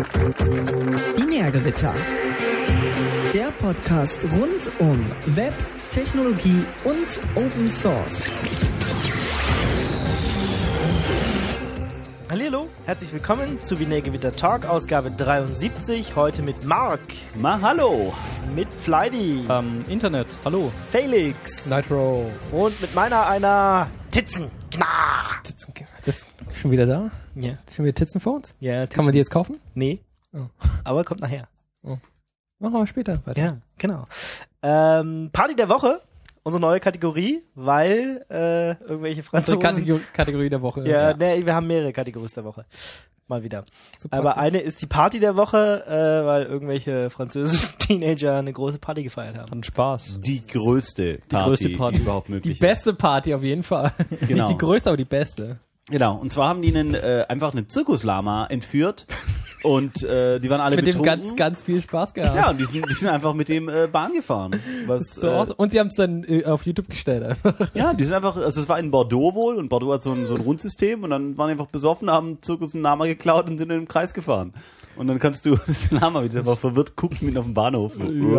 Binärgewitter. Der Podcast rund um Web, Technologie und Open Source. Hallo, herzlich willkommen zu Binärgewitter Talk, Ausgabe 73. Heute mit Mark. Hallo. Mit Fleidy. Internet, hallo. Felix. Nitro. Und mit einer Titzen. Das ist schon wieder da? Ja. Schon wieder Titzen vor uns? Ja, Kann man die jetzt kaufen? Nee. Oh. Aber kommt nachher. Oh. Machen wir später weiter. Ja, genau. Party der Woche. Unsere neue Kategorie, weil irgendwelche Franzosen... Kategorie der Woche. Ja, nee, wir haben mehrere Kategorien der Woche. Mal wieder. Super. Aber eine ist die Party der Woche, weil irgendwelche französischen Teenager eine große Party gefeiert haben. Hat Spaß. Die größte Party, die überhaupt Die möglich beste Party auf jeden Fall. Genau. Nicht die größte, aber die beste. Genau, und zwar haben die einfach einen Zirkuslama entführt und die waren alle Mit dem betrunken. ganz viel Spaß gehabt. Ja, und die sind einfach mit dem Bahn gefahren. Was, So awesome. Und sie haben es dann auf YouTube gestellt einfach. Ja, die sind einfach, also es war in Bordeaux wohl und Bordeaux hat so ein Rundsystem und dann waren die einfach besoffen, haben Zirkus einen Lama geklaut und sind in den Kreis gefahren. Und dann kannst du das Lama wieder einfach verwirrt gucken mit auf dem Bahnhof.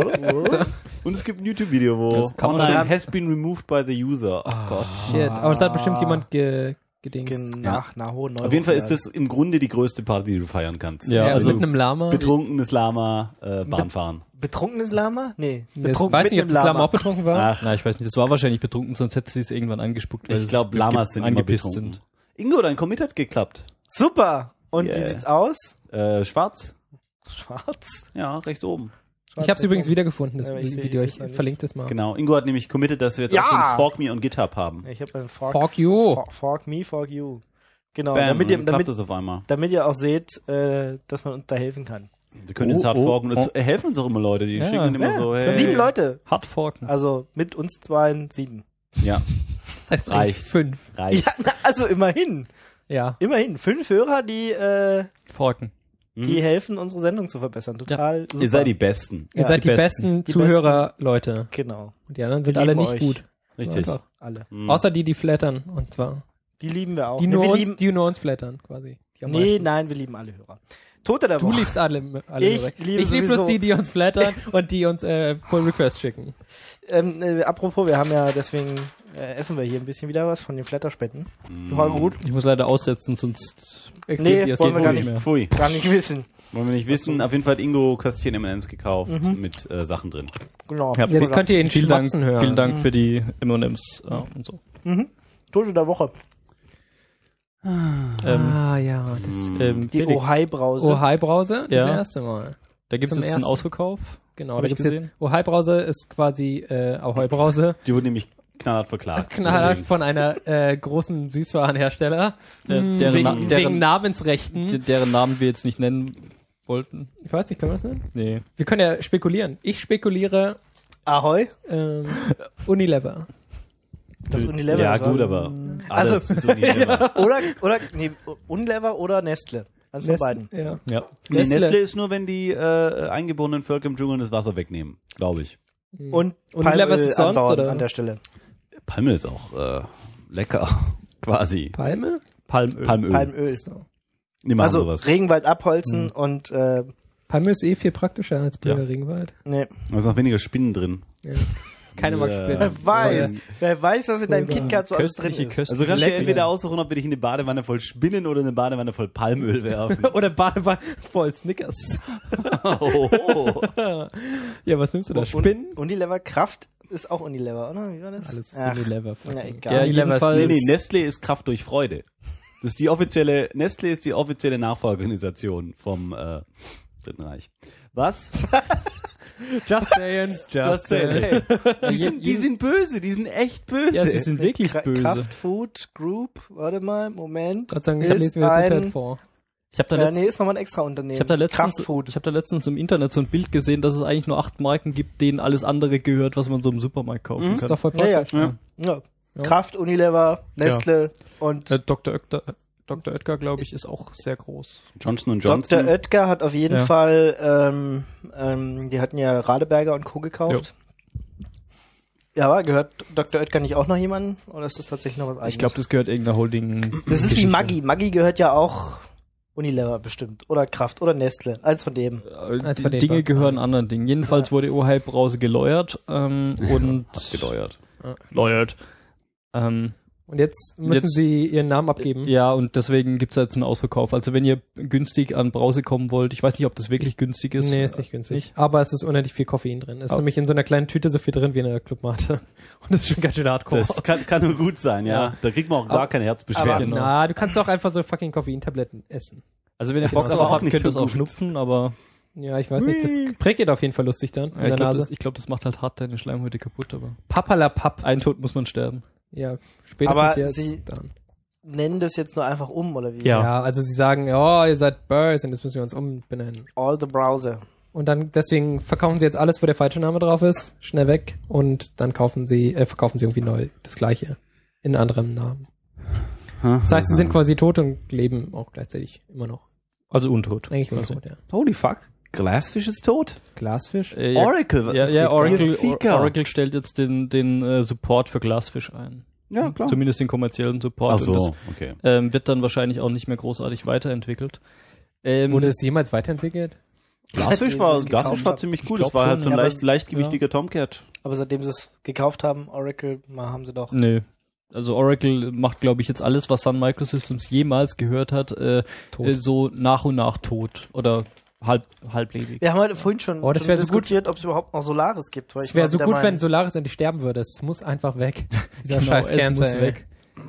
Und es gibt ein YouTube-Video, wo Das kann man online schon- has been removed by the user. Oh Gott. Shit. Aber es hat bestimmt jemand gedingst. Nach hohen Auf jeden Fall ist das im Grunde die größte Party, die du feiern kannst. Ja, Ja, also mit einem Lama. Betrunkenes Lama, Bahnfahren. Betrunkenes Lama? Nee. Ich weiß nicht, ob das Lama auch betrunken war. Ach, Na, ich weiß nicht, das war wahrscheinlich betrunken, sonst hätte sie es irgendwann angespuckt, weil ich glaube, Lamas sind immer angepisst betrunken. sind. Ingo, dein Commit hat geklappt. Super. Und Yeah. wie sieht's aus? Schwarz? Schwarz? Ja, rechts oben. Ich habe es übrigens wiedergefunden, das Ja, aber ich Video. seh- Ich ich seh's verlinke das mal. Genau. Ingo hat nämlich committed, dass wir jetzt Ja! auch so ein Fork Me on GitHub haben. Ich habe einen Fork. Fuck you. Fork me, fork you. Genau, Bam, damit und dann klappt ihr, das auf einmal. damit ihr auch seht, dass man uns da helfen kann. Wir können jetzt hart forken. Und es helfen uns auch immer Leute, die Ja. schicken immer so, hey. 7 Leute. Hart forken. Also mit uns 7. Ja, Das heißt Reicht. eigentlich 5. reicht. Ja, also immerhin. Ja. Immerhin. 5 Hörer, die Forken. die helfen, unsere Sendung zu verbessern. Total super. Ihr seid die Besten. Ihr seid die die besten Die Zuhörer, Leute. Genau. Und die anderen sind Wir alle lieben nicht euch. gut. Richtig. So einfach. Alle. Außer die flattern. Und zwar Die lieben wir auch. die Nee, nur, wir uns, lieben, die nur uns flattern, quasi. Die am nee, meisten. nein, wir lieben alle Hörer. Tote der Du Woche. liebst alle Ich Hörer. liebe Ich liebe bloß sowieso- die uns flattern und die uns Pull Request schicken. Apropos, wir haben ja deswegen essen wir hier ein bisschen wieder was von den Flatterspenden. War gut. Ich muss leider aussetzen, sonst Explodiert Nee, das wollen wir jetzt gar nicht nicht. mehr. Pfui. Gar nicht wissen. Wollen wir nicht wissen. Auf jeden Fall hat Ingo Köstchen M&M's gekauft mit Sachen drin. Genau. Ja, Jetzt könnt ihr ihn vielen Dank, schmatzen hören. vielen Dank für die M&M's und so. Tote der Woche. Ja, das Die Felix, Ohai-Brause. Ohai-Brause, das Ja. erste Mal. da gibt es zum jetzt einen ersten. Ausverkauf. Genau, Hab da ich gibt's jetzt gesehen. Ohai-Brause ist quasi Ahoi-Brause. Die wurden nämlich knallhart verklagt. Knallhart Deswegen. von einer großen Süßwarenhersteller. Wegen Namensrechten. Deren Namen wir jetzt nicht nennen wollten. Ich weiß nicht, können wir das nennen? Nee. Wir können ja spekulieren. Ich spekuliere Ahoi. Unilever. Das Unilever. Ja, das war- gut, aber alles ist Unilever. Oder Unilever oder Nestle. Eins von beiden. Ja. Ja. Nee, Nestle. Nestle ist nur, wenn die eingeborenen Völker im Dschungel das Wasser wegnehmen, glaube ich. Und Unilever ist es sonst, anbauen oder? an der Stelle. Palmöl ist auch lecker, quasi. Palme? Palmöl. Palmöl. Die machen Also sowas. Regenwald abholzen und Palme ist viel praktischer als blöder Ja. Regenwald. nee. Da ist noch weniger Spinnen drin. Ja. Keiner mag Ja. Spinnen. Wer weiß, was in deinem KitKat so alles drin Köstliche ist. Köstliche. Also kannst du dir Lecker. entweder aussuchen, ob wir dich in eine Badewanne voll Spinnen oder in eine Badewanne voll Palmöl werfen. Oder Badewanne voll Snickers. Oh. Ja, was nimmst du da? Spinnen? Unilever Kraft ist auch Unilever, oder? Wie war das? Alles ist Ach, Unilever. Na egal. Ja, Unilever jedenfalls. Nee, Nestle ist Kraft durch Freude. Das ist die offizielle, Nestle ist die offizielle Nachfolgeorganisation vom Dritten Reich. Was? Just saying. Just saying. Hey, die sind böse, die sind echt böse. Ja, sie sind wirklich böse. Kraft Food Group, warte mal, Moment. Gott sei Dank, ich lese mir das Internet vor. Ich habe da, Nee, ist nochmal ein extra Unternehmen. ich hab da letztens Kraftfood. ich hab da letztens im Internet so ein Bild gesehen, dass es eigentlich nur 8 Marken gibt, denen alles andere gehört, was man so im Supermarkt kaufen Ist kann. doch voll Ja, ja. praktisch. Ja. Kraft, Unilever, Nestle und Dr. Oetker, glaube ich, ist auch sehr groß. Johnson & Johnson. Dr. Oetker hat auf jeden Ja. Fall, die hatten ja Radeberger und Co. gekauft. Ja, aber gehört Dr. Oetker nicht auch noch jemandem? Oder ist das tatsächlich noch was eigenes? Ich glaube, das gehört irgendeiner Holding. das ist wie Maggi. Maggi gehört ja auch Unilever bestimmt. Oder Kraft oder Nestle. Eins von dem. Die Dinge gehören anderen Dingen. Jedenfalls wurde OHI-Brause geläuert und geläuert. Und jetzt müssen sie ihren Namen abgeben. Ja, und deswegen gibt's jetzt einen Ausverkauf. Also wenn ihr günstig an Brause kommen wollt, ich weiß nicht, ob das wirklich günstig ist. Nee, ist nicht günstig. Aber es ist unendlich viel Koffein drin. Es ist nämlich in so einer kleinen Tüte so viel drin wie in einer Clubmate. Und das ist schon ganz schön hardcore. Das kann nur gut sein, ja. Da kriegt man auch gar keine Herzbeschwerden. Genau. Na, du kannst auch einfach so fucking Koffeintabletten essen. Also wenn ihr Bock drauf habt, könnt ihr es auch schnupfen, aber... Ja, ich weiß nicht, das prickelt auf jeden Fall lustig dann in der Nase. Ich glaube, das macht halt hart deine Schleimhäute kaputt, aber... Pappalapapp. Ein Tod muss man sterben. Ja, spätestens aber jetzt sie dann. nennen das jetzt nur einfach oder wie? Ja, also sie sagen, oh, ihr seid Burrs und das müssen wir uns umbenennen. All the Browser. Und dann, deswegen verkaufen sie jetzt alles, wo der falsche Name drauf ist, schnell weg und dann verkaufen sie irgendwie neu das Gleiche in anderem Namen. Das heißt, sie sind quasi tot und leben auch gleichzeitig immer noch. Also untot. Eigentlich untot, ja. Holy fuck. Glassfish ist tot. Glasfisch? Oracle. Oracle stellt jetzt den Support für Glassfish ein. Ja, klar. Zumindest den kommerziellen Support. Ach so, und das, okay. Wird dann wahrscheinlich auch nicht mehr großartig weiterentwickelt. Wurde es jemals weiterentwickelt? Glassfish war ziemlich cool. Das war halt so ein leichtgewichtiger Tomcat. Aber seitdem sie es gekauft haben, Oracle, haben sie doch... Nö. Also Oracle macht, glaube ich, jetzt alles, was Sun Microsystems jemals gehört hat, so nach und nach tot. Oder halblebig. Wir haben heute vorhin schon diskutiert, ob es überhaupt noch Solaris gibt. Es wäre so gut, wenn Solaris endlich sterben würde. Es muss einfach weg. Dieser scheiß Cancer muss weg.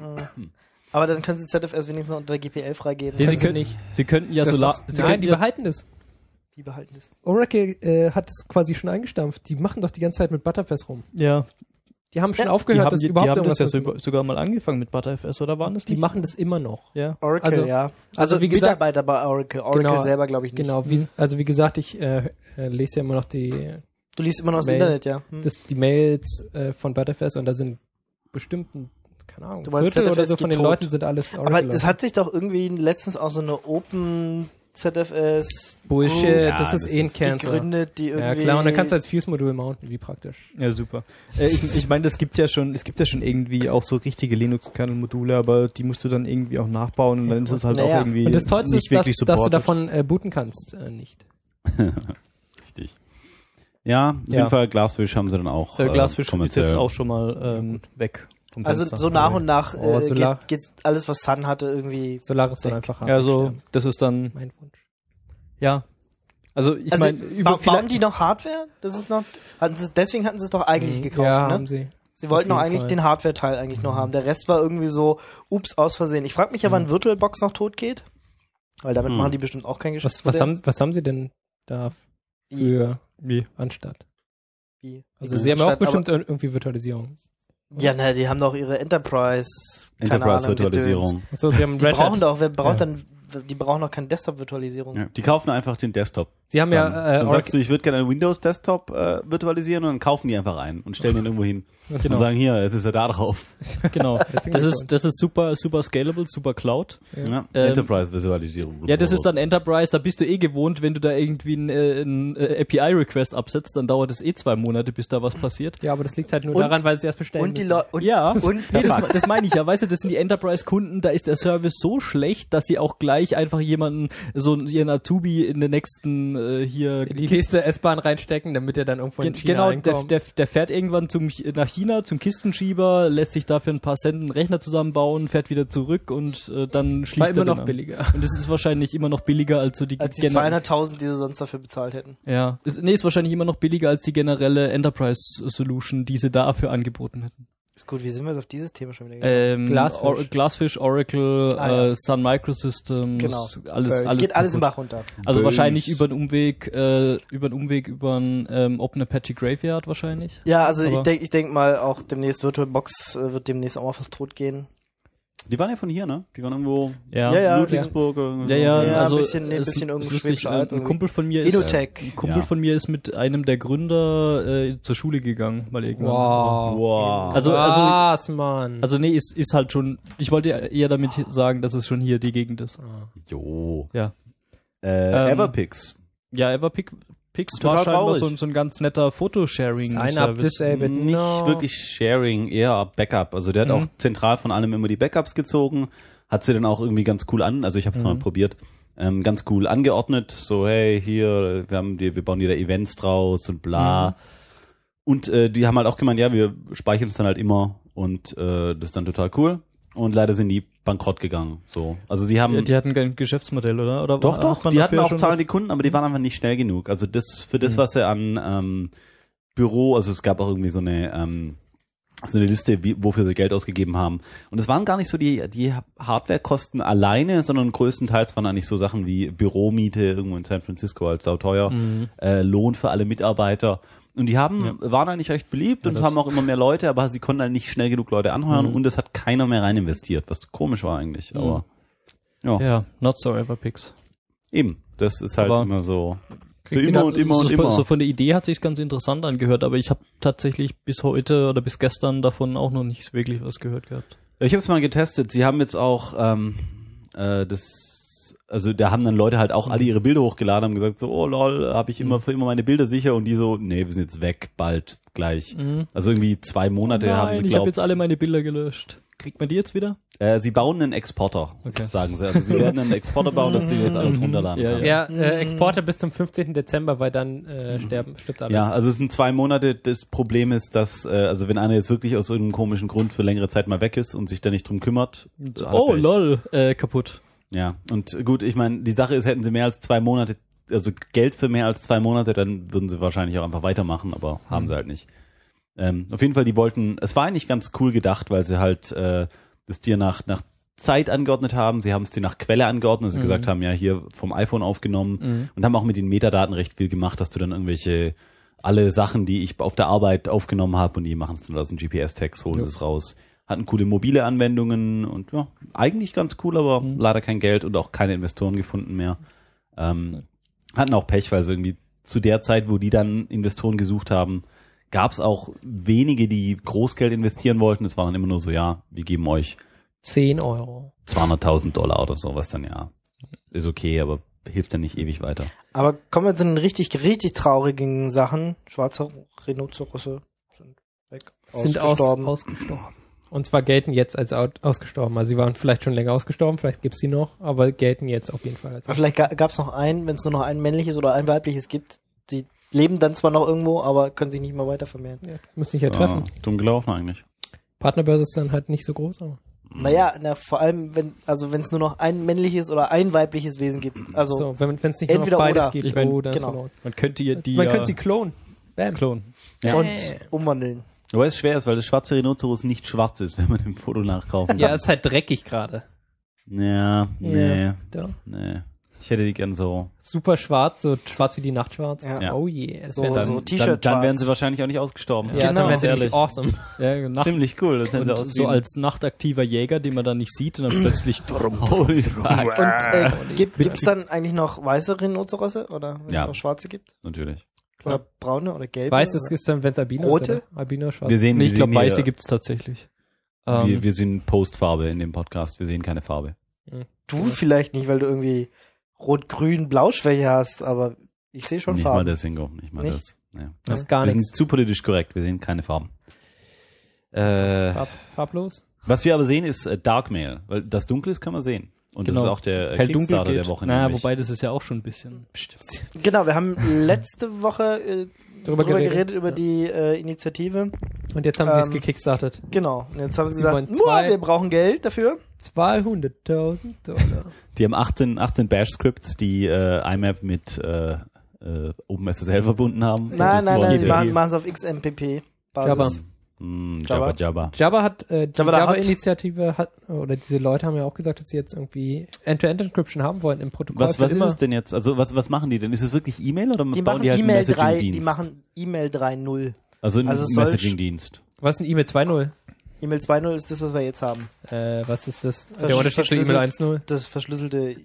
Aber dann können sie ZFS wenigstens noch unter GPL freigeben. Nee, sie könnten ja Solaris... Nein, die behalten das. Die behalten das. Oracle hat es quasi schon eingestampft. Die machen doch die ganze Zeit mit Butterfest rum. Ja. Die haben schon aufgehört, das überhaupt irgendwas zu machen. Sogar mal angefangen mit ButterFS, oder waren das nicht? Die machen das immer noch. Ja. Oracle, ja. Also wie gesagt, Mitarbeiter bei Oracle. Oracle selber glaube ich nicht. Genau, wie gesagt, ich lese ja immer noch die... Du liest immer noch das Internet, ja. Die Mails von Butterfest und da sind bestimmten, keine Ahnung, Viertel oder so von den Leuten sind alles Oracle. Aber es hat sich doch irgendwie letztens auch so eine Open... ZFS Bullshit, das ist ein Cancer. Gegründet, die irgendwie... Ja klar, und dann kannst du als Fuse-Modul mounten, wie praktisch. Ja, super. Ich meine, es gibt ja schon irgendwie auch so richtige Linux-Kernel-Module, aber die musst du dann irgendwie auch nachbauen und dann ist es halt auch irgendwie und das Tollste ist, dass du davon booten kannst, nicht. Richtig. Ja, auf jeden Fall Glassfish haben sie dann auch Glassfish ist jetzt auch schon mal weg. Also so nach und nach geht alles, was Sun hatte, irgendwie Solaris soll einfach haben. Also das ist dann... Mein Wunsch. Ja. Also ich meine... Bauen die noch Hardware? Das ist noch... Deswegen hatten sie es doch eigentlich gekauft, ja, ne? Haben sie. Sie wollten noch eigentlich den Hardware-Teil eigentlich noch haben. Der Rest war irgendwie so, aus Versehen. Ich frage mich ja, wann VirtualBox noch tot geht. Weil damit machen die bestimmt auch kein Geschäftsmodell. Was haben sie denn da für anstatt? Wie? Also sie haben auch bestimmt irgendwie Virtualisierung. Ja, ne, die haben doch ihre Enterprise-Virtualisierung. Achso, sie haben Red Hat. Die brauchen doch keine Desktop-Virtualisierung. Ja, die kaufen einfach den Desktop. Sie haben dann sagst du, ich würde gerne einen Windows-Desktop virtualisieren und dann kaufen die einfach ein und stellen den irgendwo hin. Und sagen, hier, jetzt ist er da drauf. Genau. Das ist super scalable, super Cloud. Ja. Enterprise-Visualisierung. Ja, das ist dann Enterprise, da bist du gewohnt, wenn du da irgendwie einen API-Request absetzt, dann dauert es 2 Monate, bis da was passiert. Ja, aber das liegt halt nur daran, weil sie erst bestellen müssen. Das meine ich ja, weißt du, das sind die Enterprise-Kunden, da ist der Service so schlecht, dass sie auch gleich einfach jemanden, so ihren Azubi in den nächsten die nächste S-Bahn reinstecken, damit er dann irgendwo in China reinkommt. Der fährt irgendwann nach China zum Kistenschieber, lässt sich dafür ein paar Cent einen Rechner zusammenbauen, fährt wieder zurück und dann schließt er immer noch billiger. Und es ist wahrscheinlich immer noch billiger als so die 200.000, die sie sonst dafür bezahlt hätten. Ja, ist wahrscheinlich immer noch billiger als die generelle Enterprise Solution, die sie dafür angeboten hätten. Ist gut, wie sind wir jetzt auf dieses Thema schon wieder gegangen? Glassfish, Oracle, Sun Microsystems, genau. alles geht alles im Bach runter. Also wahrscheinlich über einen Umweg über ein Open Apache Graveyard wahrscheinlich. Ja, also ich denk mal auch demnächst VirtualBox wird demnächst auch mal fast tot gehen. Die waren ja von hier, ne? Die waren irgendwo Ludwigsburg oder ja, also ein bisschen irgendwo Schwäbisch Alb. Ein Kumpel von mir ist mit einem der Gründer zur Schule gegangen, mal irgendwann. Wow. Also nee, ist halt schon, ich wollte eher damit sagen, dass es schon hier die Gegend ist. Jo. Ja. Everpix. Ja, Everpix war scheinbar so ein ganz netter Fotosharing-Service. Nicht wirklich Sharing, eher Backup. Also der hat auch zentral von allem immer die Backups gezogen, hat sie dann auch irgendwie ganz cool an. Also ich habe es mal probiert. Ganz cool angeordnet, so hey, hier, wir bauen dir da Events draus und bla. Und die haben halt auch gemeint, ja, wir speichern es dann halt immer und das ist dann total cool. Und leider sind die bankrott gegangen. So, also sie haben. Ja, die hatten kein Geschäftsmodell, oder? Doch, die hatten auch zahlende Kunden, aber die waren einfach nicht schnell genug. Also was sie an Büro, also es gab auch irgendwie so eine Liste, wofür sie Geld ausgegeben haben. Und es waren gar nicht so die Hardwarekosten alleine, sondern größtenteils waren eigentlich so Sachen wie Büromiete irgendwo in San Francisco als sauteuer, Lohn für alle Mitarbeiter. Und die waren eigentlich recht beliebt und haben auch immer mehr Leute, aber sie konnten halt nicht schnell genug Leute anheuern und es hat keiner mehr rein investiert, was komisch war eigentlich. Aber ja, not so ever picks. Eben, das ist halt immer so. Für immer und immer. So von der Idee hat sich's ganz interessant angehört, aber ich habe tatsächlich bis heute oder bis gestern davon auch noch nicht wirklich was gehört gehabt. Ich habe es mal getestet. Sie haben jetzt auch da haben dann Leute halt auch alle ihre Bilder hochgeladen, haben gesagt so, oh lol, habe ich immer für immer meine Bilder sicher und die so, nee, wir sind jetzt weg, bald, gleich. Also irgendwie 2 Monate haben sie ich habe jetzt alle meine Bilder gelöscht. Kriegt man die jetzt wieder? Sie bauen einen Exporter, sagen sie. Also sie werden einen Exporter bauen, dass die jetzt alles runterladen kann. Ja, Exporter bis zum 15. Dezember, weil dann stirbt alles. Ja, also es sind 2 Monate. Das Problem ist, dass, also wenn einer jetzt wirklich aus irgendeinem komischen Grund für längere Zeit mal weg ist und sich da nicht drum kümmert. Oh, lol, kaputt. Ja, und gut, ich meine, die Sache ist, hätten sie mehr als 2 Monate, also Geld für mehr als 2 Monate, dann würden sie wahrscheinlich auch einfach weitermachen, aber haben sie halt nicht. Auf jeden Fall, die wollten, es war eigentlich ganz cool gedacht, weil sie halt das dir nach Zeit angeordnet haben, sie haben es dir nach Quelle angeordnet, dass sie gesagt haben, ja, hier vom iPhone aufgenommen und haben auch mit den Metadaten recht viel gemacht, dass du dann alle Sachen, die ich auf der Arbeit aufgenommen habe und die machen es dann aus dem GPS-Text, holen es raus. Hatten coole mobile Anwendungen und ja, eigentlich ganz cool, aber leider kein Geld und auch keine Investoren gefunden mehr. Hatten auch Pech, weil sie irgendwie zu der Zeit, wo die dann Investoren gesucht haben, gab es auch wenige, die Großgeld investieren wollten. Es war dann immer nur so, ja, wir geben euch 10 Euro. $200.000 oder so, was dann ja ist okay, aber hilft dann nicht ewig weiter. Aber kommen wir zu den richtig traurigen Sachen. Schwarze Rhinozerosse sind weg. Sind ausgestorben. Und zwar gelten jetzt als ausgestorben. Also sie waren vielleicht schon länger ausgestorben, vielleicht gibt's sie noch, aber gelten jetzt auf jeden Fall als ausgestorben. Vielleicht gab's noch einen, wenn es nur noch ein männliches oder ein weibliches gibt. Die leben dann zwar noch irgendwo, aber können sich nicht mehr weiter vermehren. Ja, müssen sich ja treffen. Dumm gelaufen eigentlich. Partnerbörse ist dann halt nicht so groß, aber. Naja, vor allem, wenn es nur noch ein männliches oder ein weibliches Wesen gibt. Also so, wenn es nicht nur noch beides gibt, ich meine, genau. Man könnte sie klonen. Bam. Klonen. Ja. Und umwandeln. Wobei es schwer ist, weil das schwarze Rhinoceros nicht schwarz ist, wenn man im Foto nachkaufen kann. Ja, ist halt dreckig gerade. Ja, nee. Nee. Ich hätte die gern so. Super schwarz, so schwarz wie die Nacht schwarz. Ja. Oh yeah. So T-Shirt dann wären sie wahrscheinlich auch nicht ausgestorben. Ja, dann wären sie richtig awesome. Ja, ziemlich cool. Das und so als nachtaktiver Jäger, den man dann nicht sieht und dann plötzlich holy fuck. Und gibt's dann eigentlich noch weiße Rhinozerosse oder wenn es auch schwarze gibt? Natürlich. Oder braune oder gelbe? Weiß ist dann, wenn es Albino rote? ist. Albino, schwarz. Ich glaube, weiße gibt's tatsächlich. Wir sehen Postfarbe in dem Podcast. Wir sehen keine Farbe. Du vielleicht nicht, weil du irgendwie Rot-Grün-Blau-Schwäche hast, aber ich sehe schon Farben. Nicht mal das, Ingo. Nicht mal das. Ja. Das ist gar nichts. Wir sind zu politisch korrekt. Wir sehen keine Farben. Farblos? Was wir aber sehen, ist Darkmail. Weil das Dunkel ist, kann man sehen. Und das ist auch der Kickstarter der Woche. Naja, wobei das ist ja auch schon ein bisschen. Genau, wir haben letzte Woche darüber geredet, über die Initiative. Und jetzt haben sie es gekickstartet. Genau. Und jetzt haben sie gesagt, wir brauchen Geld dafür. $200.000. Die haben 18 Bash-Scripts, die IMAP mit OpenSSL verbunden haben. Nein, die machen es auf XMPP-Basis. Jabba hat die Jabba-Initiative oder diese Leute haben ja auch gesagt, dass sie jetzt irgendwie End-to-End-Encryption haben wollen im Protokoll. Was ist es denn jetzt? Also was machen die denn? Ist es wirklich E-Mail oder bauen die halt einen Messaging-Dienst? Die machen E-Mail 3.0 Also ein Messaging-Dienst. Was ist ein E-Mail 2.0? E-Mail 2.0 ist das, was wir jetzt haben. Was ist das? Der Unterschied zu E-Mail 1.0? Das verschlüsselte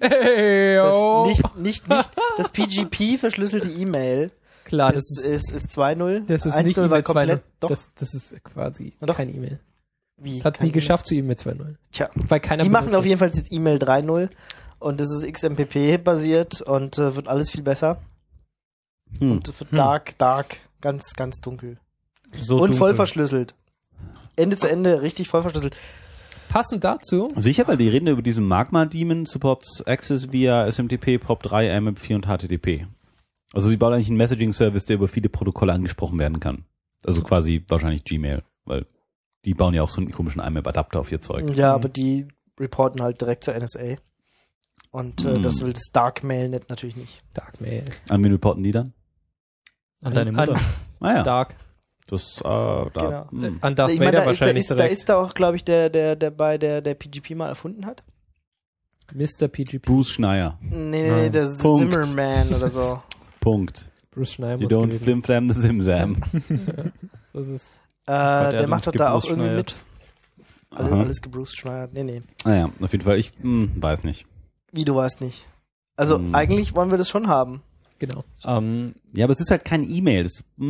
das das PGP verschlüsselte E-Mail. Klar, das ist 2.0. Das ist nicht E-Mail 2.0. Doch. Das ist quasi keine E-Mail. Wie? Das hat nie geschafft zu E-Mail 2.0. Tja. Weil keiner die machen auf jeden Fall jetzt E-Mail 3.0 und das ist XMPP basiert und wird alles viel besser. Und wird dark, ganz, ganz dunkel. So und dunkel. voll verschlüsselt. Ende zu Ende richtig voll verschlüsselt. passend dazu. Sicher, weil die reden über diesen Magma-Daemon, supports Access via SMTP, POP3, IMAP4 und HTTP. Also sie bauen eigentlich einen Messaging-Service, der über viele Protokolle angesprochen werden kann. Also quasi wahrscheinlich Gmail, weil die bauen ja auch so einen komischen IMAP-Adapter auf ihr Zeug. Ja, aber die reporten halt direkt zur NSA. Und das will das Dark-Mail-Net natürlich nicht. Dark-Mail. An wen reporten die dann? An deine Mutter. Ja. Dark. Das, Genau. An Darth Ich Vader meine, wahrscheinlich da direkt. ist da auch, glaube ich, der PGP mal erfunden hat. Mr. PGP. Bruce Schneier. Nee, der Punkt. Zimmerman oder so. Punkt. Bruce Schneier You muss don't gewesen. flim-flam the Simsam. So ist es. Der hat macht uns doch da auch irgendwie gebruceschneiert. mit. Aha. Alles gebruceschneiert. Nee. Naja, auf jeden Fall, ich weiß nicht. Wie, du weißt nicht. Also eigentlich wollen wir das schon haben. Genau. Ja, aber es ist halt kein E-Mail.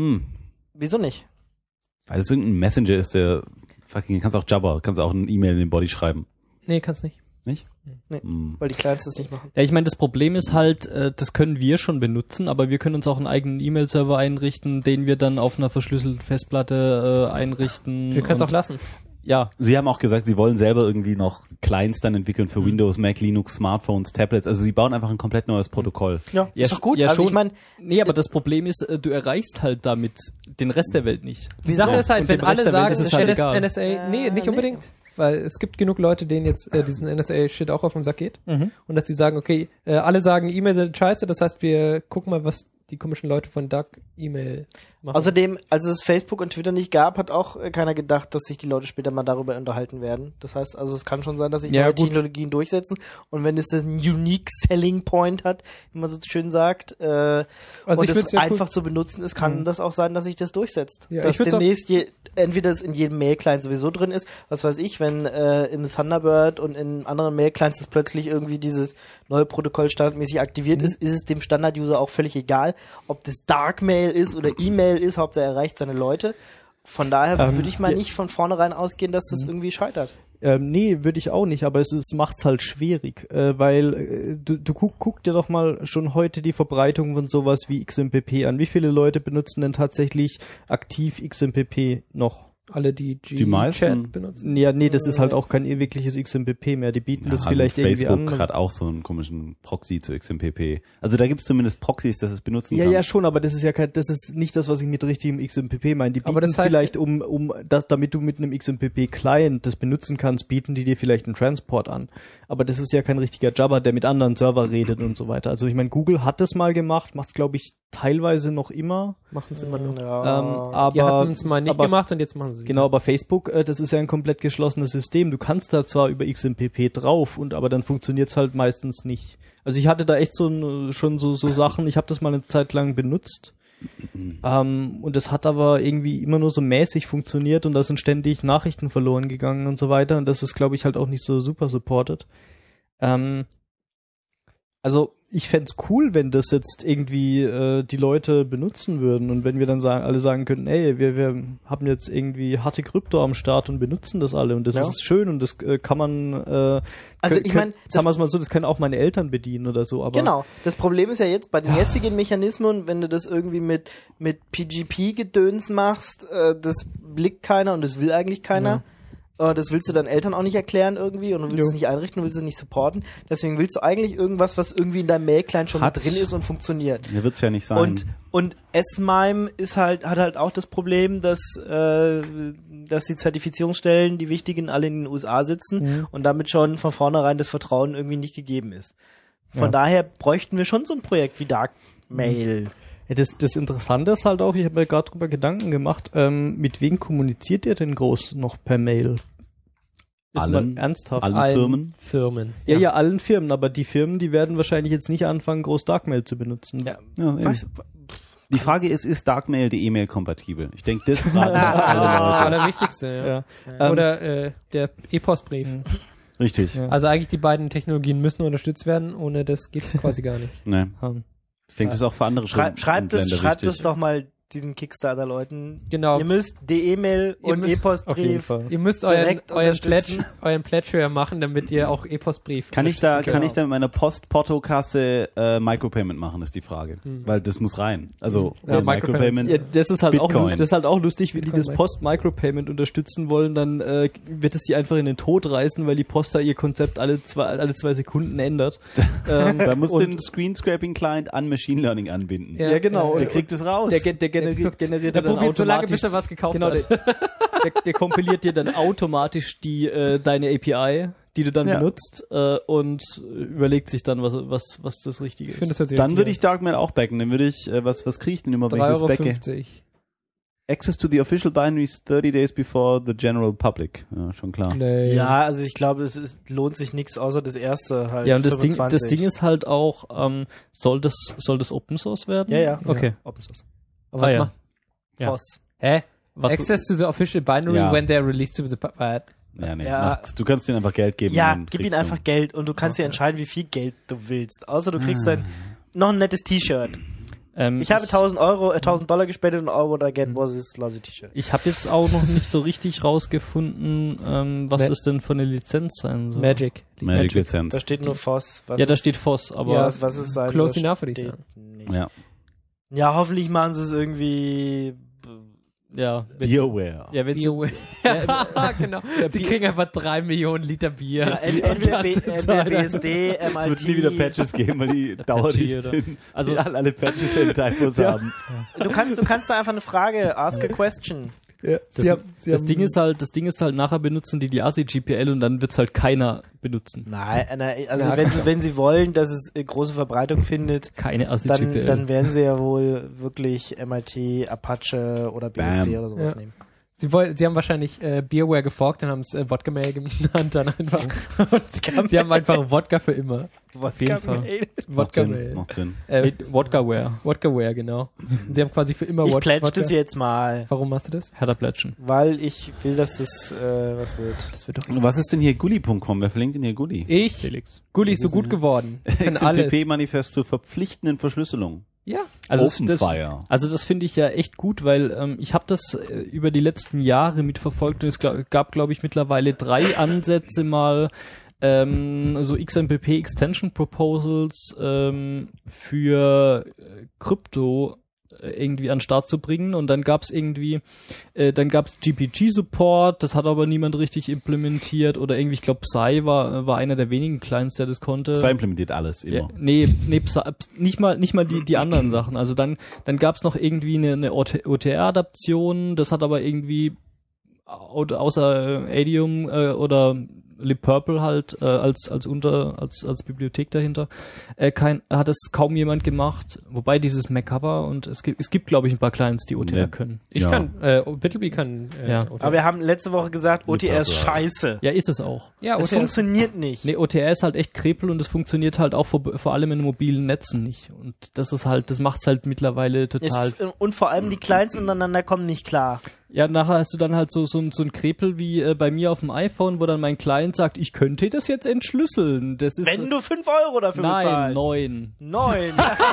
Wieso nicht? Weil es irgendein Messenger ist, der fucking, kannst auch Jabber, kannst auch ein E-Mail in den Body schreiben. Nee, kannst nicht. Nicht? Nee, weil die Clients das nicht machen. Ja, ich meine, das Problem ist halt, das können wir schon benutzen, aber wir können uns auch einen eigenen E-Mail-Server einrichten, den wir dann auf einer verschlüsselten Festplatte einrichten. Wir können es Und- auch lassen. Ja, Sie haben auch gesagt, sie wollen selber irgendwie noch Clients dann entwickeln für Windows, Mac, Linux, Smartphones, Tablets. Also sie bauen einfach ein komplett neues Protokoll. Ja, Ja, ist doch gut. ja, also ich schon. meine, nee, aber das Problem ist, du erreichst halt damit den Rest der Welt nicht. Die Sache ist halt, Und wenn dem Rest alle der Welt sagen, ist es halt egal. NSA, nee, nicht unbedingt. Weil es gibt genug Leute, denen jetzt diesen NSA-Shit auch auf den Sack geht. Und dass sie sagen, okay, alle sagen, E-Mail sind scheiße, das heißt, wir gucken mal, was die komischen Leute von Dark E-Mail machen. außerdem, als es Facebook und Twitter nicht gab, hat auch keiner gedacht, dass sich die Leute später mal darüber unterhalten werden. Das heißt, also es kann schon sein, dass sich Ja, neue gut. Technologien durchsetzen. Und wenn es einen unique selling point hat, wie man so schön sagt, Also und ich es find's ja cool. einfach zu benutzen ist, kann das auch sein, dass sich das durchsetzt. Ja, dass ich find's auch- demnächst entweder es in jedem Mail-Client sowieso drin ist, was weiß ich, wenn in Thunderbird und in anderen Mail-Clients das plötzlich irgendwie dieses neue Protokoll standardmäßig aktiviert ist es dem Standard-User auch völlig egal, ob das Dark-Mail ist oder E-Mail ist, Hauptsache er erreicht seine Leute. Von daher würde ich mal nicht von vornherein ausgehen, dass das irgendwie scheitert. Nee, würde ich auch nicht, aber es macht's halt schwierig, weil du guck dir doch mal schon heute die Verbreitung von sowas wie XMPP an. Wie viele Leute benutzen denn tatsächlich aktiv XMPP noch? alle, die Die meisten. G-Chat benutzen. Ja, nee, das ist halt auch kein wirkliches XMPP mehr. Die bieten das Ja, vielleicht irgendwie Facebook an. hat auch so einen komischen Proxy zu XMPP. Also da gibt's zumindest Proxys, dass es benutzen Ja, kann. ja, schon, aber das ist ja das ist nicht das, was ich mit richtigem XMPP meine. Die bieten Aber das heißt- vielleicht damit du mit einem XMPP-Client das benutzen kannst, bieten die dir vielleicht einen Transport an. Aber das ist ja kein richtiger Jabber, der mit anderen Server redet und so weiter. Also ich meine, Google hat das mal gemacht, macht's glaube ich teilweise noch immer. Machen es immer nur. Aber Die hatten es mal nicht aber- gemacht und jetzt machen sie Genau, aber Facebook, das ist ja ein komplett geschlossenes System. Du kannst da zwar über XMPP drauf, aber dann funktioniert's halt meistens nicht. Also ich hatte da echt schon so Sachen, ich habe das mal eine Zeit lang benutzt. Und das hat aber irgendwie immer nur so mäßig funktioniert und da sind ständig Nachrichten verloren gegangen und so weiter. Und das ist, glaube ich, halt auch nicht so super supported. Also ich fänd's cool, wenn das jetzt irgendwie die Leute benutzen würden und wenn wir dann alle sagen könnten, ey, wir haben jetzt irgendwie harte Krypto am Start und benutzen das alle und das Ja. ist schön und das kann man Also ich meine, sagen wir es mal so, das können auch meine Eltern bedienen oder so, aber genau. Das Problem ist ja jetzt bei den jetzigen Mechanismen, wenn du das irgendwie mit PGP-Gedöns machst, das blickt keiner und das will eigentlich keiner. Das willst du deinen Eltern auch nicht erklären irgendwie und du willst es nicht einrichten, du willst es nicht supporten. Deswegen willst du eigentlich irgendwas, was irgendwie in deinem Mail-Client schon Hat- mit drin ist und funktioniert. Ja, wird's ja nicht sein. Und S-MIME hat halt auch das Problem, dass die Zertifizierungsstellen, die wichtigen, alle in den USA sitzen und damit schon von vornherein das Vertrauen irgendwie nicht gegeben ist. Von daher bräuchten wir schon so ein Projekt wie Darkmail. Ja, das Interessante ist halt auch, ich habe mir gerade drüber Gedanken gemacht, mit wem kommuniziert ihr denn groß noch per Mail? Jetzt Allen- mal ernsthaft. allen Firmen? Ja, allen Firmen, aber die Firmen, die werden wahrscheinlich jetzt nicht anfangen, groß Darkmail zu benutzen. Ja. Ja, eben. Was? Die Frage ist Darkmail die E-Mail kompatibel? Ich denke, das fragen Das alle ist das Leute. Allerwichtigste, ja. Oder der E-Postbrief. Richtig. Ja. Also eigentlich die beiden Technologien müssen unterstützt werden, ohne das geht's quasi gar nicht. Nee. Ähm, Ich denke, das ist auch für andere Schreibt es wichtig. doch mal diesen Kickstarter-Leuten. Genau. Ihr müsst die E-Mail und auf jeden E-Postbrief. Fall. Ihr müsst direkt euren unterstützen. Pledge höher machen, damit ihr auch E-Postbrief Kann ich da unterstützen mit meiner Post-Portokasse Micropayment machen, ist die Frage. Weil das muss rein. Also Ja, Micropayment. Ja, das ist halt Bitcoin. auch lustig, wenn die das Bitcoin. Post-Micropayment unterstützen wollen, dann wird es die einfach in den Tod reißen, weil die Post da ihr Konzept alle zwei Sekunden ändert. Da musst du und- den Screen-Scraping-Client an Machine Learning anbinden. Ja, genau. Der kriegt es raus. Der generiert Der dann probiert so lange, automatisch. bis er was gekauft Genau, hat. der kompiliert dir dann automatisch deine API, die du dann Ja. benutzt, und überlegt sich dann, was das Richtige Ich ist. finde, das hört sich Dann würde richtig ich Darkmail auch backen. Dann würde ich, was kriege ich denn immer, an. wenn ich das backe? 3,50 €. Access to the official binaries 30 days before the general public. Ja, schon klar. Nee. Ja, also ich glaube, lohnt sich nichts außer das erste halt. Ja, und das 25. Ding ist halt auch, soll das Open Source werden? Ja. Okay. Open Source. Aber was ja. macht? Ja. FOSS. Hä? Was- Access to the official binary Ja. when they're released to the Ja, nee. Ja. Du kannst ihm einfach Geld geben. Ja, und dann gib kriegst ihm du- einfach Geld und du kannst dir entscheiden, wie viel Geld du willst. Außer du kriegst dann noch ein nettes T-Shirt. Ich habe 1.000 $1.000 gespendet und all what I get was this lousy T-Shirt. Ich habe jetzt auch noch nicht so richtig rausgefunden, was Ma- es denn für eine Lizenz sein soll. Magic. Magic-Lizenz. Da steht nur FOSS. Was Ja, da ist- steht FOSS, aber Ja, was es sein close soll, enough, würde ich steht sagen. nicht. Ja. Ja, hoffentlich machen sie es irgendwie. ja, Beerware. ja, wenn's, Bier. Ja, genau. Sie kriegen einfach 3 Millionen Liter Bier. Ja, entweder BSD, Es wird nie wieder MIT. Patches geben, weil die dauerlich oder- sind. Also- Die alle Patches werden Typos haben. Du kannst da einfach eine Frage, ask a question. das Ding ist halt, nachher benutzen die ASCII-GPL und dann wird's halt keiner benutzen. Nein, also Ja, wenn sie wollen, dass es große Verbreitung findet, Keine ASCII-GPL. dann werden sie ja wohl wirklich MIT, Apache oder BSD Bam. oder sowas Ja. nehmen. Sie haben wahrscheinlich Beerware geforkt und haben es Wodka Mail genannt dann einfach. Und sie haben einfach Wodka für immer. Auf jeden Fall. Wodka Mail. Macht Sinn. Wodkaware. Wodkaware, genau. Und sie haben quasi für immer Ich Wodka. plätsch das jetzt mal, Warum machst du das? Hertha Plätschen. weil ich will, dass das was wird. Das wird doch. Und was ist denn hier Gulli.com? Wer verlinkt denn hier Gulli? Ich? Felix. Gulli ist so gut geworden. Kann alles. XMPP-Manifest zur verpflichtenden Verschlüsselung. Ja. Also OpenFire. das finde ich ja echt gut, weil ich habe das über die letzten Jahre mitverfolgt und es gab, glaube ich, mittlerweile 3 Ansätze mal, so XMPP Extension Proposals für Krypto irgendwie an den Start zu bringen, und dann gab's GPG-Support, das hat aber niemand richtig implementiert, oder irgendwie, ich glaube, Psy war einer der wenigen Clients, der das konnte. Psy implementiert alles immer. Ja, nee, Psy, nicht mal die anderen Sachen. Also dann gab's noch irgendwie eine OTR-Adaption, das hat aber irgendwie außer Adium oder libpurple halt als Bibliothek dahinter hat es kaum jemand gemacht, wobei dieses Mac-Cover, und es gibt glaube ich ein paar Clients, die OTR Ja. können. Ich Ja. kann, Bittleby kann, Ja. OTR. Aber wir haben letzte Woche gesagt, OTR ist scheiße. Ja, ist es auch. ja, Es OTR ist, funktioniert nicht. Nee, OTR ist halt echt Krepel und es funktioniert halt auch vor allem in mobilen Netzen nicht. Und das macht's halt mittlerweile total. Und vor allem die Clients untereinander kommen nicht klar. Ja, nachher hast du dann halt so ein Krepel wie bei mir auf dem iPhone, wo dann mein Client sagt, ich könnte das jetzt entschlüsseln. Das ist Wenn du 5 € dafür nein, bezahlst. 9. 9.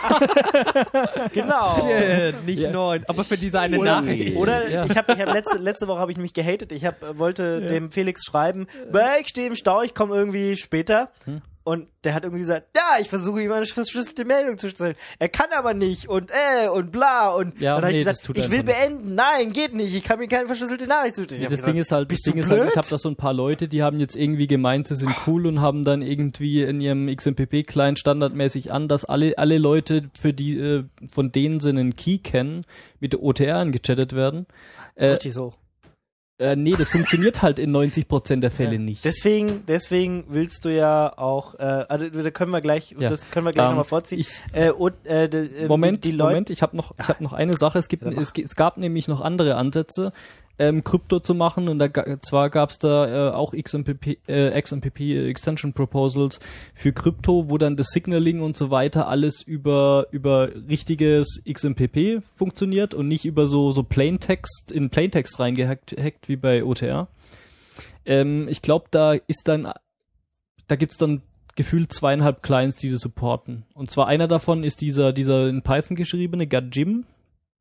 Genau. nicht Ja. 9, aber für diese eine Oder Nachricht. Oder Ja. ich hab letzte Woche habe ich mich gehatet. Ich wollte dem Felix schreiben, ich stehe im Stau, ich komme irgendwie später. Und der hat irgendwie gesagt, ja, ich versuche ihm eine verschlüsselte Meldung zu stellen. Er kann aber nicht und bla und Ja, dann habe nee, ich das gesagt, tut ich will einfach nicht. beenden. Nein, geht nicht. Ich kann mir keine verschlüsselte Nachricht zustellen. Das Ding ist halt, ich habe da so ein paar Leute, die haben jetzt irgendwie gemeint, sie sind cool und haben dann irgendwie in ihrem XMPP-Client standardmäßig an, dass alle Leute, für die von denen sie einen Key kennen, mit der OTR angechattet werden. richtig so. Nee, das funktioniert halt in 90% der Fälle nicht. Deswegen willst du ja auch, also da können wir gleich, Ja. das können wir gleich nochmal vorziehen. Moment, die Leute, Moment, ich habe noch eine Sache. Es gab nämlich noch andere Ansätze, Krypto zu machen, und zwar gab's da auch XMPP Extension Proposals für Krypto, wo dann das Signaling und so weiter alles über richtiges XMPP funktioniert und nicht über so Plaintext in Plaintext reingehackt wie bei OTR. Ich glaube, da gibt's dann gefühlt 2,5 Clients, die das supporten. Und zwar einer davon ist dieser in Python geschriebene Gajim.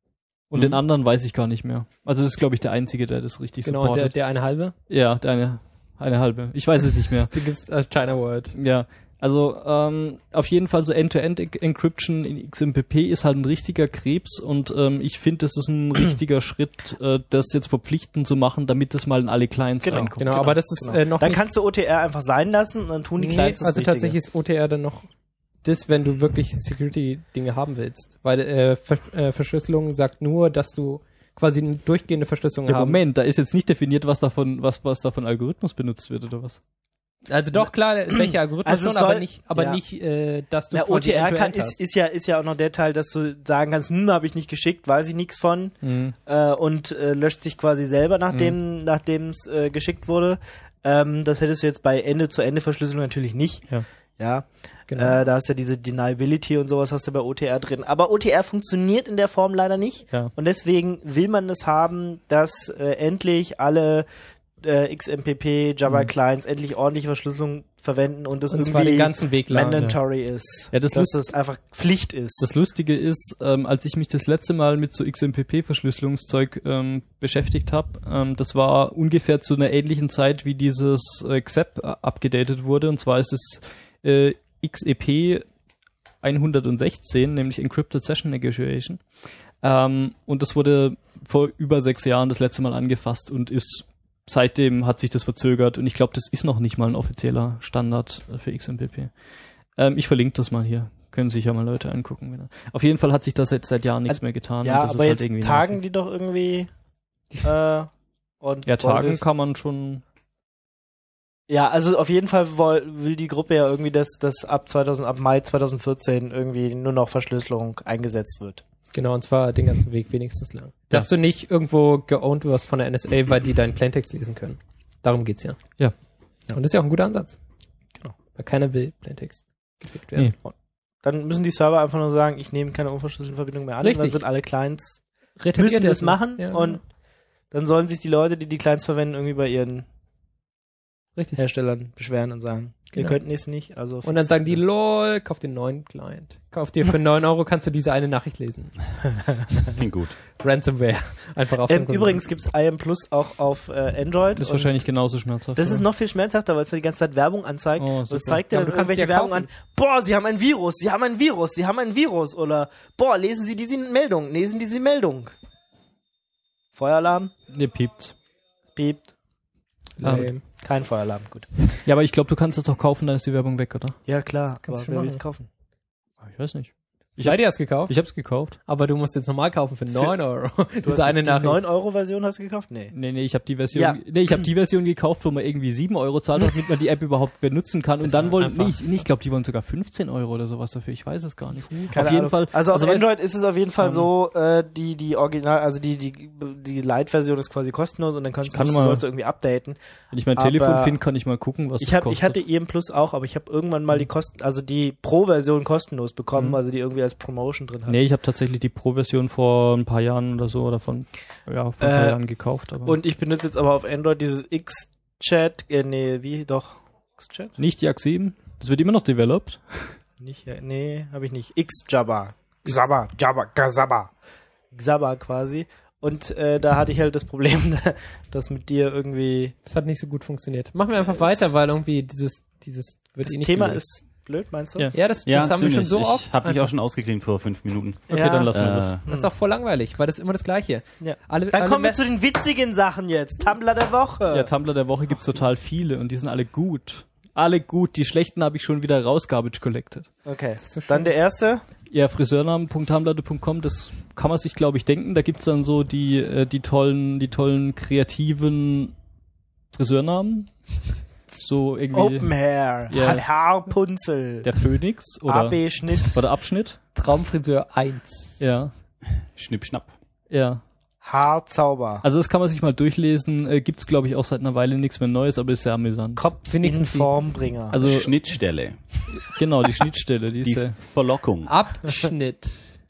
Und den anderen weiß ich gar nicht mehr. Also das ist, glaube ich, der Einzige, der das richtig Genau, supportet. der eine halbe. Ja, der eine halbe. Ich weiß es nicht mehr. Die gibt's als China World. Ja, also auf jeden Fall so End-to-End-Encryption in XMPP ist halt ein richtiger Krebs und ich finde, das ist ein richtiger Schritt, das jetzt verpflichtend zu machen, damit das mal in alle Clients reinkommt. Genau, aber das ist noch Dann nicht... kannst du OTR einfach sein lassen und dann tun die Clients das also Richtige. tatsächlich ist OTR dann noch das, wenn du wirklich Security-Dinge haben willst. Weil Verschlüsselung sagt nur, dass du quasi eine durchgehende Verschlüsselung Ja, haben. Moment, da ist jetzt nicht definiert, was davon Algorithmus benutzt wird oder was? Also doch, klar, welcher Algorithmus Also schon, soll- aber nicht, dass du Na, quasi OTR End-to-End hast. ist ja auch noch der Teil, dass du sagen kannst, habe ich nicht geschickt, weiß ich nichts von und löscht sich quasi selber, nachdem es geschickt wurde. Das hättest du jetzt bei Ende-zu-Ende-Verschlüsselung natürlich nicht. Ja. Genau. Da hast du ja diese Deniability und sowas hast du bei OTR drin. Aber OTR funktioniert in der Form leider nicht. Ja. Und deswegen will man es haben, dass endlich alle XMPP, Java-Clients endlich ordentliche Verschlüsselung verwenden und das Und zwar irgendwie den ganzen Weg lang. mandatory ist. Ja, das dass das einfach Pflicht ist. Das Lustige ist, als ich mich das letzte Mal mit so XMPP-Verschlüsselungszeug beschäftigt habe, das war ungefähr zu einer ähnlichen Zeit, wie dieses XEP abgedatet wurde. Und zwar ist es XEP 116, nämlich Encrypted Session Negotiation. Und das wurde vor über 6 Jahren das letzte Mal angefasst und seitdem hat sich das verzögert. Und ich glaube, das ist noch nicht mal ein offizieller Standard für XMPP. Ich verlinke das mal hier. Können sich ja mal Leute angucken. Auf jeden Fall hat sich das jetzt seit Jahren nichts mehr getan. Ja, und das aber ist jetzt halt irgendwie tagen nervig. die doch irgendwie und Ja, tagen wollen kann man schon. Ja, also auf jeden Fall will die Gruppe ja irgendwie, dass ab Mai 2014 irgendwie nur noch Verschlüsselung eingesetzt wird. Genau, und zwar den ganzen Weg wenigstens lang. Dass du nicht irgendwo geowned wirst von der NSA, weil die deinen Plaintext lesen können. Darum geht's ja. Ja. Und das ist ja auch ein guter Ansatz. Genau. Weil keiner will Plaintext geklickt werden. Nee. Dann müssen die Server einfach nur sagen, ich nehme keine unverschlüsselte Verbindung mehr an. Richtig. Dann sind alle Clients, Retardiert müssen das erstmal. machen Ja, und dann sollen sich die Leute, die Clients verwenden, irgendwie bei ihren richtig. Herstellern beschweren und sagen, ihr Genau. könnt es nicht. Also Und dann sagen die, lol, kauf den neuen Client. Kauf dir für 9 Euro, kannst du diese eine Nachricht lesen. Klingt gut. Ransomware. Einfach auf übrigens gibt's IM Plus auch auf Android. Das ist und wahrscheinlich genauso schmerzhaft. das ist oder? noch viel schmerzhafter, weil es die ganze Zeit Werbung anzeigt. Oh, und es super. zeigt dir Ja, dann aber du kannst irgendwelche sie ja Werbung an. kaufen. Boah, sie haben ein Virus, sie haben ein Virus, sie haben ein Virus. Oder, boah, lesen Sie diese Meldung, lesen diese Meldung. Feueralarm, Nee, piept. es piept. Lame. Kein Feueralarm, gut. Ja, aber ich glaube, du kannst das doch kaufen, dann ist die Werbung weg, oder? Ja, klar, Kannst aber schon wer machen. will's kaufen? Ich weiß nicht. Heidi hat's gekauft, Ich hab's gekauft. aber du musst jetzt normal kaufen für 9 Euro. Du hast Diese eine die Nachricht. 9-Euro-Version hast du gekauft? Nee. Nee, ich habe die Version, Ja. ich habe die Version gekauft, wo man irgendwie 7 Euro zahlt, damit man die App überhaupt benutzen kann. Und dann wollen, ich glaube, die wollen sogar 15 Euro oder sowas dafür. Ich weiß es gar nicht. Keine auf jeden Ahnung. Fall. Also auf weißt- Android ist es auf jeden Fall so, die Original, also die Lite-Version ist quasi kostenlos und dann kann mal- sollst du irgendwie updaten. wenn ich mein aber- Telefon finde, kann ich mal gucken, was Ich das kostet. hatte EM Plus auch, aber ich habe irgendwann mal die Pro-Version kostenlos bekommen, also die irgendwie als Promotion drin hat. Nee, ich habe tatsächlich die Pro-Version vor ein paar Jahren oder so oder vor ein paar Jahren gekauft. Aber Und ich benutze jetzt aber auf Android dieses X-Chat, X-Chat? nicht die AX7. Das wird immer noch developed. Nicht, nee, habe ich nicht. X-Jabba. Xaba quasi. Und da hatte ich halt das Problem, dass mit dir irgendwie Das hat nicht so gut funktioniert. Machen wir einfach weiter, weil irgendwie dieses wird das eh nicht Thema gelöst. ist blöd, meinst du? Ja. Ja, das Ja, haben wir schon ziemlich. so Ich oft. habe dich auch schon ausgeklinkt vor 5 Minuten. Okay, Ja. dann lassen wir das. Das ist auch voll langweilig, weil das ist immer das Gleiche. Ja. Alle, Dann alle kommen wir Me- zu den witzigen Sachen jetzt. Tumblr der Woche. Ja, Tumblr der Woche gibt's total viele und die sind alle gut. Alle gut. Die schlechten habe ich schon wieder raus garbage collected. Okay. so schön. Dann der erste. Ja, friseurnamen.tumblr.com, das kann man sich, glaube ich, denken. Da gibt's dann so die tollen kreativen Friseurnamen. So irgendwie Open Hair. Ja. Haarpunzel. der Phönix oder AB-Schnitt. oder Abschnitt. Traumfriseur 1. Ja, Schnipp, schnapp. ja. Haarzauber. Also das kann man sich mal durchlesen. Gibt's, glaube ich, auch seit einer Weile nichts mehr Neues, aber ist sehr amüsant. Kopf wenigstens in Formbringer. Also Schnittstelle. genau, die Schnittstelle, die ist Die Verlockung. Abschnitt.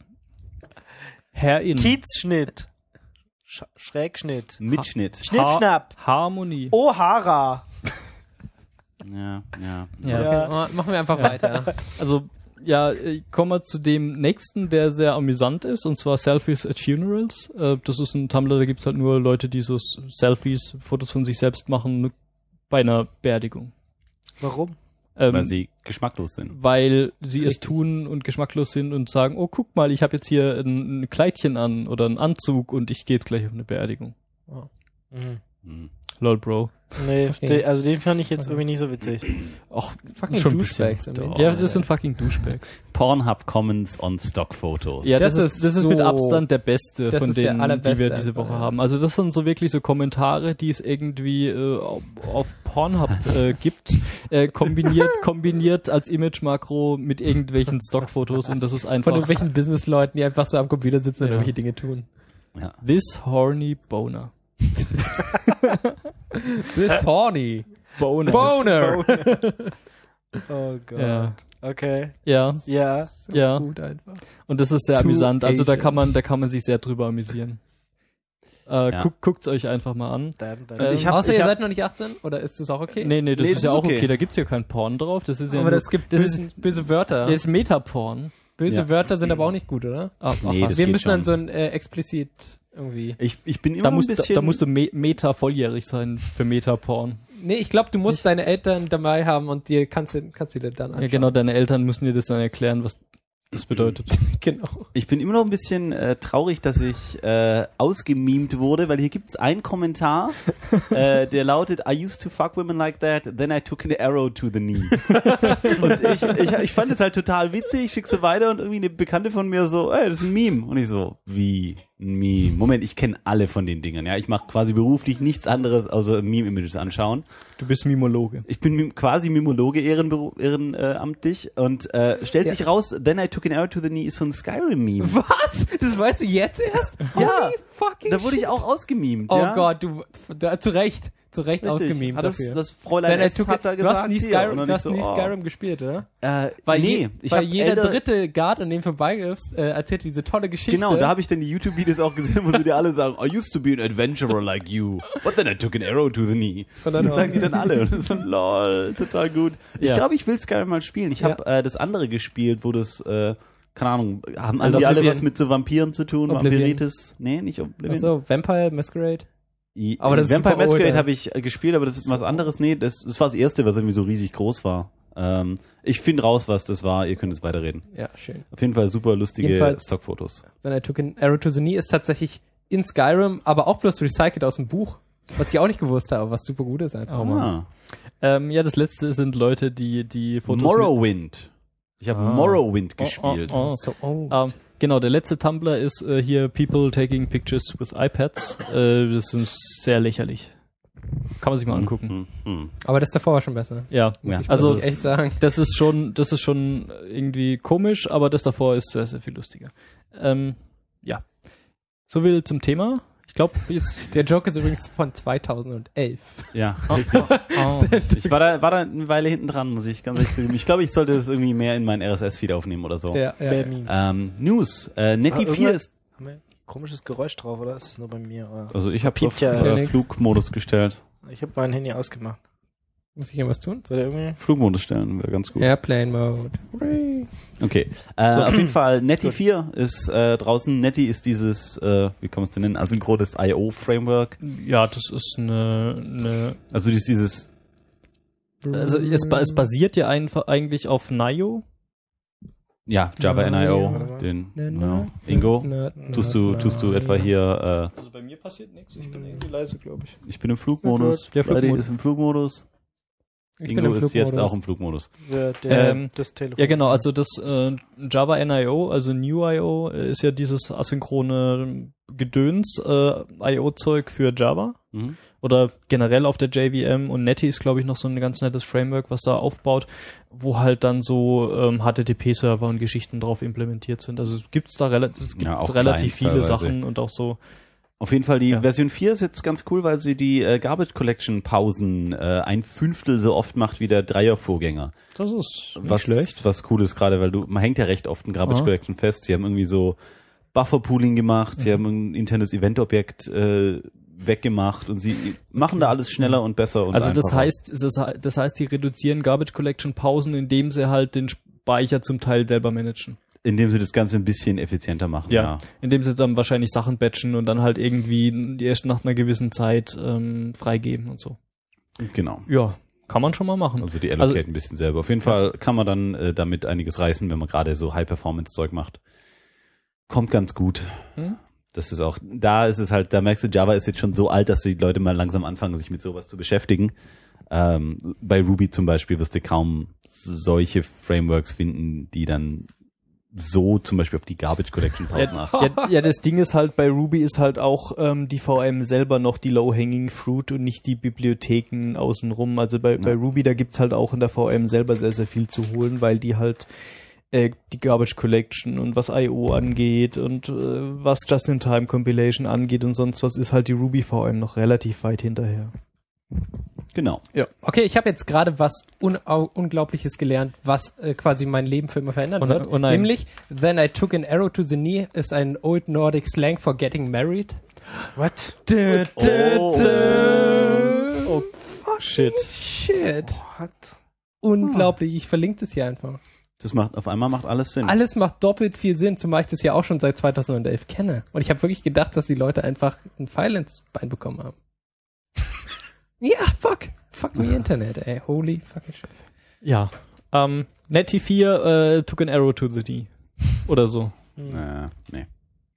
Herrin. Kiezschnitt. Schrägschnitt. Mitschnitt. Schnippschnapp. Harmonie. O'Hara. Ja. Ja. Ja. Okay, machen wir einfach weiter. Also Kommen wir zu dem nächsten, der sehr amüsant ist, und zwar Selfies at Funerals. Das ist ein Tumblr, da gibt's halt nur Leute, die so Selfies, Fotos von sich selbst machen bei einer Beerdigung. Warum? Weil sie geschmacklos sind. Weil sie es tun und geschmacklos sind und sagen, oh, guck mal, ich habe jetzt hier ein Kleidchen an oder einen Anzug und ich gehe jetzt gleich auf eine Beerdigung. Mhm. Lol, Bro. Nee, den fand ich jetzt irgendwie nicht so witzig. Ach, Fucking schon ein Douchebags. bisschen. Ja, das sind fucking Douchebags. Pornhub Comments on Stock-Fotos. Ja, das ist so- mit Abstand der beste das von ist der denen, die allerbeste wir diese einfach, Woche ja. haben. Also das sind so wirklich so Kommentare, die es irgendwie auf Pornhub gibt, kombiniert als Image-Makro mit irgendwelchen Stockfotos, und das ist einfach Von irgendwelchen Businessleuten, die einfach so am Computer sitzen und Ja. irgendwelche Dinge tun. Ja. This horny boner. This horny. Boner. Boner. Oh Gott. Ja. Okay. Ja, Ja. So Ja. gut einfach. und das ist sehr Too amüsant. Also da Asian. kann man sich sehr drüber amüsieren. Ja. Guckt's euch einfach mal an. Ich hab- Außer ich ihr hab- seid noch nicht 18? Oder ist das auch okay? Nee, das Nee, ist das ja ist auch okay. okay. Da gibt's ja kein Porn drauf. Das ist ja Aber nur, das gibt das ist, böse Wörter. das ist Metaporn. Böse Ja. Wörter sind aber auch nicht gut, oder? Nee, das Wir geht müssen dann schon. so ein explizit irgendwie. Ich bin immer Da noch musst, ein bisschen... da musst du Meta volljährig sein für Metaporn. Nee, ich glaube, du musst deine Eltern dabei haben und dir kannst du dir dann anschauen. Ja, genau, deine Eltern müssen dir das dann erklären, was das bedeutet. Genau. Ich bin immer noch ein bisschen traurig, dass ich ausgemimt wurde, weil hier gibt's einen Kommentar, der lautet: I used to fuck women like that, then I took an arrow to the knee. Und ich fand es halt total witzig, ich schick so weiter und irgendwie eine Bekannte von mir so, ey, das ist ein Meme. Und ich so, wie ein Meme? Moment, ich kenne alle von den Dingern, ja. Ich mache quasi beruflich nichts anderes, außer Meme-Images anschauen. Du bist Mimologe. Ich bin quasi Mimologe ehrenamtlich und stellt sich raus, then I took an arrow to the knee ist so ein Skyrim-Meme. Was? Das weißt du jetzt erst? Ja, Holy fucking da wurde ich shit. auch ausgemimt. Oh ja? Gott, zu Recht Richtig. ausgemimt Hat dafür. das Fräulein Then I S took hat da it- du hast gesagt, nie hier. Skyrim, Und dann du ich hast so, nie oh. Skyrim gespielt, oder? Weil je- ich weil hab jeder dritte Guard, an dem vorbeigirfst, erzählt diese tolle Geschichte. Genau, da habe ich dann die YouTube-Videos auch gesehen, wo sie dir alle sagen, I used to be an adventurer like you, but then I took an arrow to the knee. Und dann- das sagen die dann alle. Und das ist so, lol, total gut. Ich Ja. glaube, ich will Skyrim mal spielen. Ich habe das andere gespielt, wo das, keine Ahnung, haben Also die alle Oblivion. was mit so Vampiren zu tun? Oblivion. Vampiritis? Nee, nicht Oblivion. Achso, Vampire Masquerade. Aber Aber das ist Vampire super Masquerade old, habe ich gespielt, aber das ist was anderes. Nee, das war das erste, was irgendwie so riesig groß war. Ich finde raus, was das war. Ihr könnt jetzt weiterreden. Ja, schön. Auf jeden Fall super lustige Jedenfalls- Stockfotos. When I took an arrow to the knee ist tatsächlich in Skyrim, aber auch bloß recycelt aus dem Buch. Was ich auch nicht gewusst habe, was super gut ist einfach. Ah. Ja, das letzte sind Leute, die Fotos Morrowind. Ich habe Morrowind gespielt. Oh. Genau, der letzte Tumblr ist hier People taking pictures with iPads. Das ist sehr lächerlich. Kann man sich mal angucken. Aber das davor war schon besser. Ja, Ja. also Muss ich echt sagen. das ist schon irgendwie komisch, aber das davor ist sehr, sehr viel lustiger. Ja. So viel zum Thema. Ich glaube jetzt. Der Joke ist übrigens von 2011. Ja, richtig. Ich war da eine Weile hinten dran, muss ich ganz ehrlich zugeben. Ich glaube, ich sollte das irgendwie mehr in meinen RSS-Feed aufnehmen oder so. Ja. News. Netty 4 ist... Haben wir komisches Geräusch drauf, oder? Ist das nur bei mir? Oder? Also ich habe Piept auf ja nix. Flugmodus gestellt. Ich habe mein Handy ausgemacht. Muss ich irgendwas tun? Soll der irgendwie? Flugmodus stellen, wäre ganz gut. Airplane Mode. Hooray. Okay. Auf jeden Fall, Netty 4 ist draußen. Netty ist dieses, wie kann man es denn nennen, asynchrones IO-Framework. Ja, das ist eine Also dieses also es basiert ja einfach eigentlich auf Nio. ja, Java NIO, Ja. den Na, Ingo. na, Tust du etwa hier, Also bei mir passiert nichts, ich bin irgendwie leise, glaube ich. ich bin im Flugmodus, Der Friday Flugmodus. ist im Flugmodus, Ich bin Ingo im ist jetzt Flugmodus. auch im Flugmodus. Das Telefon. Ja, genau, also das Java NIO, also New.io, ist ja dieses asynchrone Gedöns IO-Zeug für Java. Mhm. Oder generell auf der JVM, und Netty ist, glaube ich, noch so ein ganz nettes Framework, was da aufbaut, wo halt dann so HTTP-Server und Geschichten drauf implementiert sind. Also es gibt da relativ auch relativ Clients viele teilweise. Sachen und auch so. Auf jeden Fall, die Ja. Version 4 ist jetzt ganz cool, weil sie die Garbage Collection Pausen 1/5 so oft macht wie der Dreier-Vorgänger. Das ist nicht Was schlecht. was cool ist gerade, weil man hängt ja recht oft in Garbage Aha. Collection fest. Sie haben irgendwie so Buffer-Pooling gemacht, sie haben ein internes Event-Objekt weggemacht und sie machen da alles schneller und besser und Also das einfacher. heißt, die reduzieren Garbage Collection Pausen, indem sie halt den Speicher zum Teil selber managen. Indem sie das Ganze ein bisschen effizienter machen. Ja. Indem sie dann wahrscheinlich Sachen batchen und dann halt irgendwie erst nach einer gewissen Zeit freigeben und so. Genau. Ja, kann man schon mal machen. Also die allocate ein bisschen selber. Auf jeden Fall kann man dann damit einiges reißen, wenn man gerade so High-Performance-Zeug macht. Kommt ganz gut. Das ist auch, da merkst du, Java ist jetzt schon so alt, dass die Leute mal langsam anfangen, sich mit sowas zu beschäftigen. Bei Ruby zum Beispiel wirst du kaum solche Frameworks finden, die dann so zum Beispiel auf die Garbage Collection pausen. Ja, das Ding ist halt, bei Ruby ist halt auch die VM selber noch die Low-Hanging Fruit und nicht die Bibliotheken außenrum. Also bei Ruby, da gibt's halt auch in der VM selber sehr, sehr viel zu holen, weil die halt die Garbage Collection und was I.O. angeht und was Just-in-Time Compilation angeht und sonst was, ist halt die Ruby VM noch relativ weit hinterher. Genau. Ja. Okay, ich habe jetzt gerade was Unglaubliches gelernt, was quasi mein Leben für immer verändern wird. Oh nein. Nämlich, then I took an arrow to the knee ist ein Old Nordic Slang for getting married. What? Oh, Shit. What? Unglaublich, ich verlinke das hier einfach. Auf einmal macht alles Sinn. Alles macht doppelt viel Sinn, zumal ich das ja auch schon seit 2011 kenne. Und ich habe wirklich gedacht, dass die Leute einfach einen Pfeil ins Bein bekommen haben. Ja, fuck me Internet, ey. Holy fucking shit. Ja. Netty 4 took an arrow to the knee. Oder so. Nee.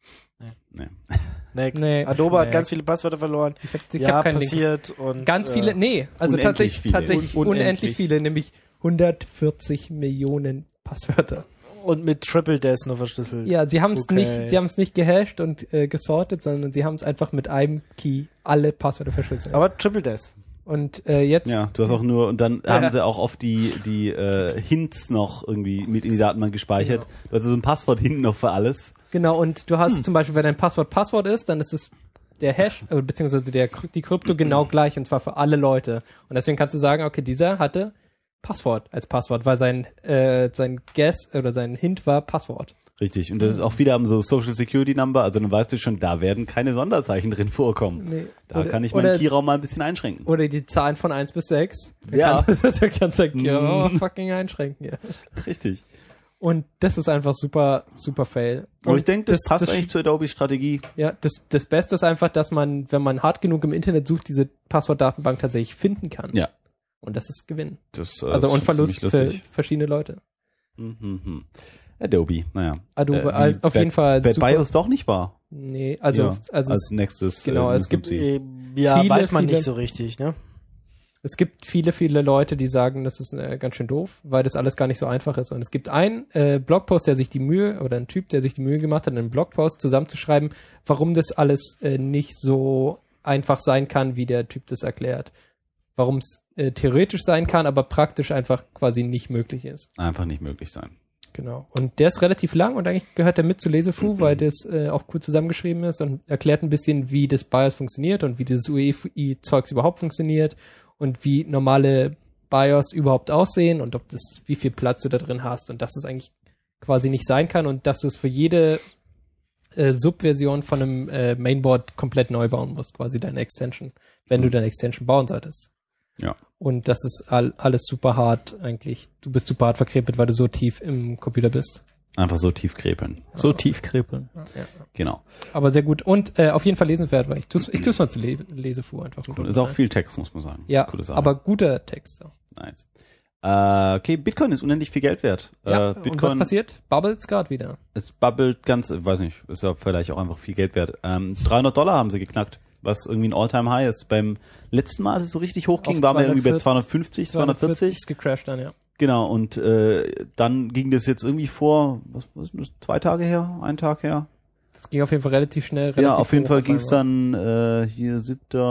Next. Nee. Adobe hat ganz viele Passwörter verloren. Ich hab keinen Link. passiert und Ganz viele, also unendlich tatsächlich viele. unendlich viele, nämlich 140 Millionen Passwörter. und mit Triple Des nur verschlüsselt. Ja, sie haben es Okay. nicht gehasht und gesortet, sondern sie haben es einfach mit einem Key alle Passwörter verschlüsselt. Aber Triple Des. Und jetzt Ja, du hast auch nur, und dann haben sie auch oft die Hints noch irgendwie mit in die Datenbank gespeichert. Genau. Du hast so ein Passwort hinten noch für alles. genau, und du hast zum Beispiel, wenn dein Passwort ist, dann ist es der Hash, beziehungsweise die Krypto genau gleich, und zwar für alle Leute. Und deswegen kannst du sagen, okay, dieser hatte Passwort als Passwort, weil sein Guess oder sein Hint war Passwort. Richtig. Und das ist auch viele haben so Social Security Number, also dann weißt du schon, da werden keine Sonderzeichen drin vorkommen. Nee. Da kann ich meinen Keyraum mal ein bisschen einschränken. Oder die Zahlen von 1 bis 6. Ja. Da kannst du Keyraum fucking einschränken, ja. Richtig. Und das ist einfach super, super fail. Aber Und ich denke, das passt eigentlich zur Adobe-Strategie. Ja, das Beste ist einfach, dass man, wenn man hart genug im Internet sucht, diese Passwortdatenbank tatsächlich finden kann. Ja. Und das ist Gewinn. Das, Also und Verlust ziemlich für lustig. verschiedene Leute. Adobe, naja. Adobe, also auf jeden Fall Wer super. BIOS doch nicht war. Nee, also als nächstes. genau, es gibt Ja, Viele, weiß man viele- nicht so richtig, ne? Es gibt viele, viele Leute, die sagen, das ist ganz schön doof, weil das alles gar nicht so einfach ist. Und es gibt einen Blogpost, der sich die Mühe, oder ein Typ, der sich die Mühe gemacht hat, einen Blogpost zusammenzuschreiben, warum das alles nicht so einfach sein kann, wie der Typ das erklärt. Warum es theoretisch sein kann, aber praktisch einfach quasi nicht möglich ist. Einfach nicht möglich sein. Genau. Und der ist relativ lang und eigentlich gehört der mit zu Lesefu, weil das auch cool zusammengeschrieben ist und erklärt ein bisschen, wie das BIOS funktioniert und wie dieses UEFI-Zeugs überhaupt funktioniert und wie normale BIOS überhaupt aussehen und wie viel Platz du da drin hast und dass es eigentlich quasi nicht sein kann und dass du es für jede Subversion von einem Mainboard komplett neu bauen musst, quasi deine Extension, wenn du deine Extension bauen solltest. Ja. Und das ist alles super hart eigentlich. Du bist super hart verkrepelt, weil du so tief im Computer bist. Einfach so tief krepeln. So tief kribbeln. Ja. Genau. Aber sehr gut. Und auf jeden Fall lesenswert, weil ich tu's mal zu Lesefu einfach. Ist auch viel Text, muss man sagen. Ja, Ist eine coole Sache. aber guter Text. Auch. Nice. Okay, Bitcoin ist unendlich viel Geld wert. Ja, Bitcoin, und was passiert? Bubbelt's gerade wieder. es bubbelt ganz, weiß nicht, ist ja vielleicht auch einfach viel Geld wert. $300 haben sie geknackt, was irgendwie ein All-Time-High ist. Beim letzten Mal, als es so richtig hochging, Auf waren wir irgendwie bei 250, 250. ist gecrashed dann, ja. Genau, und dann ging das jetzt irgendwie vor, was ist das, 2 Tage her, 1 Tag her? Das ging auf jeden Fall relativ schnell. Ja, auf jeden hoch Fall ging es einmal. dann hier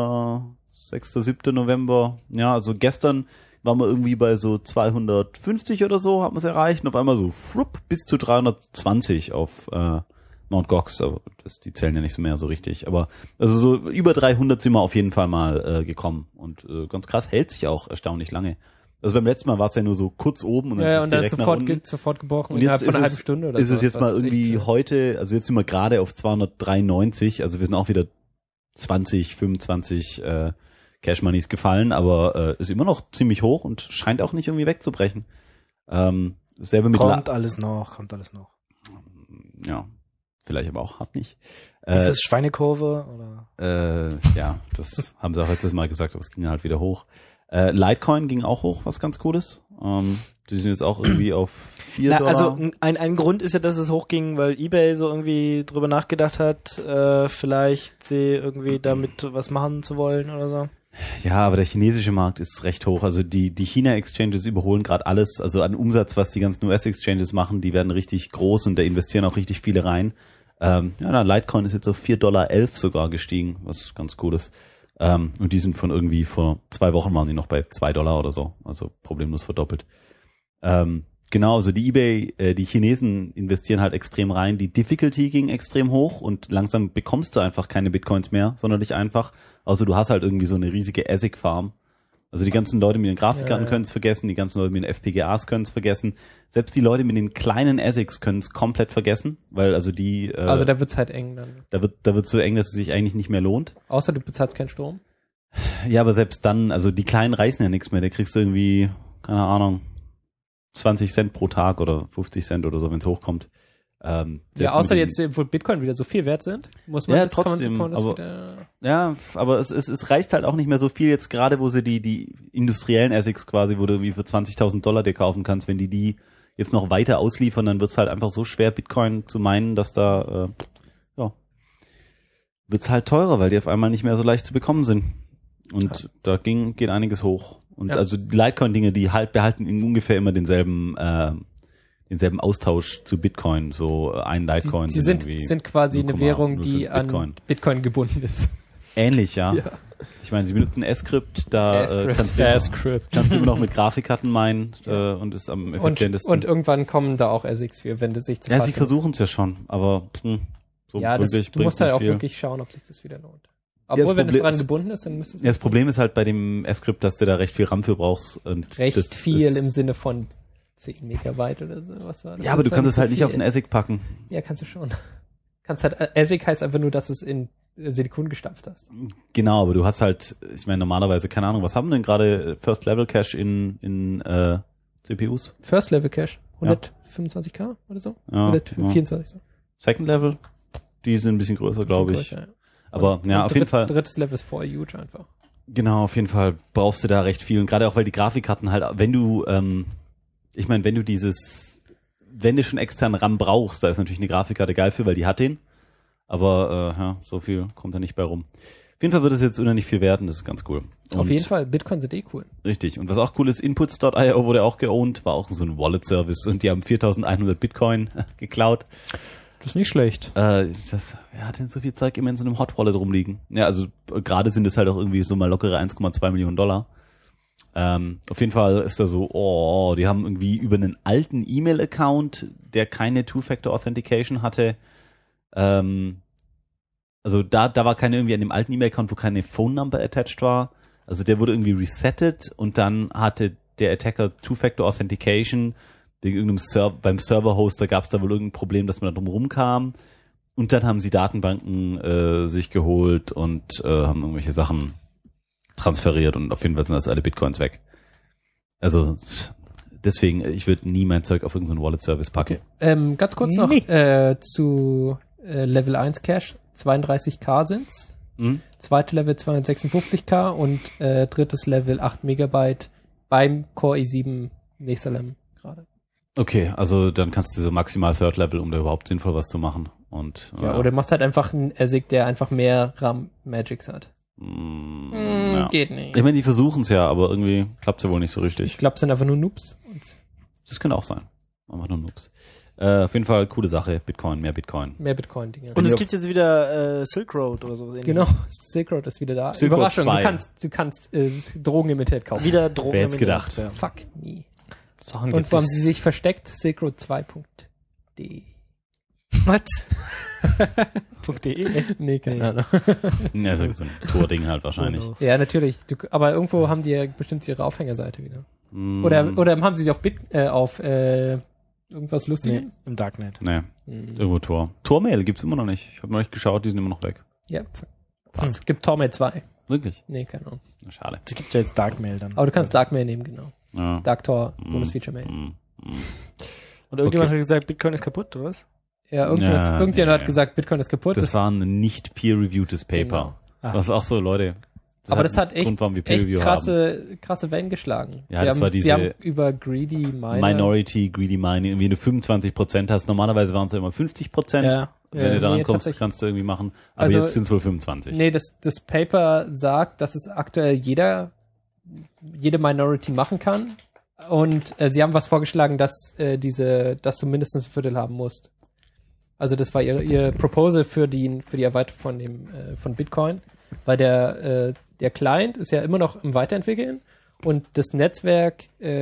7. November. Ja, also gestern waren wir irgendwie bei so 250 oder so, haben wir es erreicht und auf einmal so frupp, bis zu 320 auf Mt. Gox. Aber die zählen ja nicht so mehr so richtig. Aber also so über 300 sind wir auf jeden Fall mal gekommen. Und ganz krass, hält sich auch erstaunlich lange. Also beim letzten Mal war es ja nur so kurz oben und dann Ja, ist und es dann direkt ist nach unten. sofort gebrochen Und innerhalb jetzt von einer ist halben Stunde oder ist so. es jetzt mal irgendwie echt, heute, also jetzt sind wir gerade auf 293, also wir sind auch wieder 20, 25 Cash Moneys gefallen, aber ist immer noch ziemlich hoch und scheint auch nicht irgendwie wegzubrechen. Selbe mit Kommt alles noch. ja, vielleicht aber auch hart nicht. Ist das Schweinekurve oder? Ja, das haben sie auch letztes Mal gesagt, aber es ging halt wieder hoch. Litecoin ging auch hoch, was ganz cool ist. Die sind jetzt auch irgendwie auf $4. Also ein Grund ist ja, dass es hochging, weil eBay so irgendwie drüber nachgedacht hat, vielleicht sie irgendwie damit was machen zu wollen oder so. Ja, aber der chinesische Markt ist recht hoch. Also die China-Exchanges überholen gerade alles. Also an Umsatz, was die ganzen US-Exchanges machen, die werden richtig groß und da investieren auch richtig viele rein. Litecoin ist jetzt auf $4.11 sogar gestiegen, was ganz cool ist. Und die sind von irgendwie vor 2 Wochen waren die noch bei $2 oder so. Also problemlos verdoppelt. Genau, also die Chinesen investieren halt extrem rein. Die Difficulty ging extrem hoch und langsam bekommst du einfach keine Bitcoins mehr, sondern dich einfach, also du hast halt irgendwie so eine riesige ASIC-Farm. Also die ganzen Leute mit den Grafikkarten können es vergessen, die ganzen Leute mit den FPGAs können es vergessen. Selbst die Leute mit den kleinen ASICs können es komplett vergessen, weil also die... also da wird's halt eng dann. Da wird's so eng, dass es sich eigentlich nicht mehr lohnt. Außer du bezahlst keinen Strom. Ja, aber selbst dann, also die kleinen reißen ja nichts mehr. Da kriegst du irgendwie, keine Ahnung, 20 Cent pro Tag oder 50 Cent oder so, wenn es hochkommt. Ja, außer jetzt, wo Bitcoin wieder so viel wert sind, muss man ja, das, trotzdem, kann man das aber, wieder... Ja, aber es reicht halt auch nicht mehr so viel jetzt gerade, wo sie die industriellen ASICs quasi, wo du irgendwie für $20.000 dir kaufen kannst, wenn die jetzt noch weiter ausliefern, dann wird's halt einfach so schwer, Bitcoin zu meinen, dass da, wird's halt teurer, weil die auf einmal nicht mehr so leicht zu bekommen sind. Und da geht einiges hoch. Und also die Litecoin-Dinge, die halt behalten ungefähr immer denselben Austausch zu Bitcoin, so ein Litecoin. Die sind quasi eine Währung, die an Bitcoin gebunden ist. Ähnlich, ja. Ich meine, sie benutzen S-Crypt, da kannst du immer noch mit Grafikkarten meinen und ist am effizientesten. Und irgendwann kommen da auch ASICs für, wenn das sich das... Ja, sie versuchen es ja schon, aber so ja, du musst halt auch wirklich schauen, ob sich das wieder lohnt. Obwohl, wenn es dran gebunden ist, dann müsste es... Ja, das Problem ist halt bei dem S-Script, dass du da recht viel RAM für brauchst. Und recht viel im Sinne von 10 Megabyte oder so. Was war das? Ja, aber du kannst es halt nicht auf den ASIC packen. Ja, kannst du schon. ASIC heißt einfach nur, dass du es in Silikon gestampft hast. Genau, aber du hast halt, ich meine, normalerweise, keine Ahnung, was haben denn gerade First-Level-Cache in CPUs? First-Level-Cache? 125K oder so? Ja, 124 so. Second-Level? Die sind ein bisschen größer, glaube ich. Größer, ja. Aber ja, auf jeden Fall. Drittes Level ist voll huge einfach. Genau, auf jeden Fall brauchst du da recht viel. Und gerade auch, weil die Grafikkarten halt, wenn du schon externen RAM brauchst, da ist natürlich eine Grafikkarte geil für, weil die hat den. Aber so viel kommt da nicht bei rum. Auf jeden Fall wird es jetzt unheimlich viel werden, das ist ganz cool. Und auf jeden Fall, Bitcoin sind cool. Richtig. Und was auch cool ist, Inputs.io wurde auch geowned, war auch so ein Wallet-Service und die haben 4.100 Bitcoin geklaut. Das ist nicht schlecht. Wer hat denn so viel Zeug immer in so einem Hot Wallet rumliegen? Ja, also gerade sind es halt auch irgendwie so mal lockere $1,2 Millionen. Auf jeden Fall ist da so, die haben irgendwie über einen alten E-Mail-Account, der keine Two-Factor-Authentication hatte, also da war keine irgendwie an dem alten E-Mail-Account, wo keine Phone-Number attached war. Also der wurde irgendwie resettet und dann hatte der Attacker Two-Factor-Authentication wegen irgendeinem beim Server-Hoster gab es da wohl irgendein Problem, dass man da drum rumkam. Und dann haben sie Datenbanken sich geholt und haben irgendwelche Sachen transferiert und auf jeden Fall sind das alle Bitcoins weg. Also deswegen, ich würde nie mein Zeug auf irgendeinen Wallet-Service packen. Okay. Ganz kurz noch zu Level 1 Cache. 32K sind's. Zweite Level 256K und drittes Level 8 Megabyte beim Core i7 Netherlam gerade. Okay, also dann kannst du so maximal Third Level, um da überhaupt sinnvoll was zu machen. Und oder machst halt einfach einen ASIC, der einfach mehr RAM Magics hat. Geht nicht. Ich meine, die versuchen es ja, aber irgendwie klappt es ja wohl nicht so richtig. Ich glaube, es sind einfach nur Noobs. Das könnte auch sein. Einfach nur Noobs. Auf jeden Fall coole Sache. Bitcoin, mehr Bitcoin. Mehr Bitcoin-Dinge. Und es gibt jetzt wieder Silk Road oder so. Genau, Silk Road ist wieder da. Silk Überraschung, Road 2. du kannst Drogen im Internet kaufen. Wieder Drogen Wer im hätte gedacht? Internet, ja. Fuck me. Sachen Und wo haben sie sich versteckt? silkroad2.de. Was? .de? Nee, keine Ahnung. Ja, so ein Tording halt wahrscheinlich. Ja, natürlich. Aber irgendwo haben die ja bestimmt ihre Aufhängerseite wieder. Oder haben sie auf irgendwas Lustiges? Nee, im Darknet. Nee, irgendwo Tor. Tormail gibt's immer noch nicht. Ich habe noch nicht geschaut, die sind immer noch weg. Ja. Es gibt Tormail 2. Wirklich? Nee, keine Ahnung. Schade. Es gibt ja jetzt Darkmail dann. Aber du kannst Darkmail nehmen, genau. Ja. Darktor, Bonus-Feature-Mail. Und irgendjemand hat gesagt, Bitcoin ist kaputt, oder was? Ja, irgendjemand hat gesagt, Bitcoin ist kaputt. Das war ein nicht peer-reviewtes Paper. Genau. Das war auch so, Leute. Aber das hat echt, Grund, warum wir echt Peer-Review krasse Wellen geschlagen. Ja, das war sie haben über Greedy Minority, Greedy Mining, irgendwie eine 25% hast. Normalerweise waren es ja immer 50%. Ja. Wenn du daran kommst, kannst du irgendwie machen. Aber also, jetzt sind es wohl 25. Nee, das Paper sagt, dass es aktuell jede Minority machen kann. Und sie haben was vorgeschlagen, dass du mindestens ein Viertel haben musst. Also das war ihr Proposal für die Erweiterung von Bitcoin, weil der Client ist ja immer noch im Weiterentwickeln und das Netzwerk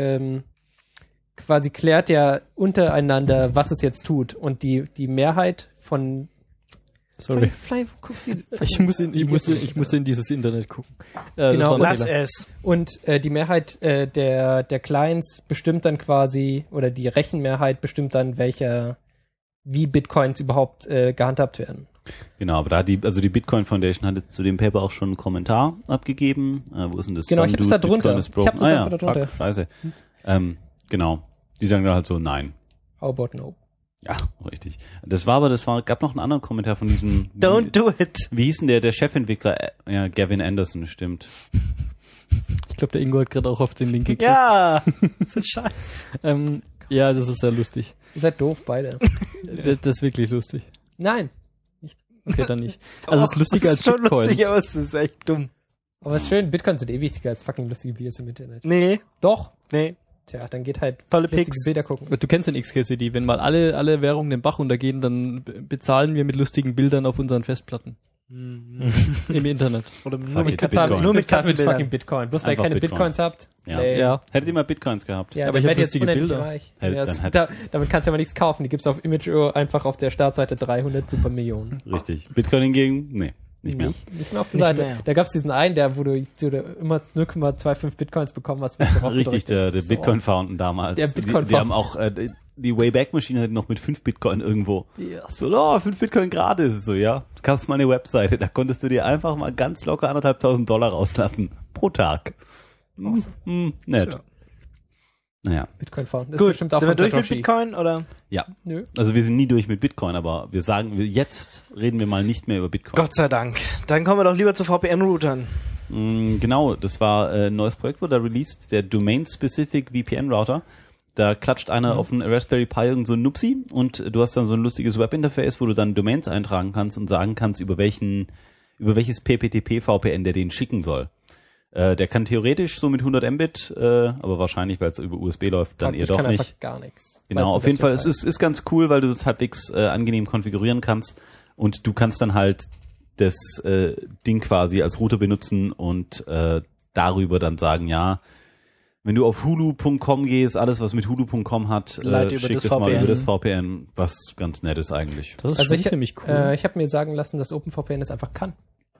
quasi klärt ja untereinander, was es jetzt tut, und die Mehrheit von Sorry. guckst du Ich muss in dieses Internet gucken. Genau, Lass es. Und die Mehrheit der Clients bestimmt dann quasi, oder die Rechenmehrheit bestimmt dann, wie Bitcoins überhaupt gehandhabt werden. Genau, aber die Bitcoin Foundation hatte zu dem Paper auch schon einen Kommentar abgegeben. Wo ist denn das? Genau, ich hab's da drunter. Ich hab das einfach da drunter. Fuck, scheiße. Genau. Die sagen da halt so, nein. How about no? Ja, richtig. Gab noch einen anderen Kommentar von diesem... Don't do it. Wie hieß denn der Chefentwickler? Ja, Gavin Anderson, stimmt. Ich glaube, der Ingo hat gerade auch auf den Link geklickt. Ja, so ein Scheiß. Ja, das ist sehr lustig. Ihr seid doof, beide. Das ist wirklich lustig. Nein. Okay, dann nicht. Also es ist lustiger als Bitcoins. Schon Bitcoins. lustig, aber es ist echt dumm. Aber es ist schön, Bitcoins sind wichtiger als fucking lustige Videos im Internet. Nee, Doch. nee. Tja, dann geht halt Tolle lustige Pics. Bilder gucken. Du kennst den XKCD. Wenn mal alle Währungen den Bach runtergehen, dann bezahlen wir mit lustigen Bildern auf unseren Festplatten. Im Internet. Oder nur Fuck mit it, Katzenbildern. Bitcoin. Nur mit mit Katzenbildern. fucking Bitcoin. Bloß weil ihr Einfach keine Bitcoin. Bitcoins habt. Ja. Nee. Ja. Hättet ihr mal Bitcoins gehabt? Ja, Aber ich dann hab werdet ihr jetzt lustige unendlich Bilder. reich. Hätte- Ja, dann damit kannst du aber nichts kaufen. Die gibt's auf Image.io einfach auf der Startseite 300 Supermillionen. Richtig. Bitcoin hingegen? Nee, nicht mehr. Nicht mehr auf der Nicht Seite. mehr. Da gab's diesen einen, wo du immer 0,25 Bitcoins bekommen hast. Richtig, der Bitcoin Fountain damals. Der Bitcoin die haben auch die Wayback-Maschine hat noch mit 5 Bitcoin irgendwo. Ja. So, 5 Bitcoin gratis. So, ja. Du kannst mal eine Webseite, da konntest du dir einfach mal ganz locker $1.500 rauslassen. Pro Tag. Nett. Tja. Naja. Bitcoin Fountain. Das ist Gut, bestimmt auch sind wir von durch mit Satoshi. Bitcoin, oder? Ja. Nö. Also wir sind nie durch mit Bitcoin, aber jetzt reden wir mal nicht mehr über Bitcoin. Gott sei Dank. Dann kommen wir doch lieber zu VPN-Routern. Genau, das war ein neues Projekt, wurde da released, der Domain-Specific VPN-Router. Da klatscht einer auf einen Raspberry Pi irgend so ein Nupsi und du hast dann so ein lustiges Webinterface, wo du dann Domains eintragen kannst und sagen kannst, über welches PPTP-VPN der den schicken soll. Der kann theoretisch so mit 100 Mbit, aber wahrscheinlich, weil es über USB läuft, dann eher Praktisch doch kann nicht. einfach gar nichts. Genau, auf jeden Fall, es ist ganz cool, weil du das halbwegs angenehm konfigurieren kannst und du kannst dann halt das Ding quasi als Router benutzen und darüber dann sagen, ja, wenn du auf hulu.com gehst, alles was mit hulu.com hat, Leite über schick das das mal VPN. über das VPN, was ganz nett ist eigentlich. Das ist Also schon ziemlich cool. Ich habe mir sagen lassen, dass OpenVPN das einfach kann.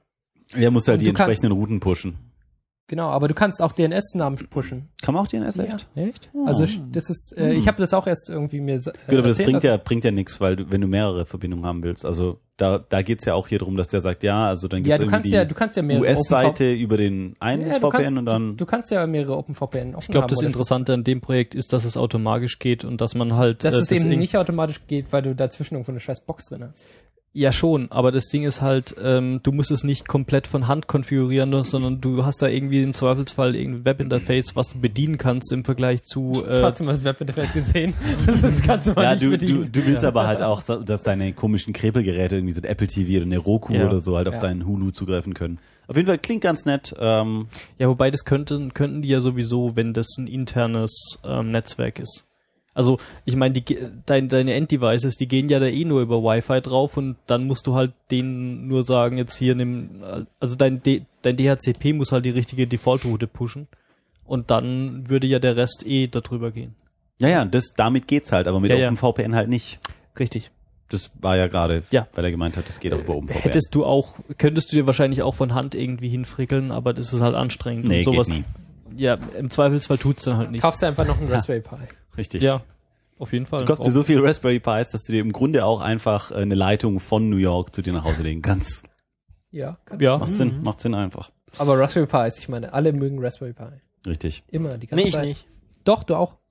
Ja, musst halt Und die du kannst- entsprechenden Routen pushen. Genau, aber du kannst auch DNS-Namen pushen. Kann man auch DNS echt? Echt? Also das ist, ich habe das auch erst irgendwie mir Gut, aber das erzählt bringt ja nichts, weil wenn du mehrere Verbindungen haben willst, also da geht's ja auch hier drum, dass der sagt, ja, also dann Ja, gibt's du kannst ja mehrere US-Seite über den einen Ja, du VPN und dann... Du kannst ja mehrere OpenVPN offen Ich glaube, haben, das oder? Interessante an dem Projekt ist, dass es automatisch geht und dass man halt... Dass es eben Ding- nicht automatisch geht, weil du dazwischen irgendwo eine scheiß Box drin hast. Ja schon, aber das Ding ist halt, du musst es nicht komplett von Hand konfigurieren, sondern du hast da irgendwie im Zweifelsfall irgendein Webinterface, was du bedienen kannst im Vergleich zu... Hast du mal das Webinterface gesehen? Das kannst du mal Ja, nicht bedienen. du willst aber halt auch, dass deine komischen Krepelgeräte, irgendwie so ein Apple TV oder eine Roku Ja. oder so, halt auf Ja. deinen Hulu zugreifen können. Auf jeden Fall klingt ganz nett. Ja, wobei das könnten die ja sowieso, wenn das ein internes Netzwerk ist. Also, ich meine, deine Enddevices, die gehen ja da eh nur über Wi-Fi drauf und dann musst du halt denen nur sagen, jetzt hier also dein DHCP muss halt die richtige Default-Route pushen und dann würde ja der Rest darüber gehen. Ja, damit geht's halt, aber mit Ja, ja. OpenVPN halt nicht. Richtig. Das war ja gerade, Ja. weil er gemeint hat, das geht auch über OpenVPN. Könntest du dir wahrscheinlich auch von Hand irgendwie hinfrickeln, aber das ist halt anstrengend. Nee, und sowas. geht nie. Ja, im Zweifelsfall tut's dann halt nicht. Kaufst du einfach noch einen Raspberry Pi. Richtig. Ja, auf jeden Fall. Du kaufst dir so viel Raspberry Pis, dass du dir im Grunde auch einfach eine Leitung von New York zu dir nach Hause legen kannst. Ja. Ja. Macht Sinn einfach. Aber Raspberry Pis, ich meine, alle mögen Raspberry Pi. Richtig. Immer, die ganze Nee, ich Zeit. nicht. Doch, du auch.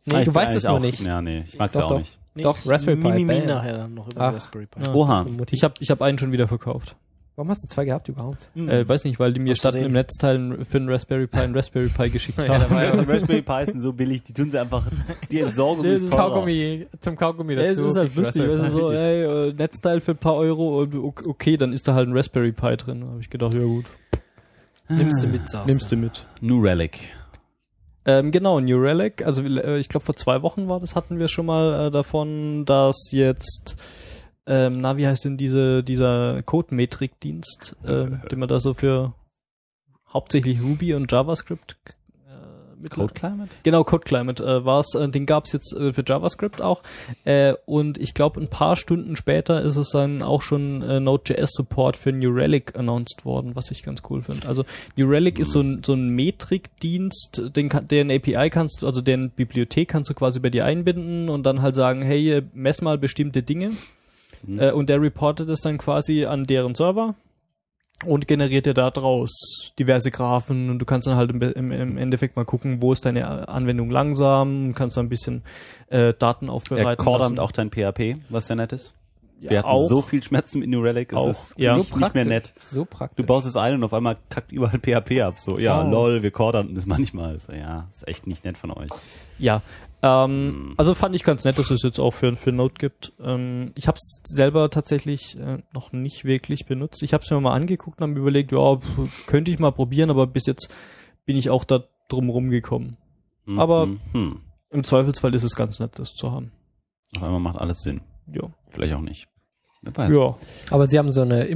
Nee, du weißt es noch nicht. Ja, nee, ich mag's ja auch nicht. Nee, Doch, Raspberry Pi. Mini bam. nachher dann noch über Ach. Raspberry Pi. Ja. Oha. Ich hab einen schon wieder verkauft. Warum hast du 2 gehabt überhaupt? Weiß nicht, weil die mir Aus statt Versehen. im Netzteil für einen Raspberry Pi geschickt Ja, haben. da war ja Die Raspberry Pi sind so billig, die tun sie einfach, die Entsorgung Nee, ist das teurer. Zum Kaugummi Ja, es dazu. ist halt kriegst du lustig, Raspberry weißt du, so, Pi. ey, Netzteil für ein paar Euro und okay, dann ist da halt ein Raspberry Pi drin. Da habe ich gedacht, ja gut, Nimmst du mit, sagst nimmst du mit. New Relic. Genau, New Relic, also ich glaube vor 2 Wochen hatten wir schon mal davon, dass jetzt, wie heißt denn dieser Code-Metrik-Dienst, den man da so für hauptsächlich Ruby und JavaScript Code Climate? Genau, Code Climate war's. Den gab's jetzt für JavaScript auch. Und ich glaube, ein paar Stunden später ist es dann auch schon Node.js-Support für New Relic announced worden, was ich ganz cool finde. Also New Relic ist so ein Metrikdienst, deren API kannst du, also deren Bibliothek kannst du quasi bei dir einbinden und dann halt sagen, hey, mess mal bestimmte Dinge. Und der reportet es dann quasi an deren Server. Und generiert dir da draus diverse Graphen und du kannst dann halt im Endeffekt mal gucken, wo ist deine Anwendung langsam, kannst dann ein bisschen Daten aufbereiten. Er cordant auch dein PHP, was sehr nett ist. Ja, Wir hatten auch. so viel Schmerzen mit New Relic, es Auch. ist Ja. nicht mehr nett. So praktisch. Du baust es ein und auf einmal kackt überall PHP ab. So, ja, Oh. lol, wir cordanten das manchmal. So, ja, ist echt nicht nett von euch. Ja, also fand ich ganz nett, dass es jetzt auch für Node gibt. Ich habe es selber tatsächlich noch nicht wirklich benutzt. Ich habe es mir mal angeguckt und habe mir überlegt, ja, könnte ich mal probieren, aber bis jetzt bin ich auch da drum rumgekommen. Aber im Zweifelsfall ist es ganz nett, das zu haben. Auf einmal macht alles Sinn. Ja. Vielleicht auch nicht. Wer weiß. Ja. Aber sie haben so eine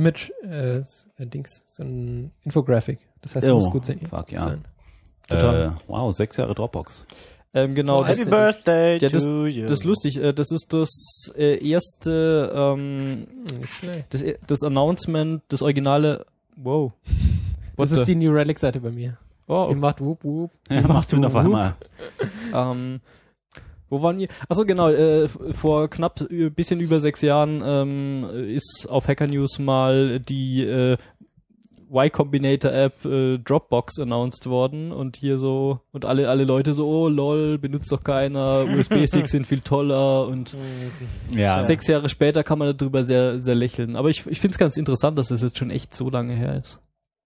so ein Infographic. Das heißt, es muss gut sein. Fuck, ja. sein. Wow, 6 Jahre Dropbox. Genau. Happy Birthday ja, to you. Das ist lustig. Das ist das erste, Nicht schlecht. das Announcement, das originale. Wow. Das ist die New Relic-Seite bei mir. Oh, Sie macht whoop whoop. Ja, macht Sinn auf einmal. Wo waren wir? Achso, genau. Vor knapp bisschen über 6 Jahren ist auf Hacker News mal die Y Combinator App Dropbox announced worden und hier so und alle Leute so, oh lol, benutzt doch keiner, USB-Sticks sind viel toller und Ja. 6 Jahre später kann man darüber sehr, sehr lächeln. Aber ich finde es ganz interessant, dass es jetzt schon echt so lange her ist.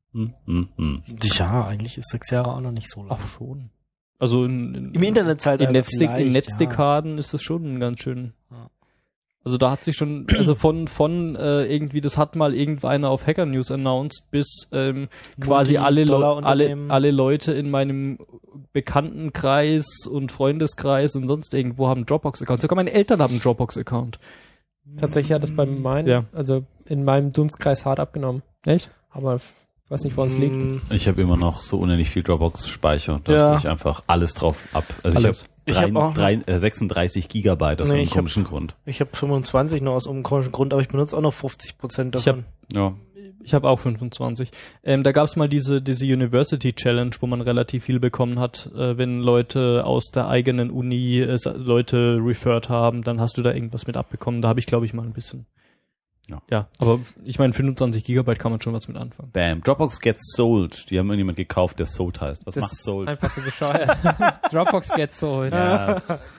Ja, eigentlich ist 6 Jahre auch noch nicht so lang. Ach schon. Also Im Internetzeitalter in vielleicht, Netzdekaden ist das schon ganz schön. Ja. Also da hat sich schon, also von irgendwie, das hat mal irgendeiner auf Hacker News announced, bis quasi alle Leute in meinem Bekanntenkreis und Freundeskreis und sonst irgendwo haben Dropbox-Accounts. Sogar meine Eltern haben einen Dropbox-Account. Tatsächlich hat das bei meinen, also in meinem Dunstkreis hart abgenommen. Echt? Aber weiß nicht, woran es liegt. Ich habe immer noch so unendlich viel Dropbox-Speicher, dass Ja. ich einfach alles drauf ab. Also Alles. ich Ich hab auch habe 36 Gigabyte aus Nee, einem ich hab- komischen Grund. Ich habe 25 nur aus irgendeinem komischen Grund, aber ich benutze auch noch 50% davon. Ja. Ich habe auch 25. Da gab es mal diese University Challenge, wo man relativ viel bekommen hat, wenn Leute aus der eigenen Uni Leute referred haben, dann hast du da irgendwas mit abbekommen. Da habe ich, glaube ich, mal ein bisschen. Ja, aber ich meine, 25 Gigabyte kann man schon was mit anfangen. Bam. Dropbox gets sold. Die haben irgendjemand gekauft, der sold heißt. Was Das macht ist sold? einfach so bescheuert. Dropbox gets sold. Ja,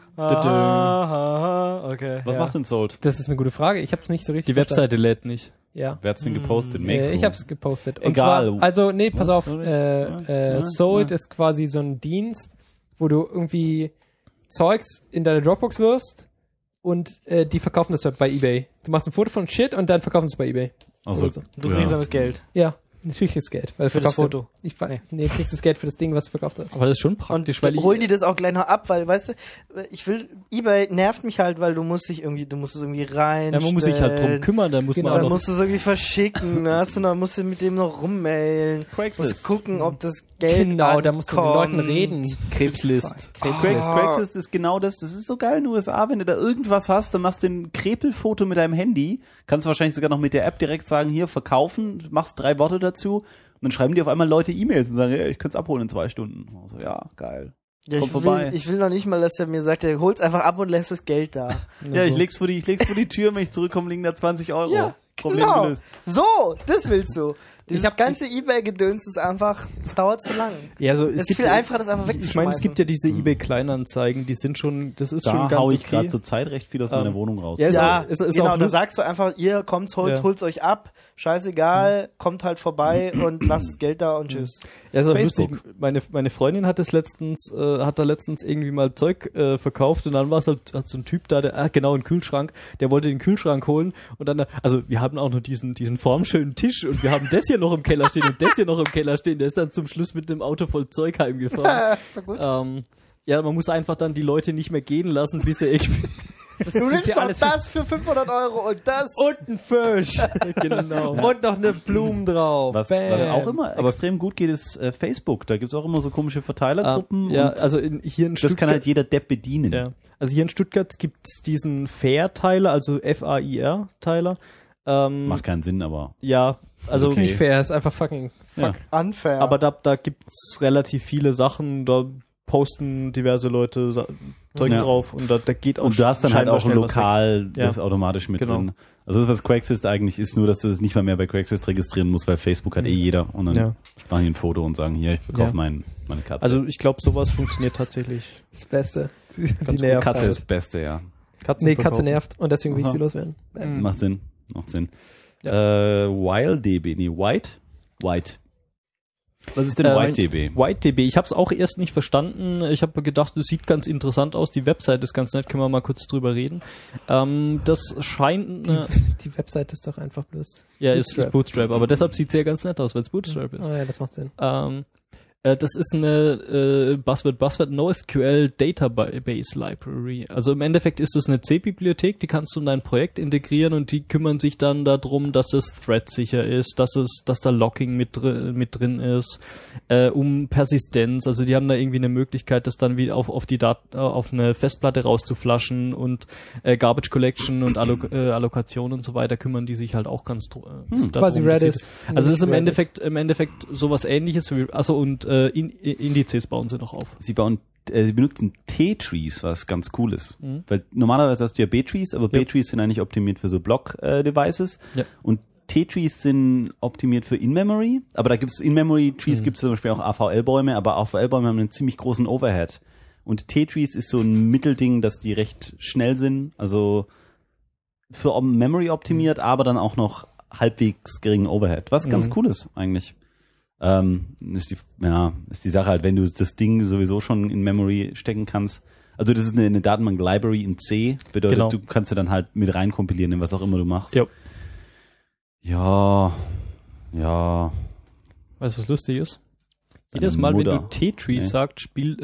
Okay. was macht denn sold? Das ist eine gute Frage. Ich habe es nicht so richtig Die Webseite lädt nicht. Ja. Wer hat's denn gepostet? Make Ich habe es gepostet. Und Egal. zwar, also nee, pass Was? auf. Sold ist quasi so ein Dienst, wo du irgendwie Zeugs in deine Dropbox wirfst und die verkaufen das bei eBay. Du machst ein Foto von Shit und dann verkaufen sie es bei eBay. Also, Oder so. Du kriegst dann das Geld. Ja, natürlich das Geld. Weil Für das verkaufst du- Foto. Nee, kriegst das Geld für das Ding, was du verkauft hast. Aber das ist schon Und praktisch, weil holen die das auch gleich noch ab, weil, weißt du, eBay nervt mich halt, weil du musst es irgendwie rein. ja, man muss sich halt drum kümmern, da muss Genau. man Dann auch noch musst du es irgendwie verschicken, hast du noch, musst du mit dem noch rummailen. Musst gucken, ob das Geld Genau, da musst du mit den Leuten ankommt. reden. Krebslist. Craigslist ist genau das. Das ist so geil in den USA, wenn du da irgendwas hast, dann machst du ein Krepelfoto mit deinem Handy, kannst du wahrscheinlich sogar noch mit der App direkt sagen, hier, verkaufen, machst 3 Worte dazu und dann schreiben dir auf einmal Leute E-Mails und sagen, hey, ich könnte es abholen in 2 Stunden. Also, ja, geil. Ja, Komm ich vorbei. will noch nicht mal, dass der mir sagt, er holt's einfach ab und lässt das Geld da. Ja, ich leg's vor die Tür, wenn ich zurückkomme, liegen da 20 Euro. Ja, Problem genau. gelöst. So, das willst du. Dieses ganze eBay-Gedöns ist einfach, es dauert zu lang. Ja, also Es ist viel einfacher, das einfach wegzuschmeißen. Ich meine, es gibt ja diese eBay-Kleinanzeigen, die sind schon, das ist Da schon ganz hau ich okay. gerade zur Zeit recht viel aus meiner Wohnung raus. Ja, Ja, ist genau, auch da sagst du einfach, ihr kommt's, holt's euch ab, scheißegal, kommt halt vorbei und lasst das Geld da und tschüss. Ja, ist auch Facebook. lustig. Meine Freundin hat letztens irgendwie mal Zeug verkauft und dann war es halt hat so ein Typ da, einen Kühlschrank, der wollte den Kühlschrank holen und dann, also wir haben auch noch diesen formschönen Tisch und wir haben das hier noch im Keller stehen und das hier noch im Keller stehen, der ist dann zum Schluss mit dem Auto voll Zeug heimgefahren. So gut. Ja, man muss einfach dann die Leute nicht mehr gehen lassen, bis er irgendwie... Du nimmst doch das für 500 € und das. Und ein Fisch. genau. Und noch eine Blume drauf. Was auch immer extrem gut geht, ist Facebook. Da gibt's auch immer so komische Verteilergruppen. Ja, und also hier in das Stuttgart... kann halt jeder Depp bedienen. Ja. Also hier in Stuttgart gibt's diesen Fair-Teiler, also F-A-I-R-Teiler. Macht keinen Sinn, aber Ja, also... Ist nicht fair, ist einfach fucking fuck. Unfair. Aber da gibt's relativ viele Sachen, da posten diverse Leute Zeug drauf und da geht auch und du hast dann halt scheinbar auch schnell was weg. lokal Ja. das automatisch mit Genau. drin. Also das, was Craigslist eigentlich ist, nur dass du das nicht mal mehr bei Craigslist registrieren musst, weil Facebook hat jeder und dann Ja. machen die ein Foto und sagen, hier, ich verkaufe Ja. meine Katze. Also ich glaube, sowas funktioniert tatsächlich. Das Beste. Die Katze nervt ist das halt. Beste, ja. Nee, Katze nervt und deswegen will ich Aha. sie loswerden. Bam. Macht Sinn. Ja. White. Was ist denn WhiteDB? WhiteDB, ich habe es auch erst nicht verstanden. Ich habe gedacht, das sieht ganz interessant aus. Die Website ist ganz nett, können wir mal kurz drüber reden. Das scheint... Die Website ist doch einfach bloß ist Bootstrap, aber deshalb sieht es ja ganz nett aus, weil es Bootstrap ist. Oh ja, das macht Sinn. Das ist eine Buzzword NoSQL Database Library. Also im Endeffekt ist es eine C-Bibliothek, die kannst du in dein Projekt integrieren und die kümmern sich dann darum, dass es thread-sicher ist, dass da Locking mit drin ist, um Persistenz. Also die haben da irgendwie eine Möglichkeit, das dann wieder auf eine Festplatte rauszuflaschen und Garbage Collection und Allokation und so weiter kümmern die sich halt auch ganz darum. Quasi Redis. Also es ist im Endeffekt sowas Ähnliches wie, und Indizes bauen sie noch auf. Sie benutzen T-Trees, was ganz cool ist. Weil normalerweise hast du ja B-Trees, aber B-Trees sind eigentlich optimiert für so Block-Devices. Ja. Und T-Trees sind optimiert für In-Memory. Aber da gibt's In-Memory-Trees, gibt's zum Beispiel auch AVL-Bäume, aber AVL-Bäume haben einen ziemlich großen Overhead. Und T-Trees ist so ein Mittelding, dass die recht schnell sind, also für Memory optimiert, aber dann auch noch halbwegs geringen Overhead. Was ganz cool ist eigentlich. Ist die Sache halt, wenn du das Ding sowieso schon in Memory stecken kannst. Also das ist eine Datenbank-Library in C, bedeutet, Genau. du kannst sie dann halt mit rein kompilieren, in was auch immer du machst. Jo. Ja. Weißt du, was lustig ist? Deine Jedes Mal, wenn Mutter. du T-Tree Nee. sagt,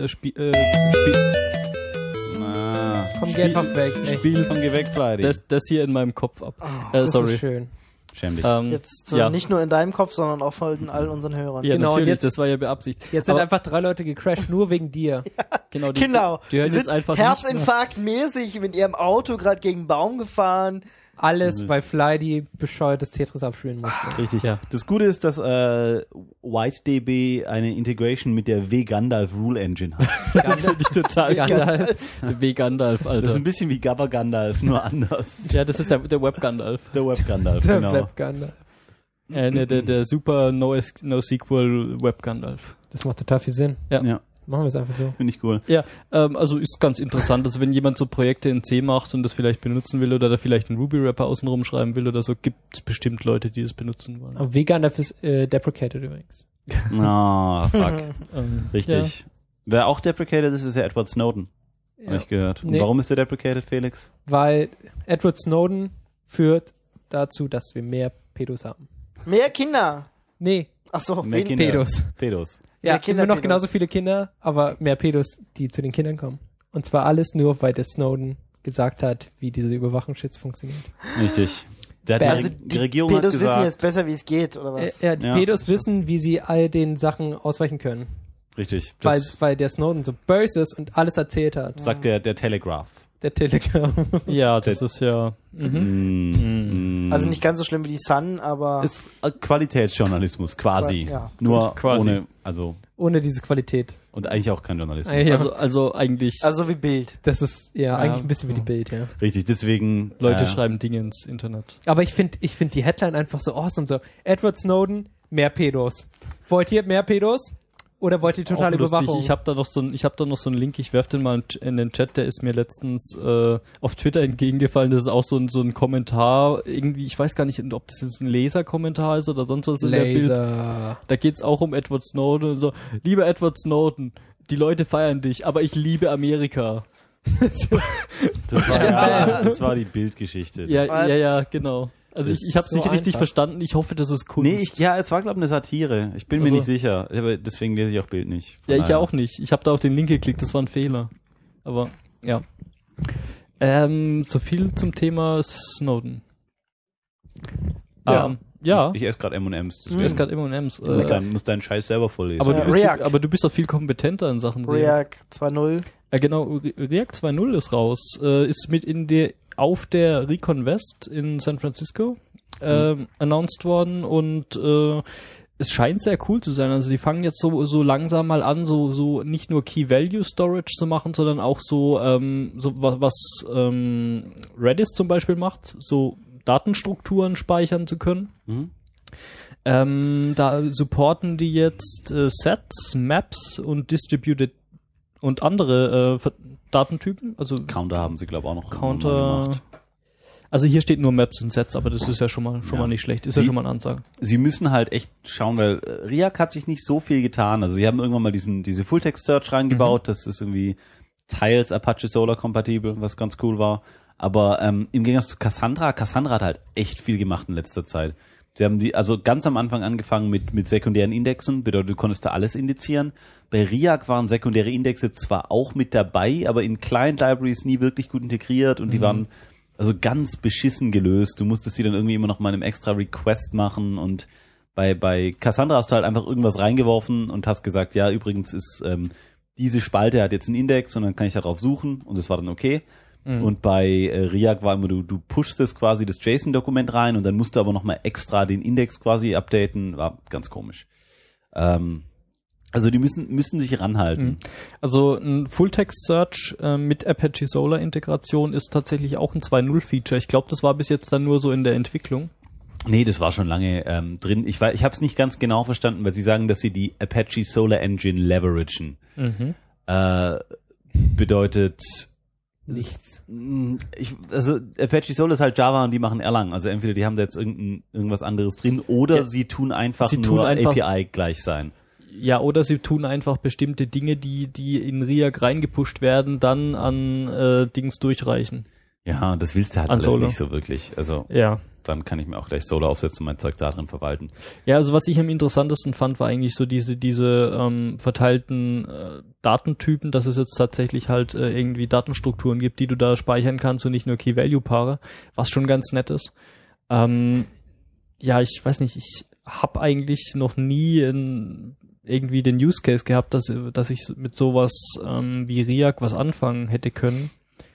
Komm, geh einfach weg. Komm, geh weg, Fleidy. das hier in meinem Kopf ab. Das Sorry. ist schön. Schäm dich. Jetzt nicht nur in deinem Kopf, sondern auch von allen unseren Hörern. Ja, Genau, und natürlich, jetzt- das war ja beabsichtigt. Jetzt sind Aber einfach 3 Leute gecrashed, nur wegen dir. genau, Genau. die hören Die jetzt sind einfach herzinfarktmäßig mit ihrem Auto gerade gegen einen Baum gefahren. Alles, weil Fly bescheuertes Tetris abspielen musste. Richtig. Ja. Das Gute ist, dass WhiteDB eine Integration mit der W-Gandalf Rule Engine hat. Das finde ich total Gandalf. W-Gandalf, Das ist Alter. ein bisschen wie Gabba Gandalf, nur anders. Ja, das ist der Web-Gandalf. Der Web-Gandalf, Der genau. Webgandalf. Der super NoSQL Web-Gandalf. Das macht total viel Sinn. Ja, Machen wir es einfach so. finde ich cool. Ja, also ist ganz interessant. Also wenn jemand so Projekte in C macht und das vielleicht benutzen will oder da vielleicht einen Ruby-Wrapper außenrum schreiben will oder so, gibt es bestimmt Leute, die das benutzen wollen. Aber Vgandalf ist deprecated übrigens. Ah, fuck. Richtig. Ja. Wer auch deprecated ist, ist ja Edward Snowden. Habe ich gehört. Und Nee. warum ist der deprecated, Felix? Weil Edward Snowden führt dazu, dass wir mehr Pedos haben. Mehr Kinder. Nee, Ach so, Mehr wen- Kinder. Pedos. Pedos. Ja, Kinder- immer noch Pedos. genauso viele Kinder, aber mehr Pedos, die zu den Kindern kommen. Und zwar alles nur, weil der Snowden gesagt hat, wie diese Überwachungsschutz funktioniert. Richtig. Der hat Also die Regierung Pedos hat wissen gesagt, jetzt besser, wie es geht, oder was? Die Ja. Pedos wissen, wie sie all den Sachen ausweichen können. richtig, Weil, das weil der Snowden so böse ist und alles erzählt hat. sagt der Telegraph. Der Telegram. Ja, das ist ja... Also nicht ganz so schlimm wie die Sun, aber Ist Qualitätsjournalismus quasi. Ja. Nur Quasi. ohne, also, Ohne diese Qualität. und eigentlich auch kein Journalismus. Ja. Also eigentlich also wie Bild. Das ist ja eigentlich ein bisschen wie die Bild, ja. Richtig, deswegen. Leute schreiben Dinge ins Internet. Aber ich finde die Headline einfach so awesome. So, Edward Snowden mehr Pedos. Wollt ihr mehr Pedos? Oder wollt ihr totale Überwachung? Ich habe da noch so einen Link, ich werf den mal in den Chat, der ist mir letztens auf Twitter entgegengefallen, das ist auch so ein Kommentar, irgendwie, ich weiß gar nicht, ob das jetzt ein Leserkommentar ist oder sonst was in der Bild. Da geht's auch um Edward Snowden und so. Lieber Edward Snowden, die Leute feiern dich, aber ich liebe Amerika. Das war die Bildgeschichte. Ja, genau. Also ich habe es nicht richtig verstanden. Ich hoffe, das ist Kunst. Nee, es war, glaube ich, eine Satire. Ich bin mir nicht sicher. Aber deswegen lese ich auch Bild nicht. Ja, ich auch nicht. Ich habe da auf den Link geklickt. Das war ein Fehler. Aber, ja. So viel zum Thema Snowden. Ja. Ich esse gerade M&M's. Du isst gerade M&M's. Du musst deinen Scheiß selber vorlesen. Aber du bist doch viel kompetenter in Sachen React 2.0. Ja, genau. React 2.0 ist raus. Ist mit auf der Recon West in San Francisco announced worden und es scheint sehr cool zu sein. Also die fangen jetzt so langsam mal an, so nicht nur Key-Value-Storage zu machen, sondern auch was Redis zum Beispiel macht, so Datenstrukturen speichern zu können. Da supporten die jetzt Sets, Maps und Distributed und andere Datentypen. Also Counter haben sie, glaube ich, auch noch gemacht. Also hier steht nur Maps und Sets, aber das ist ja schon mal nicht schlecht. Ist ja schon mal eine Ansage. Sie müssen halt echt schauen, weil React hat sich nicht so viel getan. Also sie haben irgendwann mal diese Full-Text-Search reingebaut. Das ist irgendwie teils Apache Solar kompatibel, was ganz cool war. Aber im Gegensatz zu Cassandra hat halt echt viel gemacht in letzter Zeit. Sie haben also ganz am Anfang angefangen mit sekundären Indexen, bedeutet, du konntest da alles indizieren. Bei React waren sekundäre Indexe zwar auch mit dabei, aber in Client-Libraries nie wirklich gut integriert und die waren also ganz beschissen gelöst. Du musstest sie dann irgendwie immer noch mal in einem extra Request machen und bei Cassandra hast du halt einfach irgendwas reingeworfen und hast gesagt, ja, übrigens ist diese Spalte hat jetzt einen Index und dann kann ich da drauf suchen und das war dann okay. Und bei React war immer, du pushst quasi das JSON-Dokument rein und dann musst du aber nochmal extra den Index quasi updaten. War ganz komisch. Also die müssen sich ranhalten. Also ein Full-Text-Search mit Apache Solar-Integration ist tatsächlich auch ein 2.0-Feature. Ich glaube, das war bis jetzt dann nur so in der Entwicklung. Nee, das war schon lange drin. Ich habe es nicht ganz genau verstanden, weil sie sagen, dass sie die Apache Solar Engine leveragen. Bedeutet nichts. Also Apache Solar ist halt Java und die machen Erlang. Also entweder die haben da jetzt irgendwas anderes drin oder sie tun einfach API gleich sein. Ja, oder sie tun einfach bestimmte Dinge, die in React reingepusht werden, dann an Dings durchreichen. Ja, das willst du halt alles nicht so wirklich. Also dann kann ich mir auch gleich Solar aufsetzen und mein Zeug da drin verwalten. Ja, also was ich am interessantesten fand, war eigentlich so diese verteilten Datentypen, dass es jetzt tatsächlich halt irgendwie Datenstrukturen gibt, die du da speichern kannst und nicht nur Key-Value-Paare, was schon ganz nett ist. Ja, ich weiß nicht, ich habe eigentlich noch nie irgendwie den Use Case gehabt, dass ich mit sowas wie React was anfangen hätte können.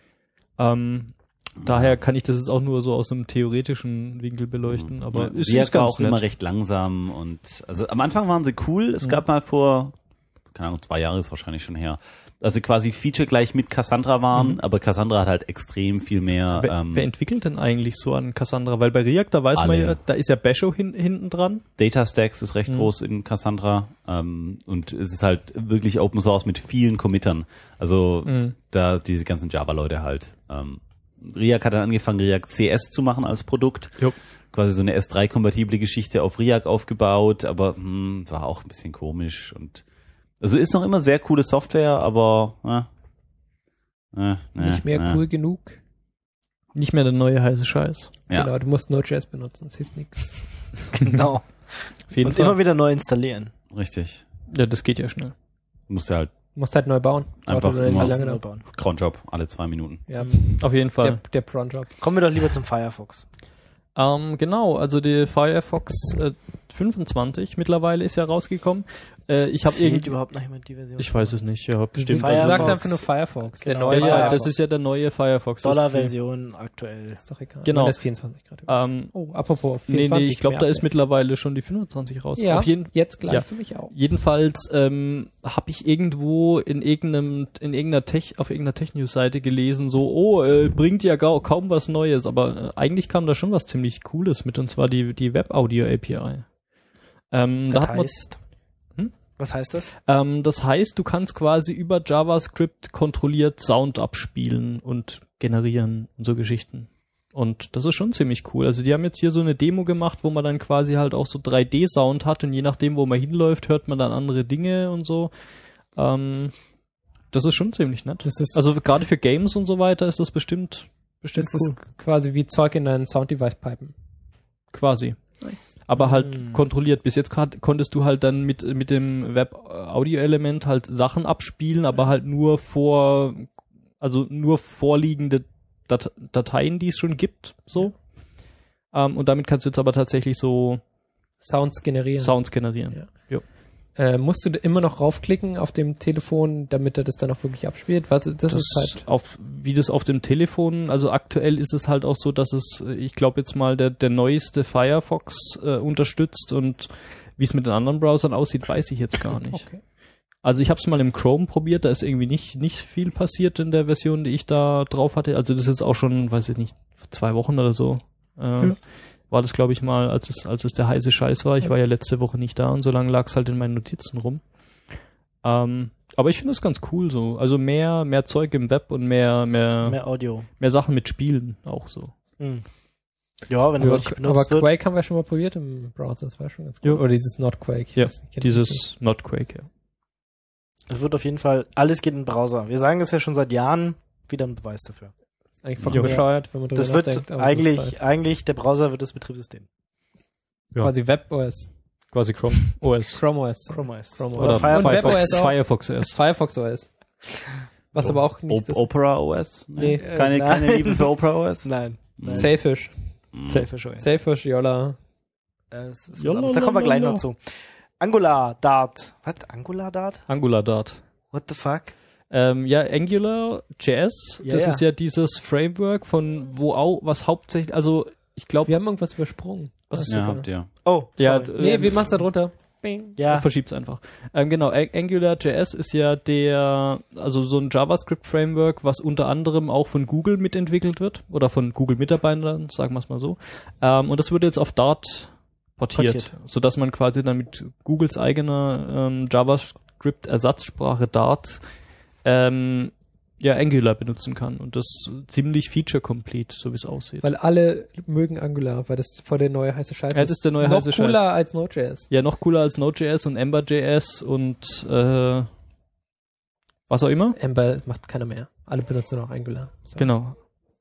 Daher kann ich das jetzt auch nur so aus einem theoretischen Winkel beleuchten, aber es ist ganz auch nett. Immer recht langsam und also am Anfang waren sie cool. Es gab mal vor, keine Ahnung, 2 Jahre ist wahrscheinlich schon her, also quasi Feature gleich mit Cassandra waren, aber Cassandra hat halt extrem viel mehr. Wer entwickelt denn eigentlich so an Cassandra? Weil bei React, da weiß man ja, da ist ja Basho hinten dran. DataStax ist recht groß in Cassandra und es ist halt wirklich Open Source mit vielen Committern. Also da diese ganzen Java-Leute halt. React hat dann angefangen, React CS zu machen als Produkt. Jupp. Quasi so eine S3-kompatible Geschichte auf React aufgebaut, aber war auch ein bisschen komisch und also ist noch immer sehr coole Software, aber nicht mehr cool genug. Nicht mehr der neue heiße Scheiß. Ja. Genau, du musst Node.js benutzen, es hilft nichts. Genau. Auf jeden Fall. Immer wieder neu installieren. Richtig. Ja, das geht ja schnell. Du musst halt neu bauen. Einfach neu bauen. Cronjob alle 2 Minuten. Ja, auf jeden Fall. Der Cronjob. Kommen wir doch lieber zum Firefox. Genau, also die Firefox 25 mittlerweile ist ja rausgekommen. Ich habe überhaupt noch jemand die Version? Ich weiß es nicht, ja, bestimmt. Du sagst einfach nur Firefox. Genau. Der neue Firefox. Das ist ja der neue Firefox. Dollar-Version aktuell. Ist doch egal. Genau. Das ist 24 gerade. Apropos 24. Nee, ich glaube, da ist mittlerweile schon die 25 raus. Ja, jetzt gleich für mich auch. Jedenfalls habe ich irgendwo auf irgendeiner Tech-News-Seite gelesen, bringt ja kaum was Neues, aber eigentlich kam da schon was ziemlich Cooles mit, und zwar die Web-Audio-API. Was heißt das? Das heißt, du kannst quasi über JavaScript kontrolliert Sound abspielen und generieren und so Geschichten. Und das ist schon ziemlich cool. Also die haben jetzt hier so eine Demo gemacht, wo man dann quasi halt auch so 3D-Sound hat und je nachdem, wo man hinläuft, hört man dann andere Dinge und so. Das ist schon ziemlich nett. Also gerade für Games und so weiter ist das bestimmt Das cool. ist quasi wie Zeug in dein Sound-Device pipen. Quasi. Nice. Aber halt kontrolliert. Bis jetzt konntest du halt dann mit dem Web-Audio-Element halt Sachen abspielen, aber halt nur vorliegende Dateien, die es schon gibt, so. Und damit kannst du jetzt aber tatsächlich so Sounds generieren. Ja. Musst du immer noch raufklicken auf dem Telefon, damit er das dann auch wirklich abspielt? Das ist halt wie das auf dem Telefon, also aktuell ist es halt auch so, dass es, ich glaube jetzt mal, der neueste Firefox unterstützt und wie es mit den anderen Browsern aussieht, weiß ich jetzt gar nicht. Okay. Also ich habe es mal im Chrome probiert, da ist irgendwie nicht viel passiert in der Version, die ich da drauf hatte. Also das ist jetzt auch schon, weiß ich nicht, 2 Wochen oder so. War das, glaube ich, mal, als es der heiße Scheiß war. Ich war ja letzte Woche nicht da und so lange lag es halt in meinen Notizen rum. Aber ich finde das ganz cool so. Also mehr Zeug im Web und mehr Audio. Mehr Sachen mit Spielen auch so. Ja, wenn es auch nicht aber benutzt wird. Quake haben wir schon mal probiert im Browser, das war schon ganz cool. Jo. Oder dieses Not Quake. Ja, dieses Not Quake, ja. Es wird auf jeden Fall, alles geht in den Browser. Wir sagen das ja schon seit Jahren, wieder ein Beweis dafür. Das ist eigentlich voll bescheuert, wenn man drüber Das wird nachdenkt. Aber das ist halt eigentlich, der Browser wird das Betriebssystem. Ja. quasi WebOS. Quasi Chrome OS. Chrome OS. Chrome OS. Chrome Oder OS. Firefox. Und WebOS auch. Firefox OS. Firefox OS. Was aber auch nicht das Opera OS? Nee. Keine Nein. Liebe für Opera OS? Nein. Sailfish. Selfish OS. Sailfish, Yola. Das ist was anderes. Da kommen wir gleich noch zu. Angular Dart. Was? Angular Dart? Angular Dart. What the fuck? AngularJS, Ja, das ja. ist ja dieses Framework was hauptsächlich, also ich glaube, Wir haben irgendwas übersprungen. Was? Ja, habt ihr. Oh, ja, sorry. Nee, wir machen's da drunter. Bing. Ja. verschiebt's einfach. Genau, AngularJS ist ja also so ein JavaScript-Framework, was unter anderem auch von Google mitentwickelt wird oder von Google-Mitarbeitern, sagen wir es mal so. Und das wird jetzt auf Dart portiert, sodass man quasi dann mit Googles eigener JavaScript-Ersatzsprache Dart Angular benutzen kann und das ziemlich feature-complete, so wie es aussieht. Weil alle mögen Angular, weil das vor der neue heiße Scheiß Ja, das ist der neue noch heiße cooler Scheiß. als Node.js. Ja, noch cooler als Node.js und Ember.js und was auch immer. Ember macht keiner mehr. Alle benutzen noch Angular. So. Genau.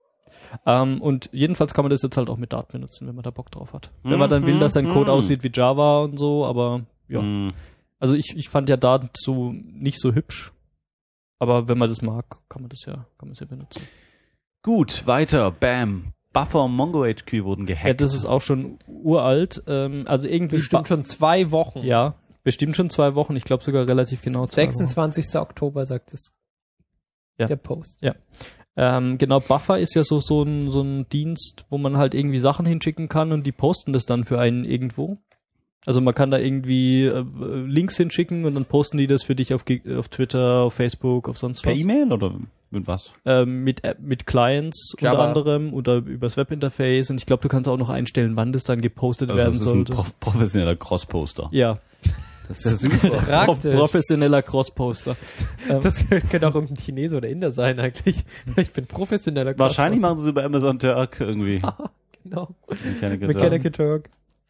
Und jedenfalls kann man das jetzt halt auch mit Dart benutzen, wenn man da Bock drauf hat. Wenn man dann will, dass sein Code aussieht wie Java und so, aber ja. Also ich fand ja Dart so nicht so hübsch. Aber wenn man das mag, kann man es ja benutzen. Gut, weiter. Bam. Buffer und MongoHQ wurden gehackt. Ja, das ist auch schon uralt. Also irgendwie Bestimmt schon 2 Wochen. Ja, bestimmt schon 2 Wochen. Ich glaube sogar relativ genau 2 Wochen. 26. Oktober sagt es der Post. Ja. Genau, Buffer ist ja so ein Dienst, wo man halt irgendwie Sachen hinschicken kann und die posten das dann für einen irgendwo. Also man kann da irgendwie Links hinschicken und dann posten die das für dich auf Twitter, auf Facebook, auf sonst was. Per E-Mail oder mit was? Mit Clients Java. unter anderem oder übers Webinterface und ich glaube, du kannst auch noch einstellen, wann das dann gepostet werden das ist sollte. ein professioneller Cross-Poster. Ja, Das ist ja super. Praktisch. professioneller Cross-Poster. Das könnte auch irgendein Chinese oder Inder sein eigentlich. Ich bin professioneller Wahrscheinlich Crossposter. machen sie es über Amazon Turk irgendwie. Genau. Mechanical Turk.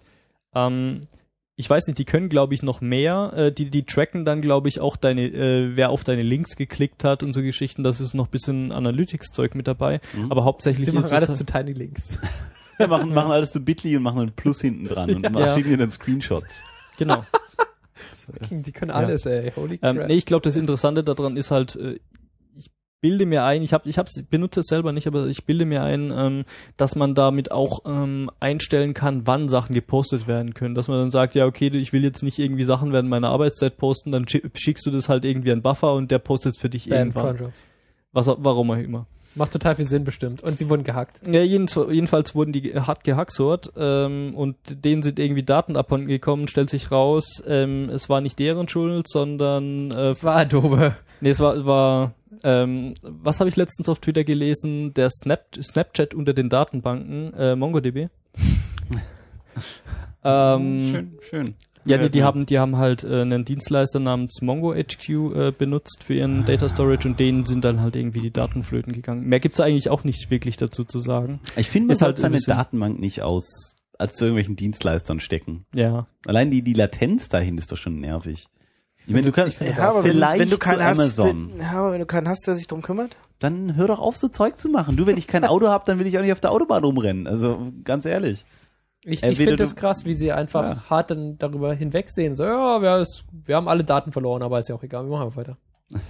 Ich weiß nicht, die können, glaube ich, noch mehr. Die tracken dann, glaube ich, auch wer auf deine Links geklickt hat und so Geschichten. Das ist noch ein bisschen Analytics-Zeug mit dabei. Aber hauptsächlich Sie machen ist alles es zu Tiny Links. Ja, machen alles zu Bitly und machen einen Plus hinten dran und Ja. schicken dir dann Screenshots. genau. Die können alles, ey. Holy crap. Nee, ich glaube, das Interessante daran ist halt, ich bilde mir ein, benutze es selber nicht, aber ich bilde mir ein, dass man damit auch einstellen kann, wann Sachen gepostet werden können. Dass man dann sagt, ja, okay, ich will jetzt nicht irgendwie Sachen während meiner Arbeitszeit posten, dann schickst du das halt irgendwie an Buffer und der postet für dich irgendwann. Cronjobs. Warum auch immer. Macht total viel Sinn bestimmt. Und sie wurden gehackt. Ja, jedenfalls wurden die hart gehacksort und denen sind irgendwie Daten abhanden gekommen, stellt sich raus, es war nicht deren Schuld, sondern Das war Adobe. nee, es war was habe ich letztens auf Twitter gelesen? Der Snapchat unter den Datenbanken, MongoDB. Schön. Ja, die haben halt einen Dienstleister namens MongoHQ benutzt für ihren Data Storage und denen sind dann halt irgendwie die Daten flöten gegangen. Mehr gibt's eigentlich auch nicht wirklich dazu zu sagen. Ich finde, man sollte seine ein bisschen- Datenbank nicht als zu irgendwelchen Dienstleistern stecken. Ja. Allein die Latenz dahin ist doch schon nervig. Ich meine, du kannst Ja, aber vielleicht wenn du keinen zu Amazon. hast, aber wenn du keinen hast, der sich drum kümmert. Dann hör doch auf, so Zeug zu machen. Du, wenn ich kein Auto habe, dann will ich auch nicht auf der Autobahn rumrennen. Also ganz ehrlich. Ich Entweder finde das du- krass, wie sie einfach hart dann darüber hinwegsehen. So, ja, wir haben alle Daten verloren, aber ist ja auch egal, wir machen einfach weiter.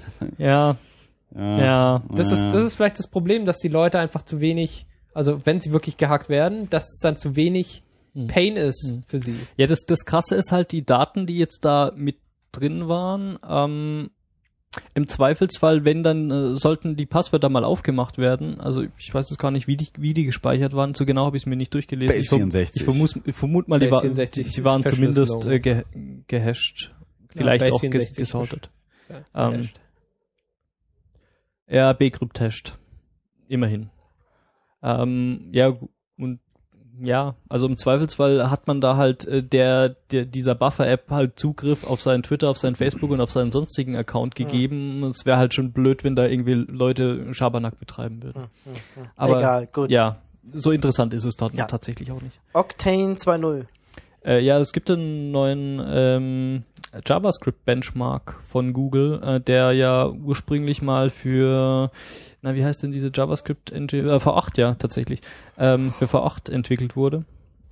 Ja. Das ist vielleicht das Problem, dass die Leute einfach zu wenig, also wenn sie wirklich gehackt werden, dass es dann zu wenig Pain ist für sie. Ja, das Krasse ist halt, die Daten, die jetzt da mit drin waren, im Zweifelsfall, wenn dann sollten die Passwörter mal aufgemacht werden. Also ich weiß jetzt gar nicht, wie die gespeichert waren. So genau habe ich es mir nicht durchgelesen. Base 64. Ich vermute mal, die Base waren 64 zumindest Verschlüsselung. gehasht. Vielleicht Base auch 64 gesortet. Ja, Ja, bekryptescht. Immerhin. Also im Zweifelsfall hat man da halt dieser Buffer-App halt Zugriff auf seinen Twitter, auf seinen Facebook und auf seinen sonstigen Account gegeben. Es wäre halt schon blöd, wenn da irgendwie Leute Schabernack betreiben würden. Aber Egal, gut. ja, so interessant ist es dort tatsächlich auch nicht. Octane 2.0. Ja, es gibt einen neuen JavaScript-Benchmark von Google, der ja ursprünglich mal für, wie heißt denn diese JavaScript-Engine? V8, ja, tatsächlich. Für V8 entwickelt wurde.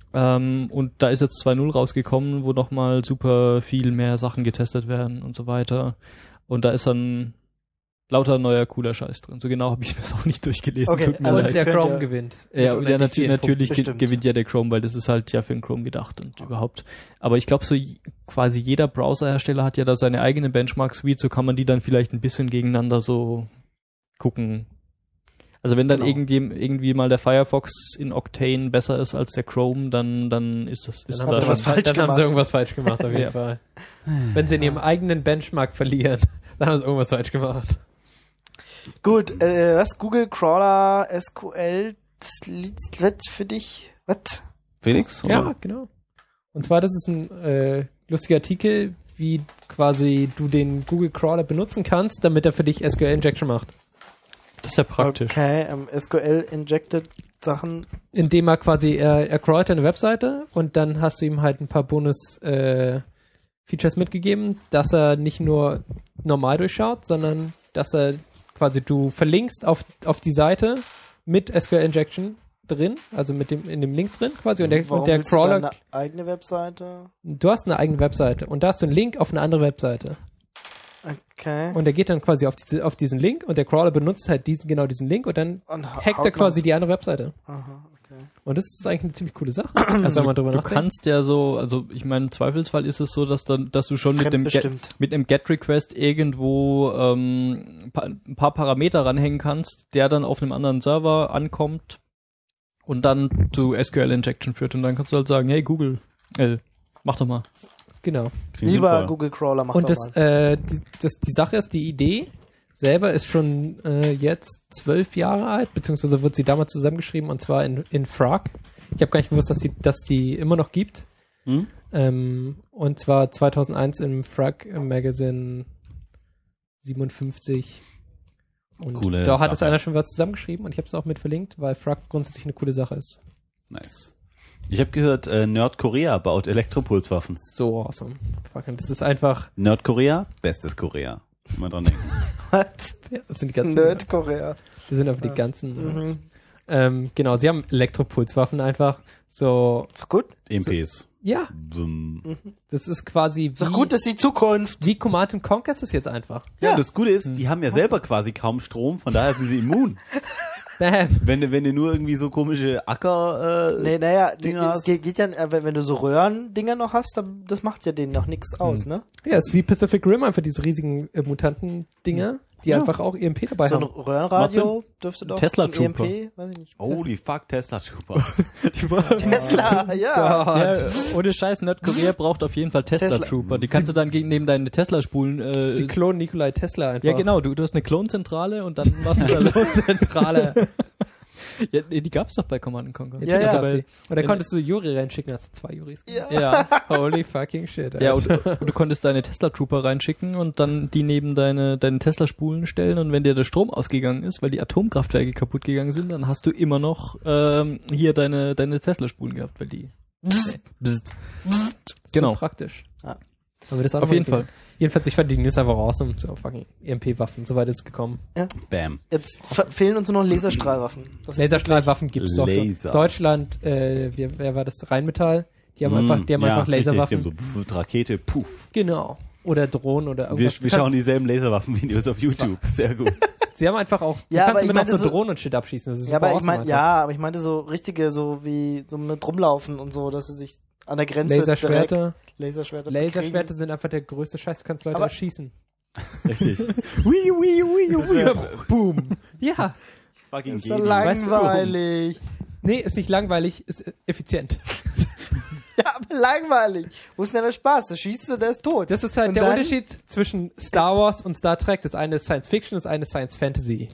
Und da ist jetzt 2.0 rausgekommen, wo nochmal super viel mehr Sachen getestet werden und so weiter. Und da ist dann lauter neuer cooler Scheiß drin. So genau habe ich das auch nicht durchgelesen. Okay, Tut mir also leid. Und der Könnt Chrome ihr- gewinnt. Ja, Mit ja unendlich vielen natürlich Bestimmt. gewinnt ja der Chrome, weil das ist halt ja für den Chrome gedacht und überhaupt. Aber ich glaube, so quasi jeder Browserhersteller hat ja da seine eigene Benchmark-Suite, so kann man die dann vielleicht ein bisschen gegeneinander so gucken. Also wenn dann irgendwie mal der Firefox in Octane besser ist als der Chrome, dann ist das Dann ist haben, da sie, schon. was falsch dann haben gemacht. sie irgendwas falsch gemacht, auf jeden Ja. Fall. Wenn sie in ihrem eigenen Benchmark verlieren, dann haben sie irgendwas falsch gemacht. Gut, was? Google Crawler SQL wird für dich? Was? Felix? Oder? Ja, genau. Und zwar, das ist ein lustiger Artikel, wie quasi du den Google Crawler benutzen kannst, damit er für dich SQL Injection macht. Das ist ja praktisch. Okay, SQL injected Sachen. Indem er quasi, er crawlt eine Webseite und dann hast du ihm halt ein paar Bonus Features mitgegeben, dass er nicht nur normal durchschaut, sondern dass er quasi, du verlinkst auf die Seite mit SQL Injection drin, also in dem Link drin quasi, und der Warum willst Crawler, du dann eine eigene Webseite? du hast eine eigene Webseite und da hast du einen Link auf eine andere Webseite. Okay. Und er geht dann quasi auf diesen Link und der Crawler benutzt halt diesen Link und dann Und hackt haut er quasi man's- die andere Webseite. Aha, okay. Und das ist eigentlich eine ziemlich coole Sache. Also wenn man drüber Du nachdenkt. kannst ja so, also ich meine, im Zweifelsfall ist es so, dass du schon mit dem Fremdbestimmt. Get-Request irgendwo ein paar Parameter ranhängen kannst, der dann auf einem anderen Server ankommt und dann zu SQL-Injection führt. Und dann kannst du halt sagen, hey Google, mach doch mal. Genau. Klingt Lieber sinnvoll. Google Crawler macht Und doch das, mal. die Sache ist, die Idee selber ist schon jetzt 12 Jahre alt, beziehungsweise wird sie damals zusammengeschrieben, und zwar in Frog. Ich habe gar nicht gewusst, dass die immer noch gibt. Hm? Und zwar 2001 im Frog Magazine 57. Und Coole da hat es Sache. einer schon was zusammengeschrieben und ich habe es auch mit verlinkt, weil Frog grundsätzlich eine coole Sache ist. Nice. Ich habe gehört, Nordkorea baut Elektropulswaffen. So awesome. Fucking, das ist einfach, Nordkorea, bestes Korea. Immer dran denken. Was? ja, das sind die ganzen, Nordkorea. das sind einfach die ganzen, genau, sie haben Elektropulswaffen einfach, so, Ist doch gut. EMPs. ja, Bum. das ist quasi Ist doch gut, das ist die Zukunft. wie Command & Conquer ist es jetzt einfach. Ja, das Gute ist, die haben ja selber quasi kaum Strom, von daher sind sie immun. Bam. Wenn du nur irgendwie so komische Acker Nee, naja, Dinger es hast. geht ja, wenn du so Röhrendinger noch hast, dann, das macht ja denen noch nichts aus, ne? Ja, ist wie Pacific Rim, einfach diese riesigen Mutanten-Dinger, die einfach auch EMP dabei So ein haben. Röhrenradio dürfte doch Tesla zum Trooper. EMP, weiß ich nicht. Holy fuck, Tesla super. Tesla, ja. Ja, ohne Scheiß, Nordkorea braucht auf jeden Fall Tesla Trooper. Die kannst du dann neben deine Tesla spulen. Sie klonen Nikolai Tesla einfach. Ja, genau, du hast eine Klonzentrale und dann machst du da Zentrale. Ja, die gab's doch bei Command & Conquer. Ja, ja. Also Und dann konntest du Juri reinschicken, hast du 2 Juris. ja. Holy fucking shit. Ja, Alter. und du konntest deine Tesla-Trooper reinschicken und dann die neben deine Tesla-Spulen stellen und wenn dir der Strom ausgegangen ist, weil die Atomkraftwerke kaputt gegangen sind, dann hast du immer noch hier deine Tesla-Spulen gehabt, weil die bzzt. Genau. So praktisch. Ja. Aber das auch Auf noch jeden mal- Fall. Jedenfalls, ich fand die News einfach awesome zu fucking EMP-Waffen. Soweit ist es gekommen. Bam. Jetzt fehlen uns nur noch Laserstrahlwaffen. Das ist Laserstrahlwaffen gibt's doch schon. Laser. Deutschland, wer war das? Rheinmetall? Die haben einfach Ja, Laserwaffen. richtig, die haben so Rakete, puff. Genau. Oder Drohnen oder Wir, irgendwas. wir schauen dieselben Laserwaffen-Videos auf YouTube. Sehr gut. Sie haben einfach auch, Ja, aber kannst ich immer noch so meinte so- Drohnen und Shit abschießen. Das ist Ja, super aber awesome einfach. aber ich meinte so richtige, so wie so mit rumlaufen und so, dass sie sich an der Grenze Laserschwerter. direkt Laserschwerter Laserschwerter sind einfach der größte Scheiß. Du kannst Leute Aber- erschießen. Richtig. Boom. Ja. Fucking ist so Genie. langweilig. Nee, ist nicht langweilig, ist effizient. Ja, aber langweilig. Wo ist denn der Spaß? Da schießt du, der ist tot. Das ist halt Und der dann- Unterschied zwischen Star Wars und Star Trek. Das eine ist Science Fiction, das eine ist Science Fantasy.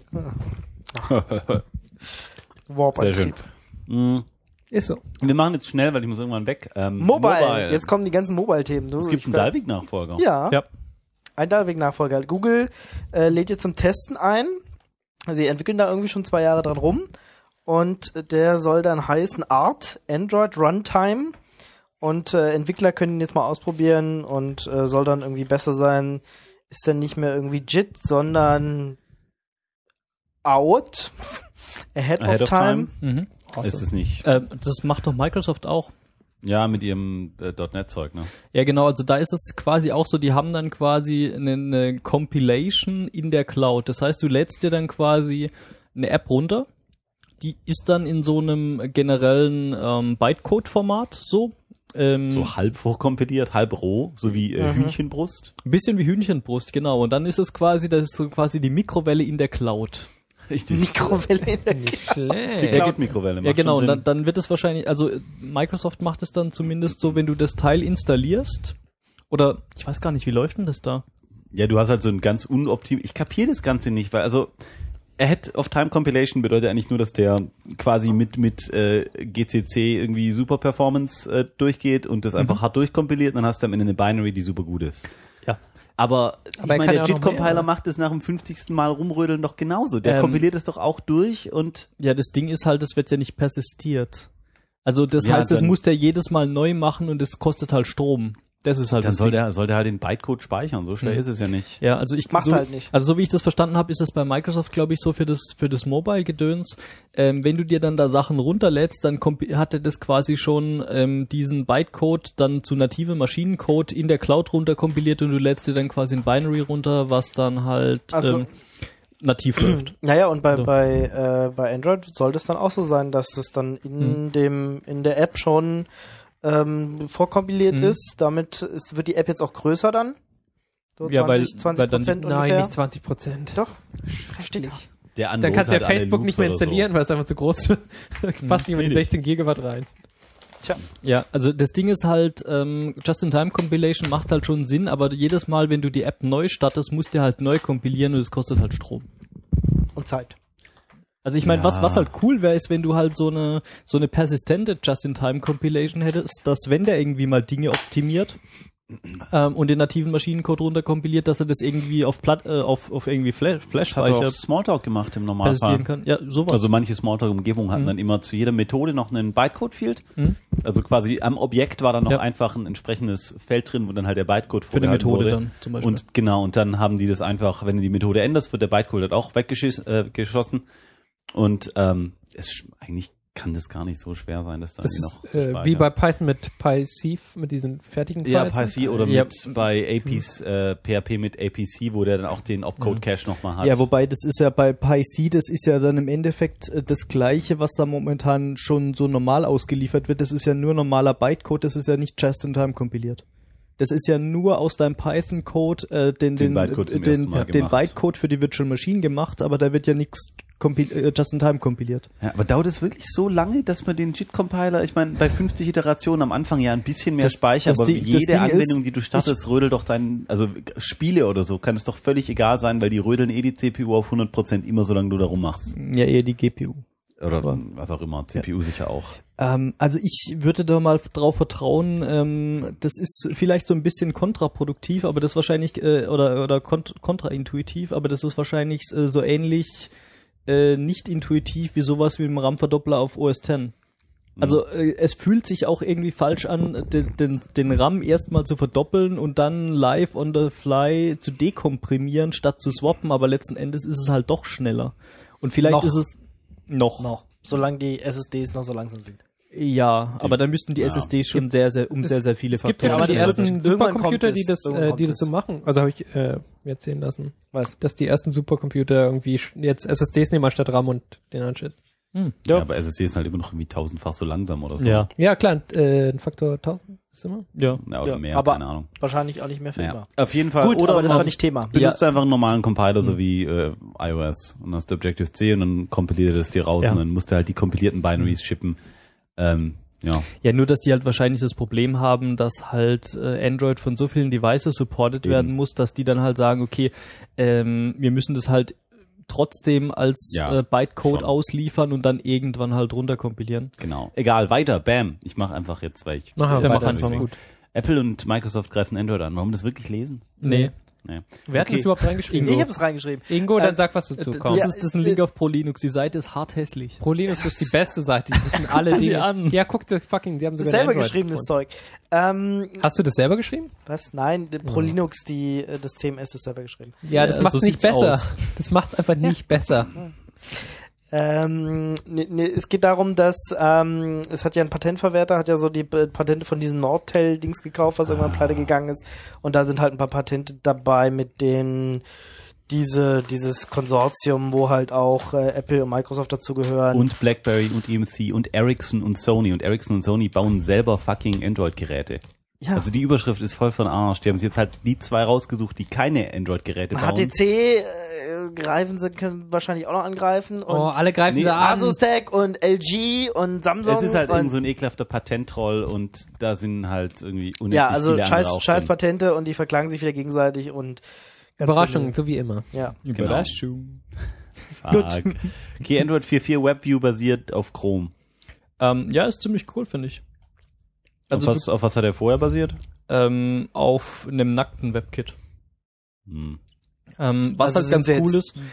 Warp-Antrieb. Mhm. Ist so. Wir machen jetzt schnell, weil ich muss irgendwann weg. Mobile. Jetzt kommen die ganzen Mobile-Themen. Du, Es gibt einen Dalvik-Nachfolger. Ja, Ja. ein Dalvik-Nachfolger. Google lädt jetzt zum Testen ein. Sie entwickeln da irgendwie schon 2 Jahre dran rum. Und der soll dann heißen Art Android Runtime. Und Entwickler können ihn jetzt mal ausprobieren und soll dann irgendwie besser sein. Ist dann nicht mehr irgendwie JIT, sondern Out. Ahead of Time. Mhm. Ist es nicht. Das macht doch Microsoft auch. Ja, mit ihrem .NET-Zeug, ne? Ja, genau, also da ist es quasi auch so, die haben dann quasi eine Compilation in der Cloud. Das heißt, du lädst dir dann quasi eine App runter, die ist dann in so einem generellen Bytecode-Format so. So halb vorkompiliert, halb roh, so wie Hühnchenbrust. Ein bisschen wie Hühnchenbrust, genau. Und dann ist es quasi, das ist so quasi die Mikrowelle in der Cloud. Richtig. Mikrowelle. Nicht Die schlecht. Cloud-Mikrowelle. Ja, genau, schon und Sinn. dann wird es wahrscheinlich, also Microsoft macht es dann zumindest so, wenn du das Teil installierst, oder ich weiß gar nicht, wie läuft denn das da? Ja, du hast halt so ein ganz ich kapiere das Ganze nicht, weil also Ahead of Time Compilation bedeutet eigentlich nur, dass der quasi mit GCC irgendwie super Performance durchgeht und das einfach hart durchkompiliert und dann hast du am Ende eine Binary, die super gut ist. Ja. Aber ich er meine, kann der ja auch noch mehr, JIT-Compiler oder? macht es nach dem 50. Mal rumrödeln doch genauso. Der kompiliert es doch auch durch und Ja, das Ding ist halt, das wird ja nicht persistiert. Also das Ja, heißt, das dann- muss der jedes Mal neu machen und das kostet halt Strom. Das ist halt dann das soll Ding. der halt den Bytecode speichern. So schwer ist es ja nicht. Ja, also ich Macht so, halt nicht. Also so wie ich das verstanden habe, ist es bei Microsoft, glaube ich, so für das Mobile-Gedöns. Wenn du dir dann da Sachen runterlädst, dann hat er das quasi schon diesen Bytecode dann zu native Maschinencode in der Cloud runterkompiliert und du lädst dir dann quasi ein Binary runter, was dann halt Also- nativ läuft. Naja, und So. bei Android sollte es dann auch so sein, dass das dann in der App schon vorkompiliert ist. Damit wird die App jetzt auch größer dann. So Ja, weil 20% ungefähr. Nein, nicht 20%. Doch, steht da. Der Dann kannst du ja halt alle Facebook Loops nicht mehr oder so. installieren, weil es einfach zu groß wird. Passt nicht mehr die 16 Gigabyte rein. Tja, Ja, also das Ding ist halt, Just-in-Time-Compilation macht halt schon Sinn, aber jedes Mal, wenn du die App neu startest, musst du halt neu kompilieren und es kostet halt Strom. und Zeit. Also ich meine, Ja. was halt cool wäre, ist, wenn du halt so eine persistente Just-in-Time-Compilation hättest, dass wenn der irgendwie mal Dinge optimiert und den nativen Maschinencode runterkompiliert, dass er das irgendwie auf irgendwie Das hat doch Flash-Speicher Smalltalk gemacht im persistieren Normalfall. kann. Ja, sowas. Also manche Smalltalk-Umgebungen hatten dann immer zu jeder Methode noch einen Bytecode-Field. Also quasi am Objekt war dann noch Ja. einfach ein entsprechendes Feld drin, wo dann halt der Bytecode Für eine vorgehalten Methode wurde. dann zum Beispiel. Und genau, und dann haben die das einfach, wenn du die Methode änderst, wird der Bytecode halt auch weggeschossen. Und eigentlich kann das gar nicht so schwer sein, das dann Das noch ist zu speichern. wie bei Python mit PyC, mit diesen fertigen ja, Files. PyC oder Ja. bei APs, PHP mit APC, wo der dann auch den Opcode-Cache nochmal hat. Ja, wobei das ist ja bei PyC, das ist ja dann im Endeffekt das Gleiche, was da momentan schon so normal ausgeliefert wird. Das ist ja nur normaler Bytecode, das ist ja nicht just-in-time kompiliert. Das ist ja nur aus deinem Python-Code den Bytecode zum ersten Mal den gemacht. Bytecode für die Virtual Machine gemacht, aber da wird ja nichts just-in-time kompiliert. Ja, aber dauert es wirklich so lange, dass man den JIT-Compiler, ich meine, bei 50 Iterationen am Anfang ja ein bisschen mehr Das- Speicher, das aber Ding- das jede Ding Anwendung, ist, die du startest, rödelt doch also Spiele oder so, kann es doch völlig egal sein, weil die rödeln die CPU auf 100% immer, solange du da rummachst. Ja, eher die GPU. Oder was auch immer, CPU sicher auch. Also ich würde da mal drauf vertrauen, das ist vielleicht so ein bisschen kontraproduktiv, aber das wahrscheinlich, oder kontraintuitiv, aber das ist wahrscheinlich so ähnlich nicht intuitiv wie sowas wie mit dem RAM-Verdoppler auf OS X. Also es fühlt sich auch irgendwie falsch an, den RAM erstmal zu verdoppeln und dann live on the fly zu dekomprimieren, statt zu swappen, aber letzten Endes ist es halt doch schneller. Und vielleicht ist es noch. Solange die SSDs noch so langsam sind. Ja, aber dann müssten die SSDs schon sehr viele Es gibt ja Faktoren. schon die ersten irgendwann Supercomputer, kommt die es, irgendwann das so kommt machen. Also habe ich mir erzählen lassen. Was? Dass die ersten Supercomputer irgendwie jetzt SSDs nehmen anstatt RAM und den anderen Shit. Ja, aber SSD ist halt immer noch irgendwie 1000-fach so langsam oder so. Ja. Ja, klar, ein Faktor 1000 ist immer. Ja. Ja, oder Ja, mehr, aber keine Ahnung. Wahrscheinlich auch nicht mehr für Ja. immer. Auf jeden Fall. Gut, oder aber das man war nicht Thema. benutzt einfach einen normalen Compiler, so wie iOS. Und hast du Objective-C und dann kompiliert er das dir raus Ja. und dann musst du halt die kompilierten Binaries shippen. Ja. Ja, nur, dass die halt wahrscheinlich das Problem haben, dass halt Android von so vielen Devices supported werden muss, dass die dann halt sagen, okay, wir müssen das halt trotzdem als Ja, Bytecode schon. ausliefern und dann irgendwann halt runterkompilieren. Genau. Egal, weiter, bam. Ich mache einfach jetzt, weil ich... Mach Ja, weiter, mach das einfach ist mal. gut. Apple und Microsoft greifen Android an. Warum das wirklich lesen? Nee. Nee. Wer hat das überhaupt reingeschrieben? Ich habe es reingeschrieben. Ingo, dann sag was dazu. Komm. Das ist ein Link auf ProLinux. Die Seite ist hart hässlich. ProLinux ist die beste Seite. Die wissen alle Guck sie Dinge. an. Ja, guck dir fucking, die haben Das sogar ist selber ein Android geschriebenes gefunden. Zeug. Hast du das selber geschrieben? Was? Nein, ProLinux, das CMS ist selber geschrieben. Ja, das Ja, macht's so nicht sieht's besser. aus. Das macht's einfach nicht besser. Es geht darum, dass es hat ja ein Patentverwerter, hat ja so die Patente von diesem Nortel-Dings gekauft, was irgendwann pleite gegangen ist. Und da sind halt ein paar Patente dabei, mit denen dieses Konsortium, wo halt auch Apple und Microsoft dazugehören. Und BlackBerry und EMC und Ericsson und Sony. Und Ericsson und Sony bauen selber fucking Android-Geräte. Ja. Also die Überschrift ist voll von Arsch. Die haben sich jetzt halt die zwei rausgesucht, die keine Android-Geräte bauen. HTC greifen sie, können wahrscheinlich auch noch angreifen. Und Oh, alle greifen Nee, da an. Asus Tech und LG und Samsung. Es ist halt und irgend so ein ekelhafter Patenttroll und da sind halt irgendwie unendlich ja, also viele andere auch scheiß drin. Patente und die verklagen sich wieder gegenseitig und ganz Überraschung, viele- so wie immer. Ja. Überraschung. Fuck. Okay, Android 4.4 WebView basiert auf Chrome. Ja, ist ziemlich cool, finde ich. Also auf was hat er vorher basiert? auf einem nackten WebKit. Hm. Was Also halt ganz sind sie cool jetzt ist.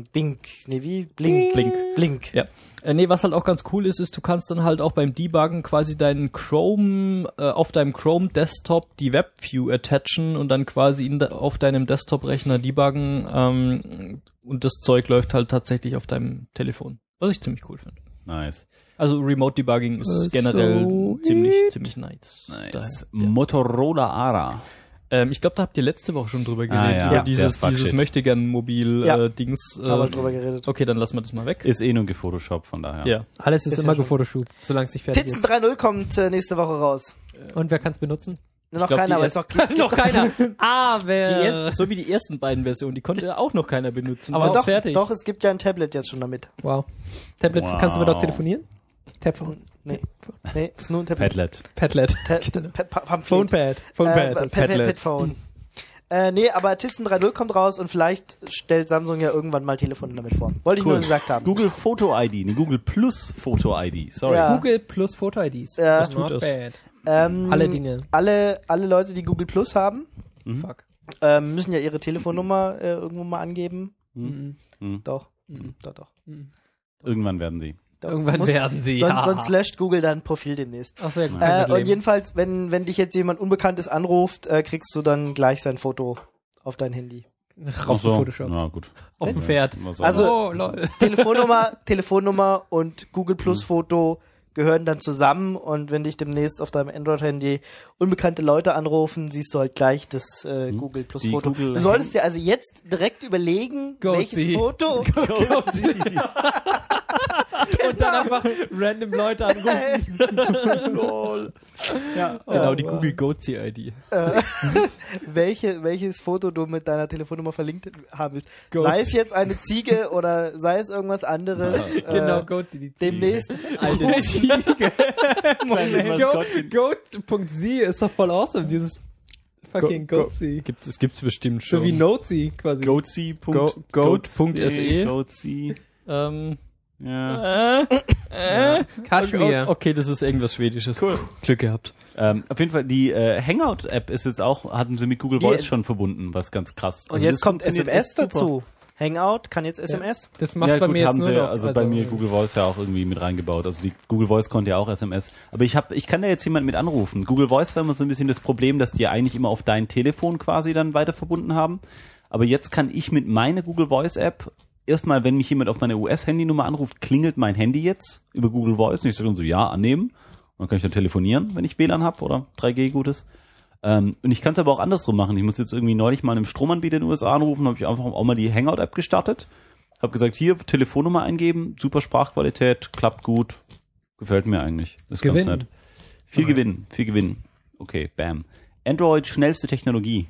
Blink. Ja. Nee, was halt auch ganz cool ist, du kannst dann halt auch beim Debuggen quasi deinen Chrome, auf deinem Chrome Desktop die WebView attachen und dann quasi auf deinem Desktop-Rechner debuggen, und das Zeug läuft halt tatsächlich auf deinem Telefon. Was ich ziemlich cool finde. Nice. Also Remote Debugging ist So generell ziemlich nice. Nice. Daher, Motorola Ara. ich glaube, da habt ihr letzte Woche schon drüber Ah, geredet, ja. über Ja. dieses Der Fuck-Shit. Möchtegern-Mobil Ja. Dings. Haben wir drüber geredet. Okay, dann lassen wir das mal weg. Ist eh nur gefotoshoppt, von daher. Ja. Alles ist Ist immer ja schon- gefotoshoopt, solange es nicht fertig Titzen ist. 3.0 kommt nächste Woche raus. Und wer kann's benutzen? Noch glaub, keiner, die aber ist noch Noch keiner. Aber So wie die ersten beiden Versionen, die konnte auch noch keiner benutzen. Aber War ist doch fertig. Doch, es gibt ja ein Tablet jetzt schon damit. Wow. Tablet, Wow. kannst du mit dort telefonieren? Tabphone. Nee, ist nur ein Tablet. Padlet. Padlet. Pamphlet. Phonepad. Phonepad. Padphone. Nee, aber Tizen 3.0 kommt raus und vielleicht stellt Samsung ja irgendwann mal Telefone damit vor. Wollte ich nur gesagt haben. Google Foto-ID, Google Plus Foto-ID. Sorry. Ja. Google plus Foto-IDs. Ja. Was tut Not das? bad. Alle Dinge. Alle Leute, die Google Plus haben, Fuck. müssen ja ihre Telefonnummer irgendwo mal angeben. Hm. Doch. Doch. Irgendwann werden sie. Doch. Irgendwann werden sie. Sonst löscht Google dein Profil demnächst. Ach so, ja, Und kein Problem. jedenfalls, wenn dich jetzt jemand Unbekanntes anruft, kriegst du dann gleich sein Foto auf dein Handy. Rauf so. Photoshop. Na gut. Auf dem Pferd. Was Also- Oh, lol. Telefonnummer und Google Plus Foto gehören dann zusammen und wenn dich demnächst auf deinem Android-Handy unbekannte Leute anrufen, siehst du halt gleich das Google Plus Die Foto. Google Du solltest dir also jetzt direkt überlegen, Go welches see. Foto. Und dann einfach random Leute anrufen. Ja, genau, die Google Goatse-ID. welches Foto du mit deiner Telefonnummer verlinkt haben willst. Goats. Sei es jetzt eine Ziege oder sei es irgendwas anderes. Genau, Goat, die Ziege. Demnächst. Eine Ziege. Goat.z ist doch voll awesome, dieses fucking Goat.z. Gibt's bestimmt schon. So wie Notzy quasi. Goatse. Goat.se. Goatse. Ja. Kaschmir. Okay, das ist irgendwas Schwedisches. Cool. Glück gehabt. Auf jeden Fall, die Hangout-App ist jetzt auch, hatten sie mit Google Voice schon verbunden, was ganz krass. Und Also jetzt das kommt funktioniert SMS echt super. dazu. Hangout kann jetzt SMS. Das macht Ja, bei gut, mir jetzt haben nur sie, noch. also bei mir Google Voice ja auch irgendwie mit reingebaut. Also die Google Voice konnte ja auch SMS. Aber ich kann da jetzt jemand mit anrufen. Google Voice war immer so ein bisschen das Problem, dass die eigentlich immer auf dein Telefon quasi dann weiter verbunden haben. Aber jetzt kann ich mit meiner Google Voice App erstmal, wenn mich jemand auf meine US-Handynummer anruft, klingelt mein Handy jetzt über Google Voice und ich sage dann so, ja, annehmen. Und dann kann ich dann telefonieren, wenn ich WLAN habe oder 3G Gutes. Und ich kann es aber auch andersrum machen. Ich muss jetzt irgendwie neulich mal einem Stromanbieter in den USA anrufen, habe ich einfach auch mal die Hangout-App gestartet. Habe gesagt, hier, Telefonnummer eingeben, super Sprachqualität, klappt gut, gefällt mir eigentlich. Ist ganz nett. Viel Gewinn. Okay, bam. Android, schnellste Technologie.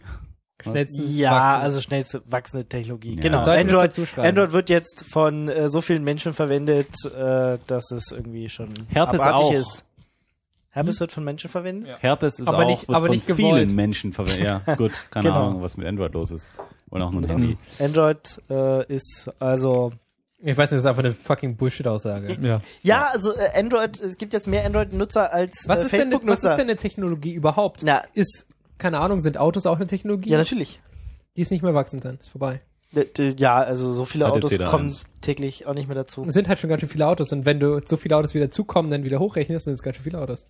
Also schnellste wachsende Technologie. Ja. Genau. Sollten wir Android, dazu schreiben. Android wird jetzt von so vielen Menschen verwendet, dass es irgendwie schon Herpes abartig auch. ist. Herpes wird von Menschen verwendet? Ja. Herpes ist Aber auch, nicht- wird aber von nicht gewollt. vielen Menschen verwendet. Ja, gut, keine Genau. Ahnung, was mit Android los ist. Oder auch nur ein Handy. Android ist also... Ich weiß nicht, das ist einfach eine fucking Bullshit-Aussage. Ja. Ja, also Android, es gibt jetzt mehr Android-Nutzer als Was ist denn Facebook-Nutzer. eine Technologie überhaupt? Na. Ist, keine Ahnung, sind Autos auch eine Technologie? Ja, natürlich. Die ist nicht mehr wachsend sein, ist vorbei. Ja, also so viele Hat Autos jetzt jeder kommen eins. täglich auch nicht mehr dazu. Es sind halt schon ganz schön viele Autos und wenn du so viele Autos wieder zukommen, dann wieder hochrechnest, dann sind es ganz schön viele Autos.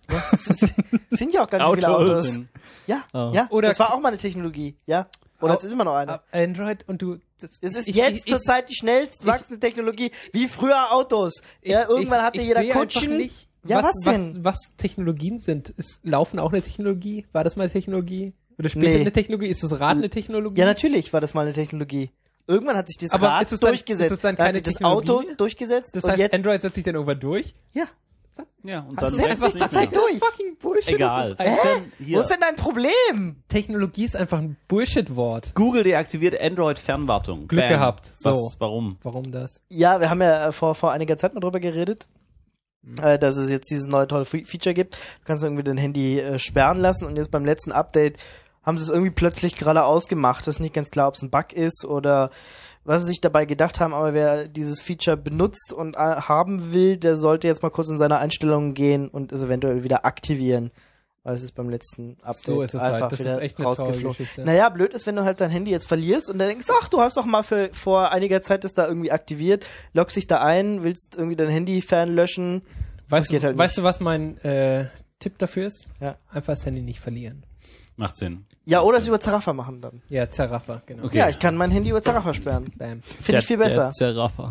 Es sind ja auch ganz viele Autos. Ja, Oh. ja. Oder- das war auch mal eine Technologie. Ja. Oder es ist immer noch eine. Android und du... Es ist jetzt zurzeit die schnellst wachsende Technologie, wie früher Autos. Ja, irgendwann hatte jeder sehe einfach Kutschen. Nicht, Ja, was denn? Was Technologien sind. Ist Laufen auch eine Technologie? War das mal eine Technologie? Oder später Nee. eine Technologie? Ist das Rad eine Technologie? Ja, natürlich war das mal eine Technologie. Irgendwann hat sich das Aber Rad ist es dann- durchgesetzt. ist es dann Dann hat keine sich das Technologie Auto mehr? durchgesetzt Das und heißt, jetzt Android setzt sich dann irgendwann durch? ja, Ja, und das dann setzt sich die nicht Zeit mehr. durch. Fucking Bullshit. Egal. Das ist einfach, Wo ist denn dein Problem? Technologie ist einfach ein Bullshit-Wort. Google deaktiviert Android-Fernwartung. Glück Bam. gehabt. So. Warum? Warum das? Ja, wir haben ja vor einiger Zeit mal drüber geredet, dass es jetzt dieses neue tolle Feature gibt. Du kannst irgendwie dein Handy sperren lassen und jetzt beim letzten Update haben sie es irgendwie plötzlich gerade ausgemacht. Das ist nicht ganz klar, ob es ein Bug ist oder was sie sich dabei gedacht haben, aber wer dieses Feature benutzt und haben will, der sollte jetzt mal kurz in seine Einstellungen gehen und es eventuell wieder aktivieren. Weil es ist beim letzten Update So ist es einfach halt. Das wieder ist echt eine traurige rausgeflogen. Geschichte. Naja, blöd ist, wenn du halt dein Handy jetzt verlierst und dann denkst, ach, du hast doch mal vor einiger Zeit das da irgendwie aktiviert, loggst dich da ein, willst irgendwie dein Handy fernlöschen. Weißt geht halt du, was mein Tipp dafür ist? Ja. Einfach das Handy nicht verlieren. Macht Sinn. Ja, oder es über Zaraffa machen dann. Ja, Zerraffer, genau. Okay. Ja, ich kann mein Handy über Zaraffa sperren. Bam. Finde ich viel besser. Der Zerraffer.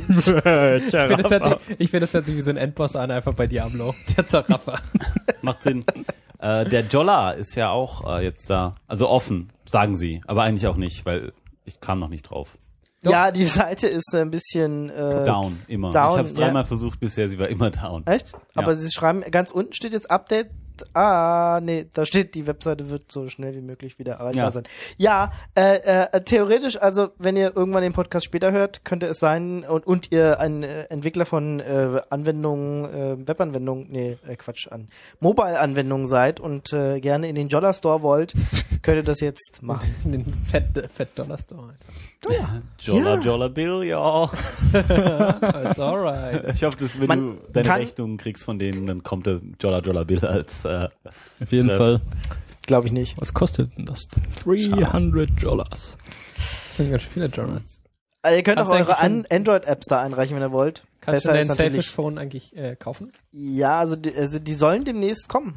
Ich finde, das hört sich wie so ein Endboss an, einfach bei Diablo. Der Zerraffer. Macht Sinn. Der Jolla ist ja auch jetzt da. Also offen, sagen sie. Aber eigentlich auch nicht, weil ich kam noch nicht drauf. Ja, die Seite ist ein bisschen Down, immer. down, ich habe es dreimal versucht bisher, sie war immer down. Echt? Aber sie schreiben, ganz unten steht jetzt Update. Nee, da steht, die Webseite wird so schnell wie möglich wieder erreichbar Ja. sein. Ja, theoretisch, also wenn ihr irgendwann den Podcast später hört, könnte es sein, und ihr ein Entwickler von Anwendungen, Webanwendungen, Mobile-Anwendungen seid und gerne in den Jolla Store wollt, könnt ihr das jetzt machen. Den Fett Dollar Store. Jolla Bill, ja. It's alright. Ich hoffe, dass wenn Man du deine kann- Rechnung kriegst von denen, dann kommt der Jolla Bill als Auf jeden Treff. Fall. Glaube ich nicht. Was kostet denn das? $300. Das sind ganz schön viele Journals. Also ihr könnt auch Kannst du eure eigentlich schon- Android-Apps da einreichen, wenn ihr wollt. Kannst Besser du ist dein natürlich- Selfish Phone eigentlich kaufen? Ja, also die sollen demnächst kommen.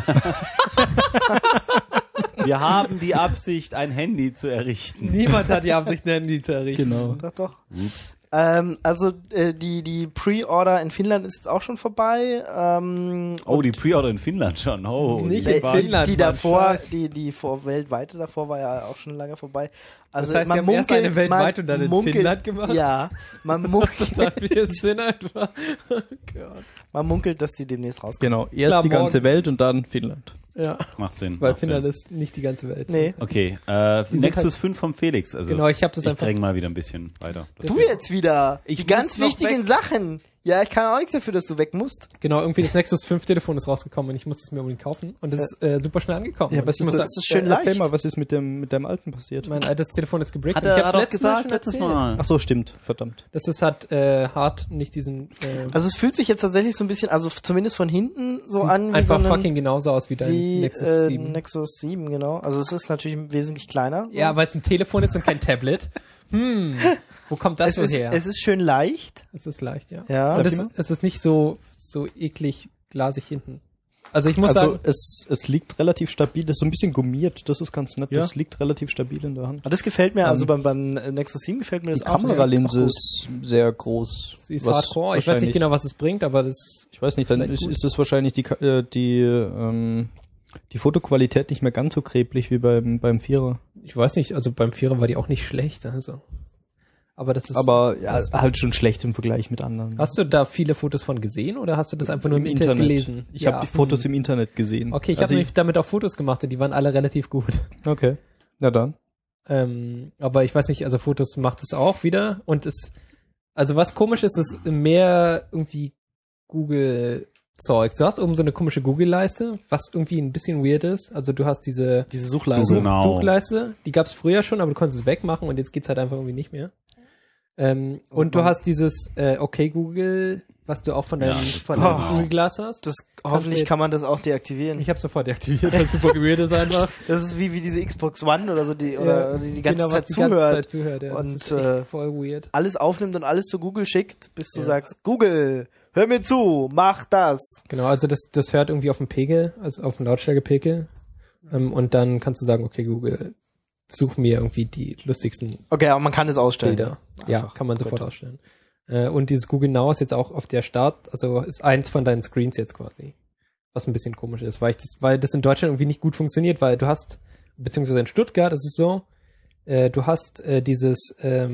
Wir haben die Absicht, ein Handy zu errichten. Niemand hat die Absicht, ein Handy zu errichten. Genau. Doch, doch. Ups. Also die Pre-Order in Finnland ist jetzt auch schon vorbei. Oh, die Pre-Order in Finnland schon. Oh, Nicht die in war- Finnland. die Mann, davor, Scheiß. die weltweite davor war ja auch schon lange vorbei. Also Das heißt, sie haben erst eine weltweit und dann in munkelt- Finnland gemacht? Ja, man munkelt, Total viel Sinn einfach. Oh Gott. man munkelt, dass die demnächst rauskommen. Genau. Erst Klar, die ganze morgen. Welt und dann Finnland. Ja, Macht Sinn. weil macht Finnland Sinn. ist nicht die ganze Welt. Nee. Okay, sind Nexus 5 vom Felix. Also Genau, ich hab das ich einfach- dräng mal wieder ein bisschen weiter. Das Du jetzt wieder. Ich die muss ganz noch wichtigen weg. Sachen. Ja, ich kann auch nichts dafür, dass du weg musst. Genau, irgendwie das Nexus 5 Telefon ist rausgekommen und ich musste es mir unbedingt kaufen. Und das ist super schnell angekommen. Ja, Und was ich ist muss das? sagen, Das ist schön Erzähl leicht. mal, was ist mit deinem alten passiert? mein altes Telefon ist gebrickt. Hat und ich er hab's doch letztes Mal gesagt, schon letztes erzählt. Mal. Ach so, stimmt. Verdammt. Das ist hart nicht diesen Also es fühlt sich jetzt tatsächlich so ein bisschen, also zumindest von hinten so an, wie einfach so ein, fucking genauso aus wie dein wie Nexus 7. Nexus 7, genau. Also es ist natürlich wesentlich kleiner. So. Ja, weil es ein Telefon ist und kein Tablet. Wo kommt das es so ist, her? es ist schön leicht. Es ist leicht, ja. Ja. Und Darf ich mal? es ist nicht so eklig glasig hinten. Also ich muss Also sagen, es liegt relativ stabil, das ist so ein bisschen gummiert, das ist ganz nett, Ja. das liegt relativ stabil in der Hand. Das gefällt mir, also beim Nexus 7 gefällt mir Die das auch. Kameralinse sehr gut. ist sehr groß. sie ist was hardcore. Ich weiß nicht wahrscheinlich- genau, was es bringt, aber das Ich weiß nicht, dann Vielleicht gut. ist das wahrscheinlich die Fotoqualität nicht mehr ganz so kreblich wie beim Vierer. ich weiß nicht, also beim Vierer war die auch nicht schlecht, also. Aber das ist. Aber ja, halt schon schlecht im Vergleich mit anderen. Hast du da viele Fotos von gesehen oder hast du das einfach nur im Internet gelesen? Ich Ja. habe die Fotos im Internet gesehen. Okay, ich Also habe nämlich damit auch Fotos gemacht und die waren alle relativ gut. Okay. Na dann. Aber ich weiß nicht, also Fotos macht es auch wieder und also was komisch ist, ist mehr irgendwie Google-Zeug. Du hast oben so eine komische Google-Leiste, was irgendwie ein bisschen weird ist. Also du hast diese Suchleiste. Genau. Suchleiste, die gab es früher schon, aber du konntest es wegmachen und jetzt geht's halt einfach irgendwie nicht mehr. Und du hast dieses Okay Google, was du auch von deinem Google Glass hast. Das, hoffentlich jetzt- kann man das auch deaktivieren. Ich habe sofort deaktiviert, weil es super weird ist einfach. Das ist wie diese Xbox One oder so, oder die ganze Genau, was Zeit die ganze zuhört. Zeit zuhört. Ja. Und, das ist echt voll weird. Alles aufnimmt und alles zu Google schickt, bis du sagst, Google, hör mir zu, mach das. Genau, also das hört irgendwie auf den Pegel, also auf den Lautstärkepegel. Und dann kannst du sagen, okay, Google, such mir irgendwie die lustigsten Okay, aber man kann es ausstellen. Bilder. Ja, kann man sofort ausstellen. Und dieses Google Now ist jetzt auch auf der Start, also ist eins von deinen Screens jetzt quasi. Was ein bisschen komisch ist, weil das in Deutschland irgendwie nicht gut funktioniert, weil du hast, beziehungsweise in Stuttgart ist es so, du hast dieses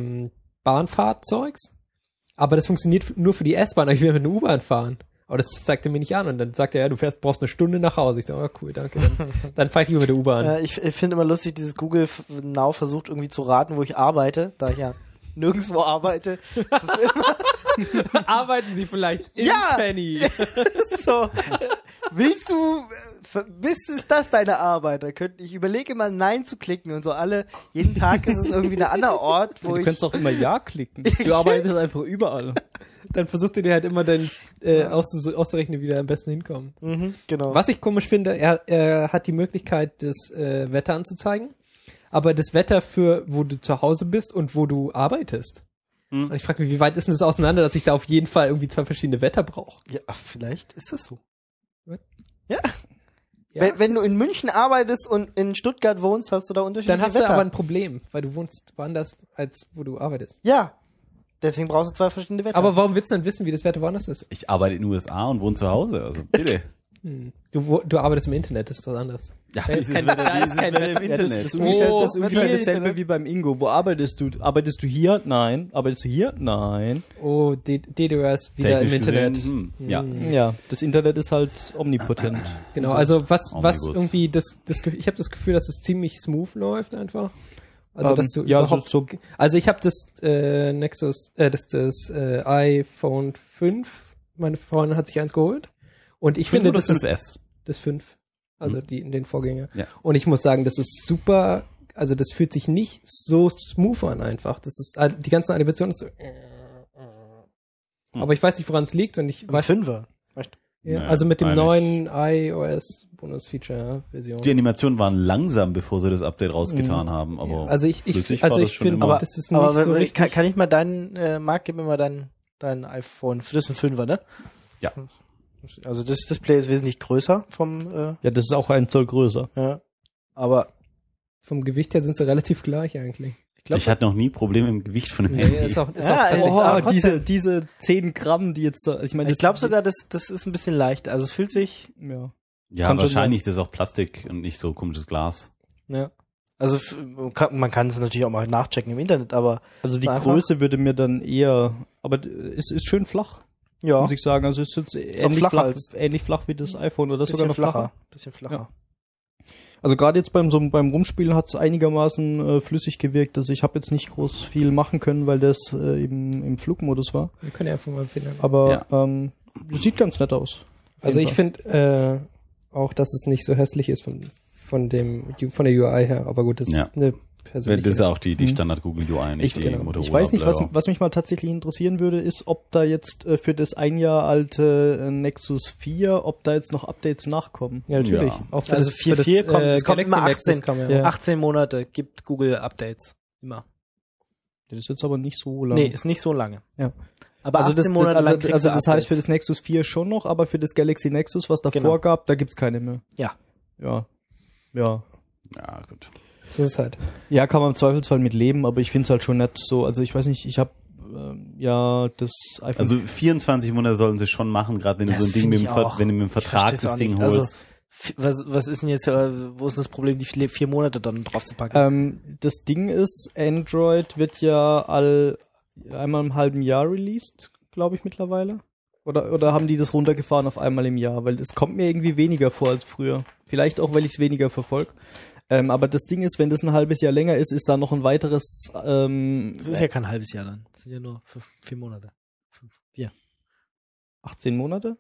Bahnfahrzeugs, aber das funktioniert nur für die S-Bahn, aber ich will mit einer U-Bahn fahren. Aber das zeigt er mir nicht an und dann sagt er, ja, du brauchst eine Stunde nach Hause. Ich sage, oh, cool, danke. Dann fahre ich lieber mit der U-Bahn. Ich finde immer lustig, dieses Google Now versucht irgendwie zu raten, wo ich arbeite, da ich ja nirgendwo arbeite. Das ist immer Arbeiten Sie vielleicht in Ja! Penny? so. Willst du, ist das deine Arbeit? Ich überlege immer Nein zu klicken und so jeden Tag ist es irgendwie ein anderer Ort, wo Du ich, könntest auch immer Ja klicken. Du arbeitest einfach überall. Dann versucht er dir halt immer dann auszurechnen, wie der am besten hinkommt. genau. Was ich komisch finde, er hat die Möglichkeit, das Wetter anzuzeigen, aber das Wetter für, wo du zu Hause bist und wo du arbeitest. Und ich frage mich, wie weit ist denn das auseinander, dass ich da auf jeden Fall irgendwie zwei verschiedene Wetter brauche? Ja, vielleicht ist das so. What? Ja. Ja. Wenn du in München arbeitest und in Stuttgart wohnst, hast du da unterschiedliche Dann hast Wetter. du aber ein Problem, weil du wohnst woanders, als wo du arbeitest. Ja. Deswegen brauchst du zwei verschiedene Wetter. Aber warum willst du dann wissen, wie das Wetter woanders ist? Ich arbeite in den USA und wohne zu Hause, also bitte. Du arbeitest im Internet, das ist was anderes. Ja, Da ist kein Wetter im Das Internet. ist ungefähr, Oh, das ist ungefähr Internet. dasselbe wie beim Ingo. Wo arbeitest du? Arbeitest du hier? Nein. Arbeitest du hier? Nein. Oh, DDoS wieder im Technisch Internet. gesehen, ja. Ja, das Internet ist halt omnipotent. Genau, also was Omnibus. irgendwie ich habe das Gefühl, dass es ziemlich smooth läuft einfach. Also dass du ja, überhaupt, so also ich habe das das iPhone 5, meine Freundin hat sich eins geholt und ich finde das ist S. das 5, also den Vorgänger. Ja. Und ich muss sagen, das ist super, also das fühlt sich nicht so smooth an einfach. Das ist die ganze Animation ist so aber ich weiß nicht, woran es liegt und ich ein weiß Fünfer. ja, Naja, also mit dem eigentlich- neuen iOS Bonus-Feature-Version. Die Animationen waren langsam, bevor sie das Update rausgetan haben, aber Also ich flüssig war das finde, schon immer. das ist nicht Aber so richtig. kann ich mal Marc, gib mir mal dein iPhone. Das ist ein Fünfer, ne? Ja. Also das Display ist wesentlich größer vom, Ja, das ist auch 1 Zoll größer. ja. Aber Vom Gewicht her sind sie relativ gleich eigentlich. Ich hatte noch nie Probleme im Gewicht von dem Nee, Handy. ist auch Ja, tatsächlich aber Oh, trotzdem. diese 10 Gramm, die jetzt da, ich meine, ich glaube sogar, das ist ein bisschen leicht. Also es fühlt sich, ja. Ja, Kann schon wahrscheinlich, das ist auch Plastik und nicht so komisches Glas. ja. Also man kann es natürlich auch mal nachchecken im Internet, aber Also die so einfach. Größe würde mir dann eher, aber es ist schön flach, Ja, muss ich sagen. Also es ist jetzt auch ähnlich flacher flach, als- ähnlich flach wie das iPhone oder bisschen sogar noch flacher. Bisschen flacher. Also gerade jetzt beim Rumspielen hat es einigermaßen flüssig gewirkt. Also ich habe jetzt nicht groß viel machen können, weil das eben im Flugmodus war. Wir können ja einfach mal finden. Aber sieht ganz nett aus. Also ich finde auch, dass es nicht so hässlich ist von der UI her. Aber gut, das ist eine persönliche... Das ist auch die Standard Google UI, nicht die Motorola. Ich weiß nicht, was mich mal tatsächlich interessieren würde, ist, ob da jetzt für das ein Jahr alte Nexus 4, ob da jetzt noch Updates nachkommen. Ja, natürlich. Ja. Auch für Also 4.4 kommt, es kommt immer Galaxy 18, 18 Monate gibt Google Updates. Immer. Das ist jetzt aber nicht so lange. Nee, ist nicht so lange. Ja. Aber also 18 Monate lang kriegst also du das heißt für das Nexus 4 schon noch, aber für das Galaxy Nexus, was davor gab, da gibt's keine mehr. Ja. Ja, gut. So ist es halt. Ja, kann man im Zweifelsfall mit leben, aber ich find's halt schon nett so. Also ich weiß nicht, ich habe das iPhone... Also 24 Monate sollen sie schon machen, gerade wenn du so ein Ding wenn du mit dem Vertrag das Ding holst. Also, was ist denn jetzt, wo ist das Problem, die 4 Monate dann drauf zu packen? Das Ding ist, Android wird ja einmal im halben Jahr released, glaube ich mittlerweile. Oder haben die das runtergefahren auf einmal im Jahr? Weil es kommt mir irgendwie weniger vor als früher. Vielleicht auch, weil ich es weniger verfolge. Aber das Ding ist, wenn das ein halbes Jahr länger ist da noch ein weiteres... das ist ja kein halbes Jahr dann. Das sind ja nur 4 Monate. 18 Monate?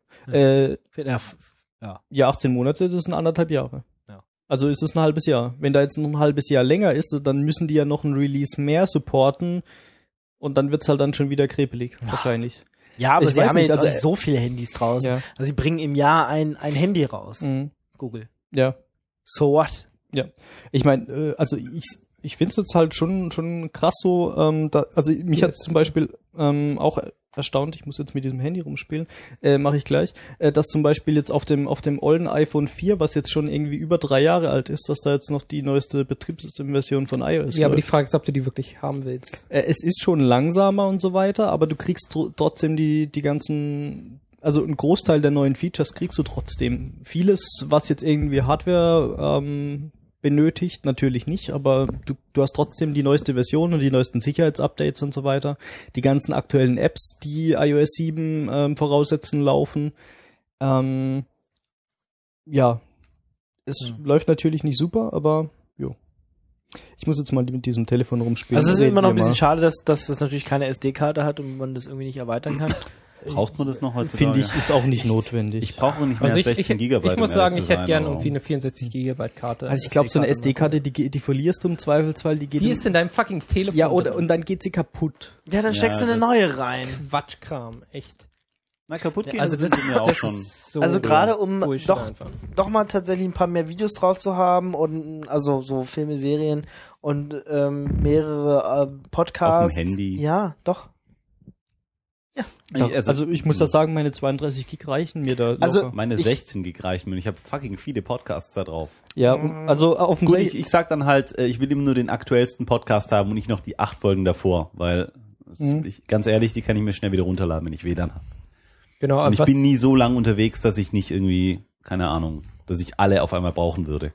Ja. 18 Monate, das sind 1,5 Jahre. Ja. Also ist es ein halbes Jahr. Wenn da jetzt noch ein halbes Jahr länger ist, dann müssen die ja noch ein Release mehr supporten und dann wird's halt dann schon wieder krepelig, wahrscheinlich. Ja, aber ich sie weiß haben nicht, jetzt also auch nicht so viele Handys draußen. Ja. Also sie bringen im Jahr ein Handy raus. Google. Ja. So what? Ja. Ich meine, also ich finde es jetzt halt schon krass so, also mich hat zum Beispiel auch erstaunt, ich muss jetzt mit diesem Handy rumspielen, mache ich gleich, dass zum Beispiel jetzt auf dem olden iPhone 4, was jetzt schon irgendwie über 3 Jahre alt ist, dass da jetzt noch die neueste Betriebssystemversion von iOS Ja, aber die läuft. Frage ist, ob du die wirklich haben willst. Es ist schon langsamer und so weiter, aber du kriegst trotzdem die ganzen, also ein Großteil der neuen Features kriegst du trotzdem. Vieles, was jetzt irgendwie Hardware benötigt, natürlich nicht, aber du hast trotzdem die neueste Version und die neuesten Sicherheitsupdates und so weiter. Die ganzen aktuellen Apps, die iOS 7 voraussetzen, laufen. Es läuft natürlich nicht super, aber jo. Ich muss jetzt mal mit diesem Telefon rumspielen. Also es ist immer noch ein bisschen mal. schade, dass das natürlich keine SD-Karte hat und man das irgendwie nicht erweitern kann. Braucht man das noch heutzutage? Finde ich, ist auch nicht notwendig. Ich brauche nicht mehr Also als 16 Gigabyte. Ich muss um ehrlich sagen, zu ich hätte sein, gern aber- irgendwie eine 64 Gigabyte Karte. Also ich glaube, so eine SD-Karte, die verlierst du im Zweifelsfall, die geht... Die ist in deinem fucking Telefon. ja, oder, drin. und dann geht sie kaputt. Ja, dann steckst du eine das- neue rein. Quatschkram, echt. Na, kaputt gehen Also sind das, sie mir auch das schon. ist so Also gerade um Bullshit doch einfach. mal tatsächlich ein paar mehr Videos drauf zu haben und also so Filme, Serien und mehrere Podcasts. Auf dem Handy. Ja, doch. Ja, also ich muss da sagen, meine 32 Gig reichen mir da Also- locker. Meine 16 Gig reichen mir. Ich habe fucking viele Podcasts da drauf. Ja, also auf dem Gut, ich sag dann halt, ich will immer nur den aktuellsten Podcast haben und nicht noch die 8 Folgen davor, weil ganz ehrlich, die kann ich mir schnell wieder runterladen, wenn ich WLAN habe. Genau, Und aber ich was, bin nie so lang unterwegs, dass ich nicht irgendwie, keine Ahnung, dass ich alle auf einmal brauchen würde.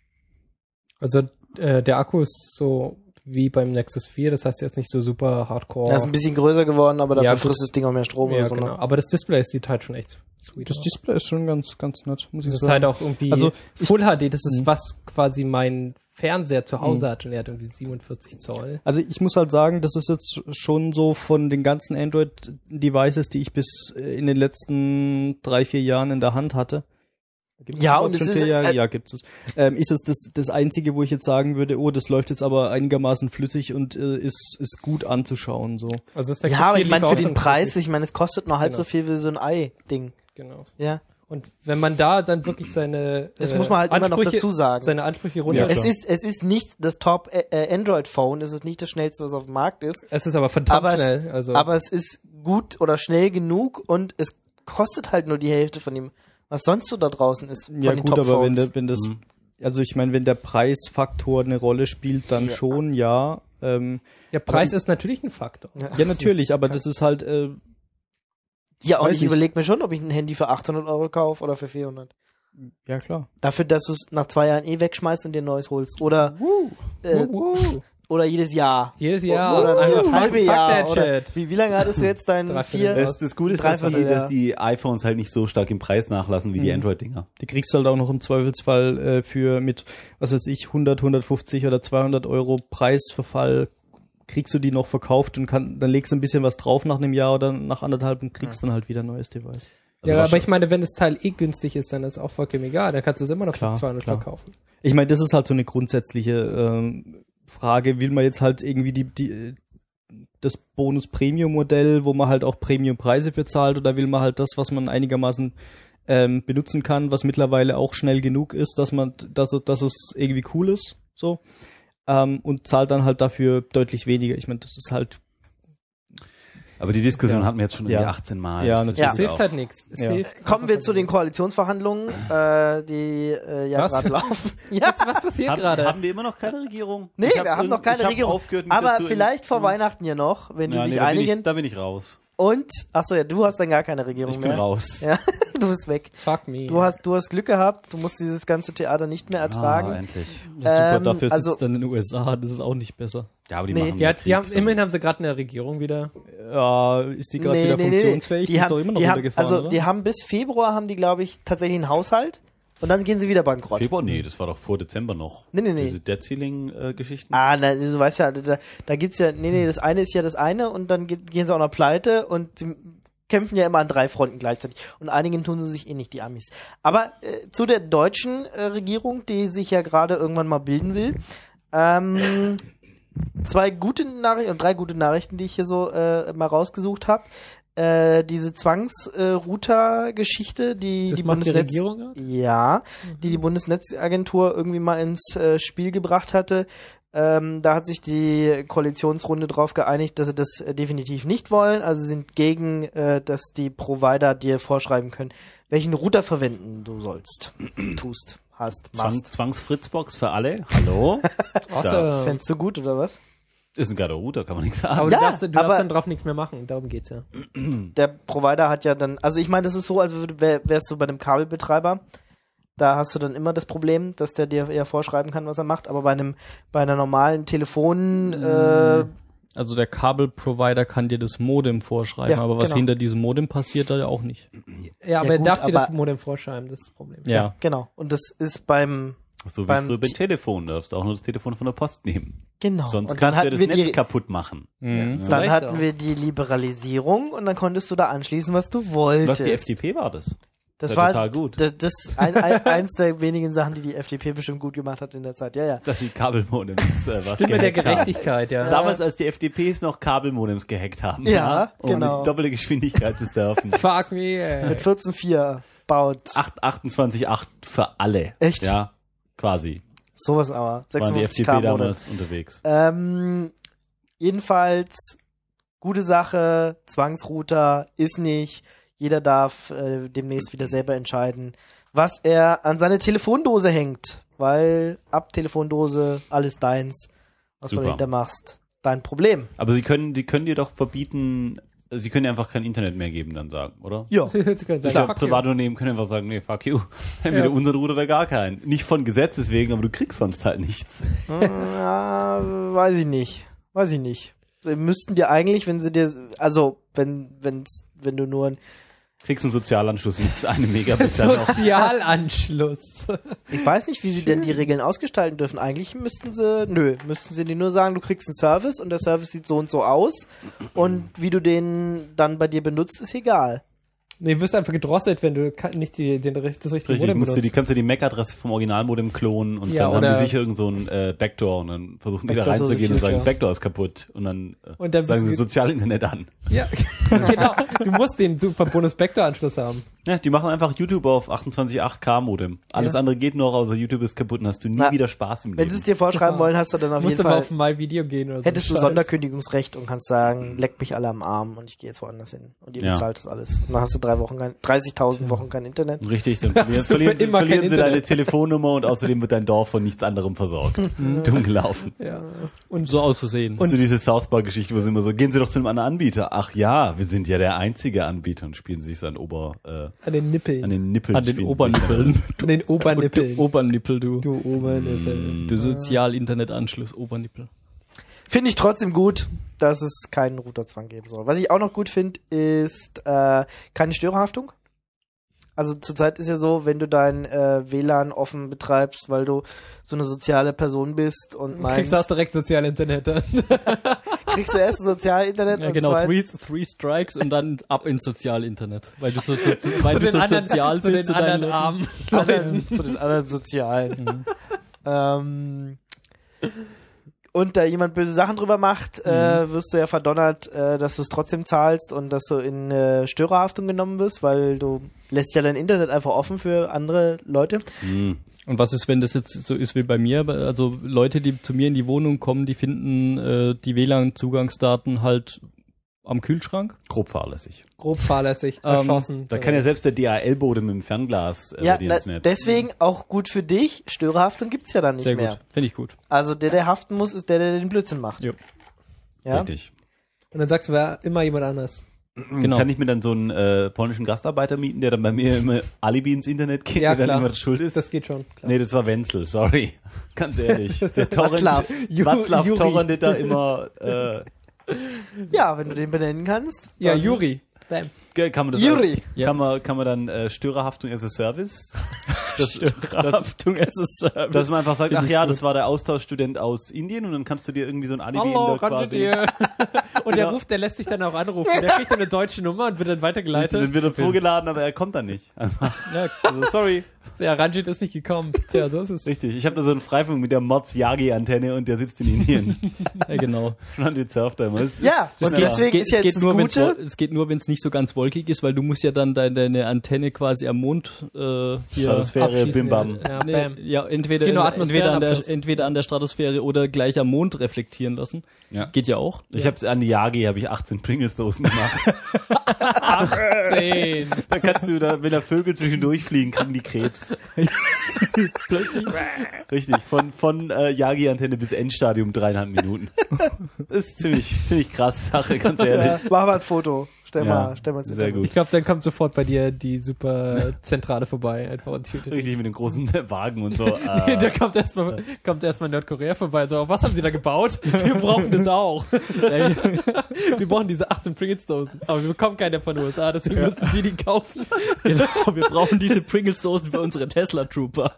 also der Akku ist so wie beim Nexus 4, das heißt, er ist nicht so super hardcore. Er ist ein bisschen größer geworden, aber dafür Ja, gut. frisst das Ding auch mehr Strom ja, oder so. genau. Ne? Aber das Display sieht halt schon echt sweet das aus. Display ist schon ganz nett, muss ich Das ist sagen. halt auch irgendwie Also, Full HD, das ist was quasi mein Fernseher zu Hause hat und er hat irgendwie 47 Zoll. Also ich muss halt sagen, das ist jetzt schon so von den ganzen Android-Devices, die ich bis in den letzten 3-4 Jahren in der Hand hatte. Gibt's Ja, überhaupt und es schon ist, 4 Jahre? Ja, gibt es. Ist es das Einzige, wo ich jetzt sagen würde, oh, das läuft jetzt aber einigermaßen flüssig und ist gut anzuschauen. So. Also das Nexus Ja, aber 4 ich meine lief für auch den schon Preis, flüssig. ich meine, es kostet nur halb Genau. so viel wie so ein Ei-Ding. Genau. Ja. Und wenn man da dann wirklich seine Das muss man halt immer noch Ansprüche- dazu sagen. seine Ansprüche Ja, runter. klar. Es ist nicht das Top Android-Phone, es ist nicht das schnellste, was auf dem Markt ist. Es ist aber verdammt Aber schnell. Also Aber es ist gut oder schnell genug und es kostet halt nur die Hälfte von dem, was sonst so da draußen ist. Von Ja den gut, aber Top-Phones. also ich meine, wenn der Preisfaktor eine Rolle spielt, dann schon, ja. der Preis ist natürlich ein Faktor. Ja, natürlich, aber das ist halt, Ja, und weiß ich nicht. überlege mir schon, ob ich ein Handy für 800 Euro kaufe oder für 400. ja klar. Dafür, dass du es nach 2 Jahren wegschmeißt und dir ein neues holst. Oder oder jedes Jahr? Jedes Jahr. Oder jedes Fuck halbe Jahr? that Oder shit. wie lange hattest du jetzt dein Dreiviertel. Das Gute ist, dass Dreivierteljahr. die iPhones halt nicht so stark im Preis nachlassen wie die Android-Dinger. Die kriegst du halt auch noch im Zweifelsfall für mit, was weiß ich, 100, 150 oder 200 Euro Preisverfall kriegst du die noch verkauft und dann legst du ein bisschen was drauf nach einem Jahr oder nach anderthalb und kriegst dann halt wieder ein neues Device. Also Ja, aber ich meine, wenn das Teil günstig ist, dann ist es auch vollkommen egal. Dann kannst du es immer noch Klar, für 200 klar. verkaufen. Ich meine, das ist halt so eine grundsätzliche Frage. Will man jetzt halt irgendwie das Bonus-Premium-Modell, wo man halt auch Premium-Preise für zahlt, oder will man halt das, was man einigermaßen benutzen kann, was mittlerweile auch schnell genug ist, dass es irgendwie cool ist, so, und zahlt dann halt dafür deutlich weniger. Ich meine, das ist halt. Aber die Diskussion Ja. hatten wir jetzt schon Ja. irgendwie 18 Mal. Ja, Das natürlich. Es hilft halt nichts. Es Ja. hilft Kommen wir einfach zu den nichts. Koalitionsverhandlungen, die ja Was? gerade laufen. Ja. Was passiert gerade? Haben wir immer noch keine Regierung? Nee, Ich hab wir haben noch keine ich hab Regierung. aufgehört, mich Aber dazu vielleicht vor Weihnachten ja noch, wenn die Ja, sich nee, da bin einigen. da bin ich raus. Und, achso, ja, du hast dann gar keine Regierung Ich bin mehr. raus. Ja, du bist weg. Fuck me. Du hast Glück gehabt, du musst dieses ganze Theater nicht mehr ertragen. endlich. Das ist super, dafür also- sitzt dann in den USA, das ist auch nicht besser. Ja, aber die Nee, machen Ja, Krieg, die haben, so. immerhin haben sie gerade eine Regierung wieder. Ja, ist die gerade wieder funktionsfähig? Die Die ist haben, doch immer noch die haben, runtergefahren, also oder? die haben bis Februar haben die, glaube ich, tatsächlich einen Haushalt und dann gehen sie wieder bankrott. Februar? Nee, das war doch vor Dezember noch. Nee. Diese Debt Ceiling-Geschichten. Ah, na, du weißt ja, da geht's ja, das eine ist ja das eine und dann gehen sie auch noch pleite und sie kämpfen ja immer an 3 Fronten gleichzeitig. Und einigen tun sie sich eh nicht, die Amis. Aber zu der deutschen Regierung, die sich ja gerade irgendwann mal bilden will, 2 gute Nachrichten und 3 gute Nachrichten, die ich hier so mal rausgesucht habe. Diese Zwangsrouter-Geschichte, die Das die macht die Bundesnetz, Regierung aus? ja, die Bundesnetzagentur irgendwie mal ins Spiel gebracht hatte. Da hat sich die Koalitionsrunde drauf geeinigt, dass sie das definitiv nicht wollen. Also sind gegen, dass die Provider dir vorschreiben können, welchen Router verwenden du sollst, tust, hast, machst. Zwangsfritzbox für alle. Hallo? Außer, Fändest du gut oder was? Ist ein geiler Router, kann man nichts sagen. aber Ja, du darfst aber- dann drauf nichts mehr machen. Darum geht's ja. Der Provider hat ja dann, also ich meine, das ist so, als wärst du bei einem Kabelbetreiber. Da hast du dann immer das Problem, dass der dir eher vorschreiben kann, was er macht. Aber bei einer normalen Also der Kabelprovider kann dir das Modem vorschreiben, Ja, aber was genau. hinter diesem Modem passiert, da ja auch nicht. Ja, aber er gut, darf dir das aber- Modem vorschreiben, das ist das Problem. Ja. genau. Und das ist beim, So wie beim früher beim T- Telefon. Da darfst du auch nur das Telefon von der Post nehmen. genau. Sonst und dann kannst du ja hatten das wir Netz die, kaputt machen. Mhm. Zu dann Recht hatten auch. wir die Liberalisierung und dann konntest du da anschließen, was du wolltest. Was die FDP war das? das ja war total gut. Das eins der wenigen Sachen, die FDP bestimmt gut gemacht hat in der Zeit. Ja, ja. Dass die Kabelmodems was Stimme der gehackt haben. Gerechtigkeit, ja. Damals, als die FDPs noch Kabelmodems gehackt haben. Ja, um genau. mit doppelte Geschwindigkeit zu surfen. Fuck me, ey. Mit 14.4 baut 28,8 für alle. Echt? Ja, quasi. sowas aber. Waren die 56 FDP K Modem. damals unterwegs. Jedenfalls, gute Sache, Zwangsrouter ist nicht. Jeder darf demnächst wieder selber entscheiden, was er an seine Telefondose hängt. Weil ab Telefondose alles deins. Was du Super. dahinter machst, dein Problem. Aber die können dir doch verbieten, sie können dir einfach kein Internet mehr geben, dann sagen, oder? Ja. Sie können sagen, Ich glaube, fuck you. Privatunternehmen können einfach sagen, nee, fuck you. Entweder unseren Router oder gar keinen. Nicht von Gesetz deswegen, aber du kriegst sonst halt nichts. Ja, weiß ich nicht. Sie müssten dir eigentlich, wenn sie dir, also wenn du nur ein, Kriegst einen Sozialanschluss mit einem Megabit dann noch. Sozialanschluss. ich weiß nicht, wie sie denn die Regeln ausgestalten dürfen. Eigentlich müssten sie dir nur sagen, du kriegst einen Service und der Service sieht so und so aus und wie du den dann bei dir benutzt, ist egal. Nee, wirst einfach gedrosselt, wenn du nicht das richtige Richtig, Modem benutzt. kannst du die MAC-Adresse vom Originalmodem klonen und Ja, dann haben oder- die sicher irgend so ein Backdoor und dann versuchen die da Backdoor is the reinzugehen und sagen, future. Backdoor ist kaputt und dann, Und dann sagen bist sie du- Sozialinternet an. Ja, genau. Du musst den super Bonus-Backdoor-Anschluss haben. Ja, die machen einfach YouTube auf 28,8K Modem. Alles Ja. andere geht noch, außer YouTube ist kaputt und hast du nie Na, wieder Spaß im Wenn Leben. sie es dir vorschreiben wollen, hast du dann auf Du musst jeden aber Fall, auf My Video gehen oder so. hättest du Scheiß. Sonderkündigungsrecht und kannst sagen, leck mich alle am Arm und ich gehe jetzt woanders hin. Und ihr Ja. bezahlt das alles. Und dann hast du 30.000 Wochen kein Internet. Richtig, dann Hast du für verlieren immer kein sie deine Internet. Telefonnummer und außerdem wird dein Dorf von nichts anderem versorgt. Dumm gelaufen. Ja. Und so auszusehen. Und so diese South Park-Geschichte, wo sie immer so, gehen Sie doch zu einem anderen Anbieter. Ach ja, wir sind ja der einzige Anbieter und spielen sich so an An den Nippeln. an den Nippeln. An den spielen Obernippeln. An den Obernippeln. Obernippel, du. Du Obernippel. Du Sozial-Internet-Anschluss, Obernippel. Finde ich trotzdem gut, dass es keinen Routerzwang geben soll. Was ich auch noch gut finde, ist keine Störerhaftung. Also zurzeit ist ja so, wenn du dein WLAN offen betreibst, weil du so eine soziale Person bist und meinst... Kriegst du auch direkt soziale Internet dann. Kriegst du erst ein soziales Internet Ja, und genau, zweitens... three Strikes und dann ab ins Sozialinternet. Weil du so sozial bist zu den anderen Armen. Zu den anderen Sozialen. Und da jemand böse Sachen drüber macht, wirst du ja verdonnert, dass du es trotzdem zahlst und dass du in Störerhaftung genommen wirst, weil du lässt ja dein Internet einfach offen für andere Leute. Und was ist, wenn das jetzt so ist wie bei mir? Also Leute, die zu mir in die Wohnung kommen, die finden die WLAN-Zugangsdaten halt am Kühlschrank. Grob fahrlässig. Grob fahrlässig, erschossen. Da kann ja selbst der DHL-Bote mit dem Fernglas Ja, ins Netz. deswegen auch gut für dich. Störerhaftung gibt's ja dann nicht Sehr mehr. gut, finde ich gut. Also der haften muss, ist der den Blödsinn macht. Jo. Ja? Richtig. Und dann sagst du, wer immer jemand anders. Genau. Kann ich mir dann so einen polnischen Gastarbeiter mieten, der dann bei mir immer Alibi ins Internet geht, Ja, der klar. dann immer schuld ist? Das geht schon. Klar. Nee, das war Wenzel, sorry. Ganz ehrlich. Der Václav. Václav Juri. torrentet da immer, Ja, wenn du den benennen kannst. Ja, dann- Juri. Bam. kann man das Juri. kann man dann Störerhaftung as a Service? Störerhaftung as a Service. Dass man einfach sagt, ach ja, das war der Austauschstudent aus Indien und dann kannst du dir irgendwie so ein Alibi Hallo, in der kanntet quasi. ihr? Und der Genau. der lässt sich dann auch anrufen. Der kriegt dann eine deutsche Nummer und wird dann weitergeleitet. Dann wird er vorgeladen, aber er kommt dann nicht. Einfach. Ja, Also, sorry. ja, Ranjit ist nicht gekommen. Tja, so ist es. Richtig. Ich habe da so einen Freifunk mit der Mods-Yagi-Antenne und der sitzt in Indien. Ja, genau. Ranjit surft da immer. Ja, und deswegen ist jetzt das Gute. Es geht nur, wenn es nicht so ganz wolkig ist, weil du musst ja dann deine Antenne quasi am Mond hier Stratosphäre, Abschießen, bim bam. Ja, Nee, bam. ja, entweder Genau, entweder an der Stratosphäre oder gleich am Mond reflektieren lassen. Ja. Geht ja auch. Ich habe an die Yagi habe ich 18 Pringles-Dosen gemacht. 10. Da kannst du wenn da Vögel zwischendurch fliegen, kriegen die Krebs. Plötzlich. Richtig, von Yagi-Antenne bis Endstadium 3,5 Minuten. Das ist ziemlich krasse Sache, ganz ehrlich. Mach mal ein Foto. Stell Ja, mal ins sehr Internet. gut. Ich glaube, dann kommt sofort bei dir die super Zentrale vorbei. Einfach und tötet. Richtig mit dem großen Wagen und so. Da kommt erstmal Nordkorea vorbei. So, was haben sie da gebaut? Wir brauchen das auch. Wir brauchen diese 18 Pringles-Dosen. Aber wir bekommen keine von den USA, deswegen müssen sie die kaufen. Genau, wir brauchen diese Pringles-Dosen für unsere Tesla-Trooper.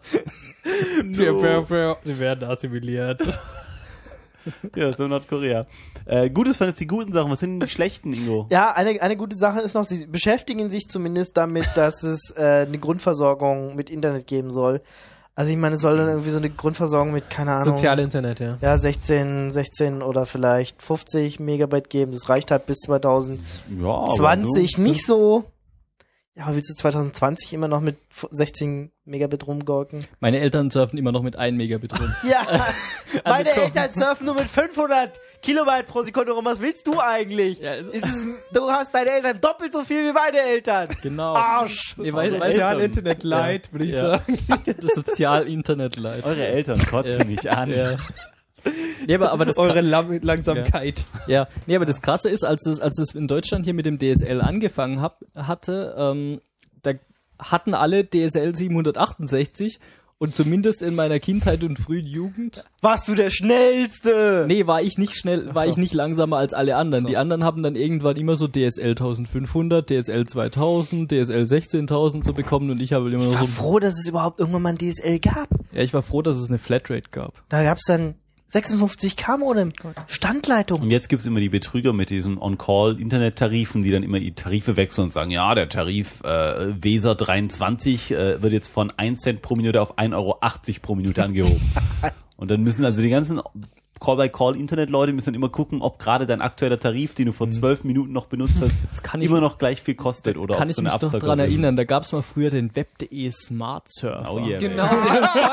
Sie werden assimiliert. Ja, so Nordkorea. Gutes fand es die guten Sachen. Was sind denn die schlechten, Ingo? Ja, eine gute Sache ist noch, sie beschäftigen sich zumindest damit, dass es eine Grundversorgung mit Internet geben soll. Also ich meine, es soll dann irgendwie so eine Grundversorgung mit, keine Ahnung, Soziale Internet, ja. ja, 16 oder vielleicht 50 Megabyte geben. Das reicht halt bis 2020 Ja, aber nicht so. Ja, willst du 2020 immer noch mit 16 Megabit rumgurken? Meine Eltern surfen immer noch mit 1 Megabit rum. Ja, meine komm. Eltern surfen nur mit 500 Kilobyte pro Sekunde rum. Was willst du eigentlich? Ja, Du hast deine Eltern doppelt so viel wie meine Eltern. Genau. Arsch. Nee, weißt Soziale du, Internet Light, würde ich Ja. sagen. das Sozial-Internet-Leid. Eure Eltern kotzen mich an. Ja. Nee, aber das Eure Langsamkeit. Ja, nee, aber das Krasse ist, als es in Deutschland hier mit dem DSL angefangen hatte, da hatten alle DSL 768 und zumindest in meiner Kindheit und frühen Jugend, Warst du der Schnellste? nee, war ich nicht ich nicht langsamer als alle anderen. Die anderen haben dann irgendwann immer so DSL 1500, DSL 2000, DSL 16000 so bekommen und ich habe immer Ich nur war so, froh, dass es überhaupt irgendwann mal ein DSL gab. ja, ich war froh, dass es eine Flatrate gab. Da gab's dann 56K Modem. Standleitung. Und jetzt gibt's immer die Betrüger mit diesen On-Call-Internet-Tarifen, die dann immer die Tarife wechseln und sagen, ja, der Tarif Weser 23 wird jetzt von 1 Cent pro Minute auf 1,80 Euro pro Minute angehoben. Und dann müssen also die ganzen Call-by-Call-Internet-Leute müssen dann immer gucken, ob gerade dein aktueller Tarif, den du vor 12 Minuten noch benutzt hast, kann ich- immer noch gleich viel kostet oder Kann ob ich so eine mich noch Abzocker dran sind. erinnern, da gab's mal früher den Web.de Smart Surfer. Oh yeah, Genau, man.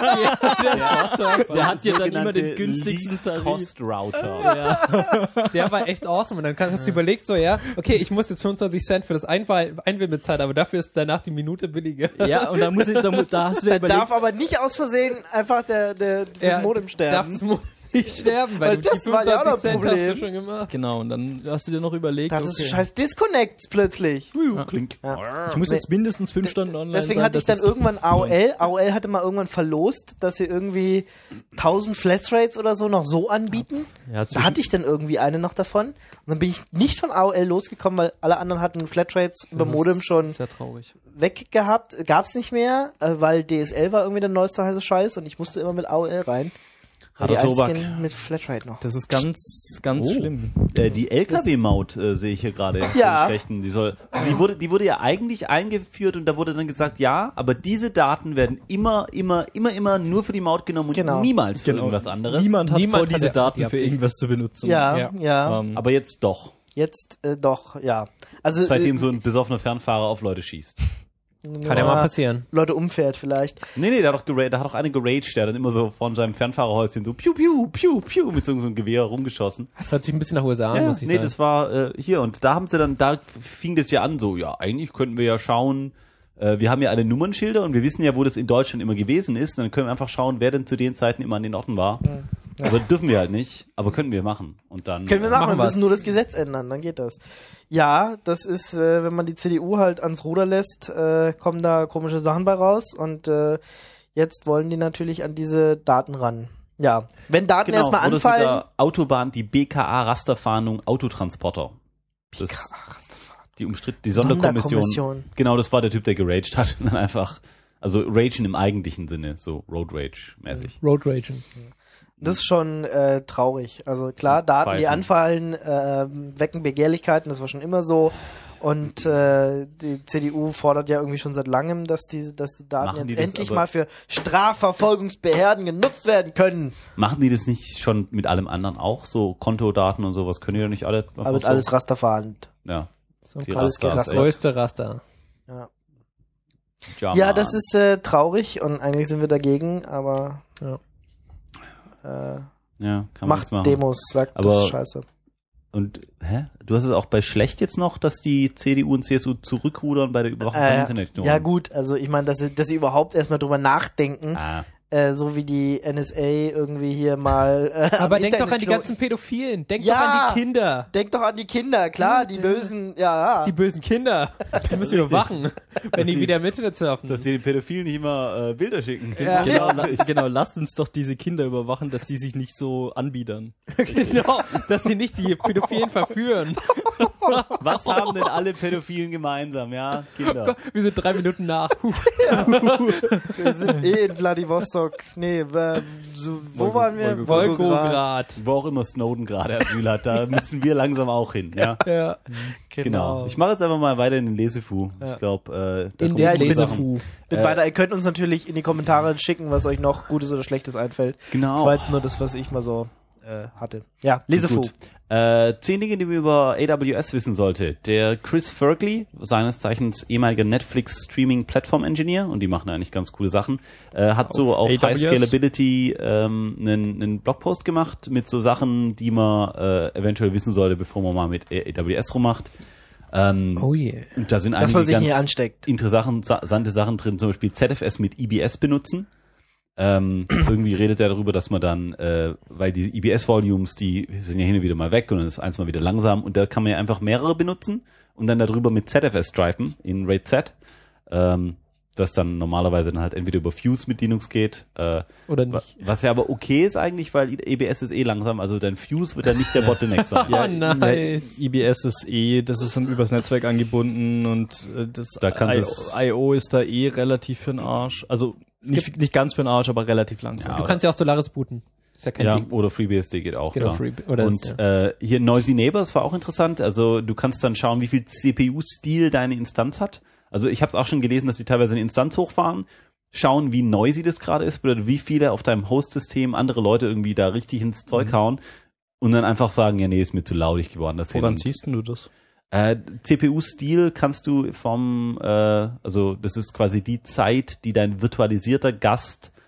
Der hat dir dann immer den Sogenannte günstigsten Least Tarif. Cost Router. der war echt awesome. Und dann hast du überlegt, so, ja, okay, ich muss jetzt 25 Cent für das Einwählen bezahlen, aber dafür ist danach die Minute billiger. Ja, und da hast du dir Da überlegt, darf aber nicht aus Versehen einfach das Modem sterben. Darf das nicht sterben, weil du das die war ja auch noch 25 ein Cent hast Problem. du schon gemacht. Genau, und dann hast du dir noch überlegt, Da hattest du okay, scheiß Disconnects plötzlich. Klink. Ja. ich muss jetzt mindestens 5 Stunden online Deswegen sein. hatte ich dann irgendwann AOL. AOL hatte mal irgendwann verlost, dass sie irgendwie 1000 Flatrates oder so noch so anbieten. Ja, Da hatte ich dann irgendwie eine noch davon. Und dann bin ich nicht von AOL losgekommen, weil alle anderen hatten Flatrates über Modem schon sehr traurig. weg gehabt. Gab's nicht mehr, weil DSL war irgendwie der neueste heiße Scheiß und ich musste immer mit AOL rein. Weil die Harter Tobak. einzigen mit Flatrate noch. Das ist ganz, ganz schlimm. Die LKW-Maut sehe ich hier gerade. Ja. Den schlechten. Die wurde ja eigentlich eingeführt und da wurde dann gesagt, ja, aber diese Daten werden immer nur für die Maut genommen und Genau. niemals für irgendwas anderes. Niemand hat vor, hat diese die Daten für Absicht. irgendwas zu benutzen. Ja. Aber jetzt doch. Jetzt doch, ja. Also Seitdem so ein besoffener Fernfahrer auf Leute schießt. Kann ja mal passieren. Leute umfährt vielleicht. Nee, da hat doch einer geraged, der hat dann immer so von seinem Fernfahrerhäuschen so piu, piu, piu, piu mit so einem Gewehr rumgeschossen. Das hört sich ein bisschen nach USA an, muss ich sagen. das war hier und da fing das ja an so, ja, eigentlich könnten wir ja schauen, wir haben ja alle Nummernschilder und wir wissen ja, wo das in Deutschland immer gewesen ist, dann können wir einfach schauen, wer denn zu den Zeiten immer an den Orten war. Ja. Aber dürfen wir halt nicht, aber könnten wir machen. Und dann Können wir machen, wir machen müssen wir's. nur das Gesetz ändern, dann geht das. Ja, das ist, wenn man die CDU halt ans Ruder lässt, kommen da komische Sachen bei raus und jetzt wollen die natürlich an diese Daten ran. Ja, wenn Daten erstmal oder anfallen. sogar Autobahn, die BKA-Rasterfahndung Autotransporter. Das, die Sonderkommission. Sonderkommission. Genau, das war der Typ, der geraged hat. Und dann einfach, also ragen im eigentlichen Sinne, so Road Rage-mäßig. Road Raging. Das ist schon traurig. Also klar, Daten, die Pfeifen. anfallen, wecken Begehrlichkeiten, das war schon immer so. Und die CDU fordert ja irgendwie schon seit langem, dass die Daten Machen jetzt die das endlich aber- mal für Strafverfolgungsbehörden genutzt werden können. Machen die das nicht schon mit allem anderen auch? So Kontodaten und sowas können die ja nicht alle. Aber wird alles rasterverhandelt. Ja. So Die krass. Rasters, Das ey. größte Raster. Ja. German. Ja, das ist traurig und eigentlich sind wir dagegen, aber Ja, kann man nichts macht machen. Demos, sagt, das Aber- ist scheiße. Und, du hast es auch bei schlecht jetzt noch, dass die CDU und CSU zurückrudern bei der Überwachung von Internet. Ja gut, also ich meine, dass sie überhaupt erstmal drüber nachdenken, Ah, so wie die NSA irgendwie hier mal Aber am denk doch an die Internet- ganzen Pädophilen. Denk Ja. doch an die Kinder. Denk doch an die Kinder, klar, die bösen, ja. Die bösen Kinder. Die müssen wir überwachen, wenn die die- wieder im Internet surfen. dass die den Pädophilen nicht immer Bilder schicken. Ja. Genau, lasst uns doch diese Kinder überwachen, dass die sich nicht so anbiedern. Genau, dass sie nicht die Pädophilen verführen. Was haben denn alle Pädophilen gemeinsam, ja? Kinder. Wir sind 3 Minuten nach. Wir sind in Vladivostok. Nee, wo waren wir? Volgograd. Wo auch immer Snowden gerade Asyl hat, da müssen wir langsam auch hin, ja? Ja. Genau. Ich mache jetzt einfach mal weiter in den Lesefu. Ich glaube, In Ja, den ich bin Lesefu. Weiter, ihr könnt uns natürlich in die Kommentare schicken, was euch noch Gutes oder Schlechtes einfällt. Genau. Das war jetzt nur das, was ich mal so hatte. Ja, Lesefu. Gut. 10 Dinge, die man über AWS wissen sollte. Der Chris Fergley, seines Zeichens ehemaliger Netflix-Streaming-Plattform-Engineer, und die machen eigentlich ganz coole Sachen, hat so auf AWS? High Scalability einen Blogpost gemacht mit so Sachen, die man eventuell wissen sollte, bevor man mal mit AWS rummacht. Oh yeah. Und da sind Dass einige man sich ganz nie ansteckt. interessante Sachen drin, zum Beispiel ZFS mit IBS benutzen. Irgendwie redet er darüber, dass man dann, weil die IBS-Volumes, die sind ja hin und wieder mal weg und dann ist eins mal wieder langsam und da kann man ja einfach mehrere benutzen und dann darüber mit ZFS stripen in RAID Z, das dann normalerweise dann halt entweder über Fuse mit Linux geht, Oder nicht. was ja aber okay ist eigentlich, weil EBS ist eh langsam, also dein Fuse wird dann nicht der Bottleneck sein. Ja, nice. IBS ist das ist übers Netzwerk angebunden und das Da kannst du's- I.O. ist da relativ für den Arsch. Also nicht ganz für den Arsch, aber relativ langsam. Du kannst ja auch Solaris booten. Ist ja kein Ja, Ding. oder FreeBSD geht auch, Genau, klar. oder und ist, hier Noisy Neighbors war auch interessant. Also du kannst dann schauen, wie viel CPU-Stil deine Instanz hat. Also ich habe es auch schon gelesen, dass die teilweise eine Instanz hochfahren, schauen, wie noisy das gerade ist, oder wie viele auf deinem Host-System andere Leute irgendwie da richtig ins Zeug hauen und dann einfach sagen, ja nee, ist mir zu laudig geworden. Das Woran siehst denn du das? CPU-Stil kannst du also das ist quasi die Zeit, die dein virtualisierter Gast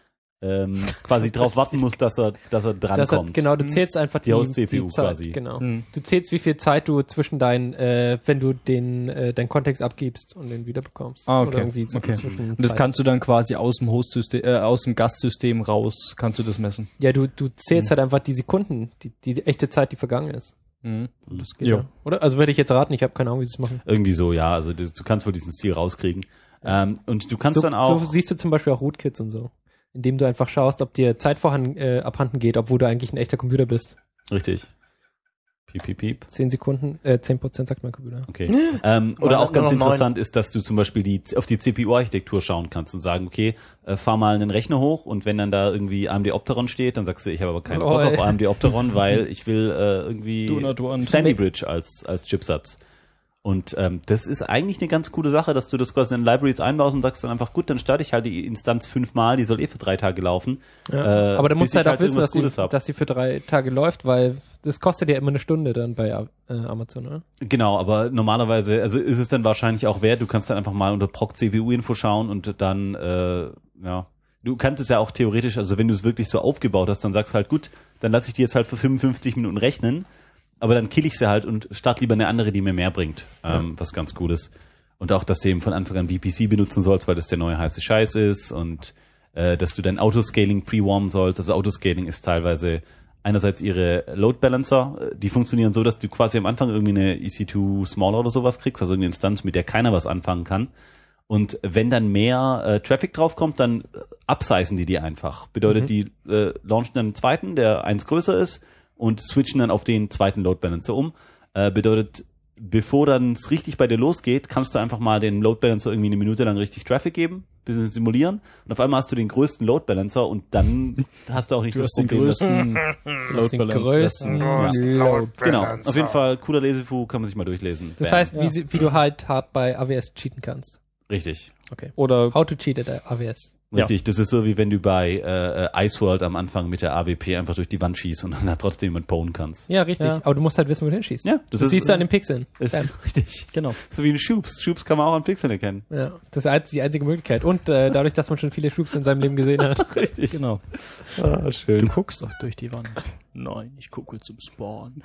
quasi drauf warten muss, dass er drankommt. Genau, du zählst einfach Die Host-CPU Zeit, quasi. Genau. Du zählst, wie viel Zeit du zwischen wenn du deinen Kontext abgibst und den wiederbekommst. Ah, okay. Oder irgendwie so Okay. zwischen Und das Zeit. kannst du dann quasi aus dem Hostsystem, aus dem Gastsystem raus, kannst du das messen. Ja, du zählst halt einfach die Sekunden, die echte Zeit, die vergangen ist. Das geht Jo. ja. Oder? Also würde ich jetzt raten, ich habe keine Ahnung, wie sie es machen. Irgendwie so, ja. Also du kannst wohl diesen Stil rauskriegen. Und du kannst dann auch... So siehst du zum Beispiel auch Rootkits und so. Indem du einfach schaust, ob dir Zeit abhanden geht, obwohl du eigentlich ein echter Computer bist. Richtig. Piep, piep, piep. 10 Sekunden, 10% sagt mein Computer. Okay. Oder auch ganz nur noch interessant ist, dass du zum Beispiel auf die CPU-Architektur schauen kannst und sagen, okay, fahr mal einen Rechner hoch und wenn dann da irgendwie AMD Opteron steht, dann sagst du, ich habe aber keinen Bock auf AMD Opteron, weil ich will irgendwie Sandy Bridge als Chipsatz. Und das ist eigentlich eine ganz coole Sache, dass du das quasi in Libraries einbaust und sagst dann einfach, gut, dann starte ich halt die Instanz 5-mal, die soll für 3 Tage laufen. Ja, aber du musst bis ich halt auch wissen, irgendwas Gutes dass die für 3 Tage läuft, weil das kostet ja immer eine Stunde dann bei Amazon, oder? Genau, aber normalerweise, also ist es dann wahrscheinlich auch wert, du kannst dann einfach mal unter Proc CPU-Info schauen und dann, du kannst es ja auch theoretisch, also wenn du es wirklich so aufgebaut hast, dann sagst du halt, gut, dann lasse ich die jetzt halt für 55 Minuten rechnen, aber dann kill ich sie halt und starte lieber eine andere, die mir mehr bringt, was ganz cool ist. Und auch, dass du eben von Anfang an VPC benutzen sollst, weil das der neue heiße Scheiß ist und dass du dein Autoscaling pre-warmen sollst. Also Autoscaling ist teilweise einerseits ihre Load Balancer, die funktionieren so, dass du quasi am Anfang irgendwie eine EC2 Smaller oder sowas kriegst, also eine Instanz, mit der keiner was anfangen kann. Und wenn dann mehr Traffic draufkommt, dann upsizen die einfach. Bedeutet, die launchen dann einen zweiten, der 1 größer ist und switchen dann auf den zweiten Load Balancer um. Bedeutet, bevor dann es richtig bei dir losgeht, kannst du einfach mal den Load Balancer irgendwie eine Minute lang richtig Traffic geben, bisschen simulieren und auf einmal hast du den größten Load Balancer und dann hast du auch nicht das Problem, dass Load Balancer. genau, auf jeden Fall cooler Lesefu, kann man sich mal durchlesen. Das Bam. heißt, wie du halt hart bei AWS cheaten kannst. Richtig. Okay. Oder How to cheat at AWS. Richtig, das ist so, wie wenn du bei Iceworld am Anfang mit der AWP einfach durch die Wand schießt und dann trotzdem jemand ponen kannst. Ja, richtig. Ja. Aber du musst halt wissen, wo du hinschießt. Ja, das siehst du an den Pixeln. Ist richtig. genau. So wie ein Shoops. Shoops kann man auch an Pixeln erkennen. Ja, das ist die einzige Möglichkeit. Und dadurch, dass man schon viele Shoops in seinem Leben gesehen hat. Richtig. Genau. Ah, schön. Du guckst doch durch die Wand. Nein, ich gucke zum Spawn.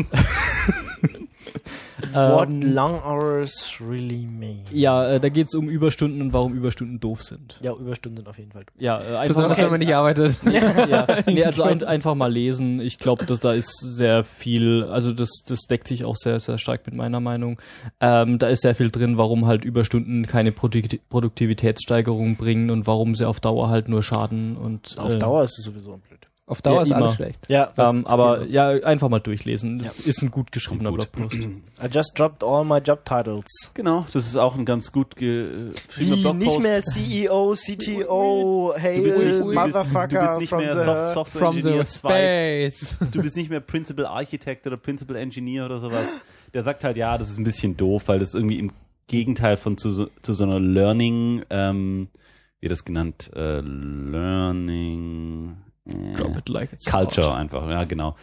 What long hours really mean. Ja, da geht's um Überstunden und warum Überstunden doof sind. Ja, Überstunden sind auf jeden Fall. Ja, Besonders wenn man nicht arbeitet. ja, nee, also einfach mal lesen. Ich glaube, dass da ist sehr viel, also das deckt sich auch sehr, sehr stark mit meiner Meinung. Da ist sehr viel drin, warum halt Überstunden keine Produktivitätssteigerung bringen und warum sie auf Dauer halt nur schaden und Auf Dauer ist es sowieso blöd. Auf Dauer Ja, ist immer. alles schlecht. Ja, aber ja, einfach mal durchlesen. Ist ein gut geschriebener Gut. Blogpost. I just dropped all my job titles. Genau, das ist auch ein ganz gut geschriebener Wie, Blogpost. nicht mehr CEO, CTO, Hail, Motherfucker du bist nicht from mehr the... Software From the Engineer 2. space. Du bist nicht mehr Principal Architect oder Principal Engineer oder sowas. Der sagt halt, ja, das ist ein bisschen doof, weil das irgendwie im Gegenteil von zu so einer Learning, wie das genannt, Learning... Drop it like it's Culture hot. einfach, ja genau.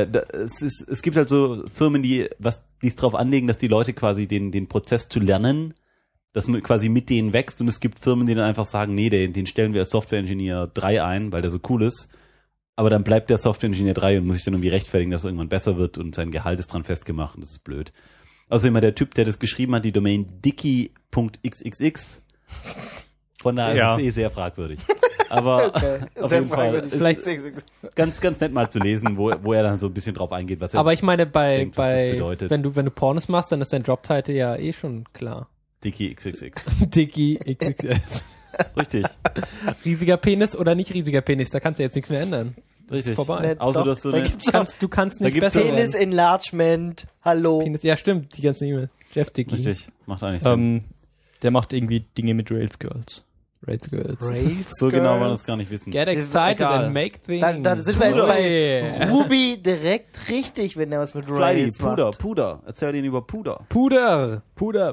Es gibt halt so Firmen, die es drauf anlegen, dass die Leute quasi den Prozess zu lernen, dass man quasi mit denen wächst und es gibt Firmen, die dann einfach sagen, nee, den stellen wir als Software Engineer 3 ein, weil der so cool ist, aber dann bleibt der Software Engineer 3 und muss sich dann irgendwie rechtfertigen, dass er irgendwann besser wird und sein Gehalt ist dran festgemacht und das ist blöd. Außerdem hat der Typ, der das geschrieben hat, die Domain dicky.xxx, von daher ist es sehr fragwürdig. Aber auf jeden Fall ist Vielleicht ganz nett mal zu lesen, wo er dann so ein bisschen drauf eingeht, was er Aber ich meine, denkt, was das bedeutet. wenn du Pornos machst, dann ist dein Jobtitel ja eh schon klar. Dicky XXX. Dicky XXS. Richtig. Riesiger Penis oder nicht riesiger Penis, da kannst du jetzt nichts mehr ändern. Das ist Richtig. vorbei. Außer, dass du da eine, gibt's auch Du kannst Da nicht gibt's besser Penis werden. Enlargement, hallo. Penis, ja stimmt, die ganzen E-Mails. Jeff Dicky. richtig, macht eigentlich Sinn. Der macht irgendwie Dinge mit Rails Girls. Rails Girls. So genau wollen wir es gar nicht wissen. Get Ist excited egal. and make things. Dann sind wir jetzt Oh, bei yeah. Ruby direkt richtig, wenn er was mit Flydy, Rails macht. Puder. Erzähl denen über Puder. Puder.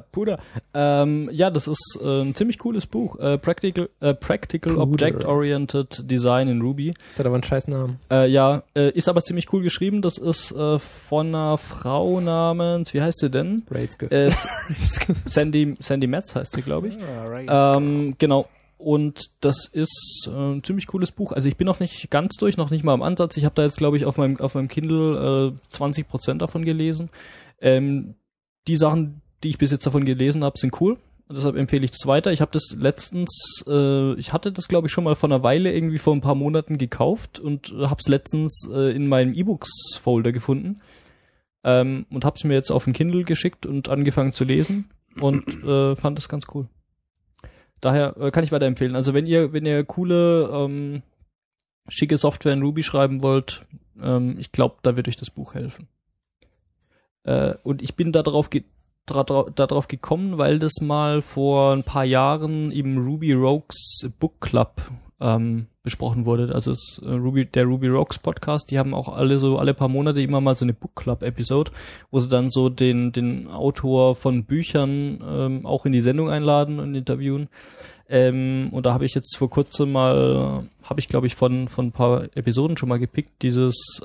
Ja, das ist ein ziemlich cooles Buch. Practical Puder. Object-Oriented Design in Ruby. Das hat aber einen scheiß Namen. Ist aber ziemlich cool geschrieben. Das ist von einer Frau namens, wie heißt sie denn? Rails Girls. Sandy Metz heißt sie, glaube ich. Ah, Rails. Genau. und das ist ein ziemlich cooles Buch. Also ich bin noch nicht ganz durch, noch nicht mal am Ansatz. Ich habe da jetzt, glaube ich, auf meinem Kindle 20% davon gelesen. Die Sachen, die ich bis jetzt davon gelesen habe, sind cool. Und deshalb empfehle ich das weiter. Ich habe das letztens, ich hatte das, glaube ich, schon mal vor einer Weile irgendwie vor ein paar Monaten gekauft und habe es letztens in meinem E-Books-Folder gefunden und habe es mir jetzt auf den Kindle geschickt und angefangen zu lesen und fand das ganz cool. Daher kann ich weiterempfehlen. Also wenn ihr coole, schicke Software in Ruby schreiben wollt, ich glaube, da wird euch das Buch helfen. Und ich bin darauf gekommen, weil das mal vor ein paar Jahren im Ruby Rogues Book Club besprochen wurde. Also der Ruby Rogues Podcast, die haben auch alle paar Monate immer mal so eine Book Club Episode, wo sie dann so den Autor von Büchern auch in die Sendung einladen und interviewen. Und da habe ich jetzt vor kurzem mal, glaube ich, von ein paar Episoden schon mal gepickt, dieses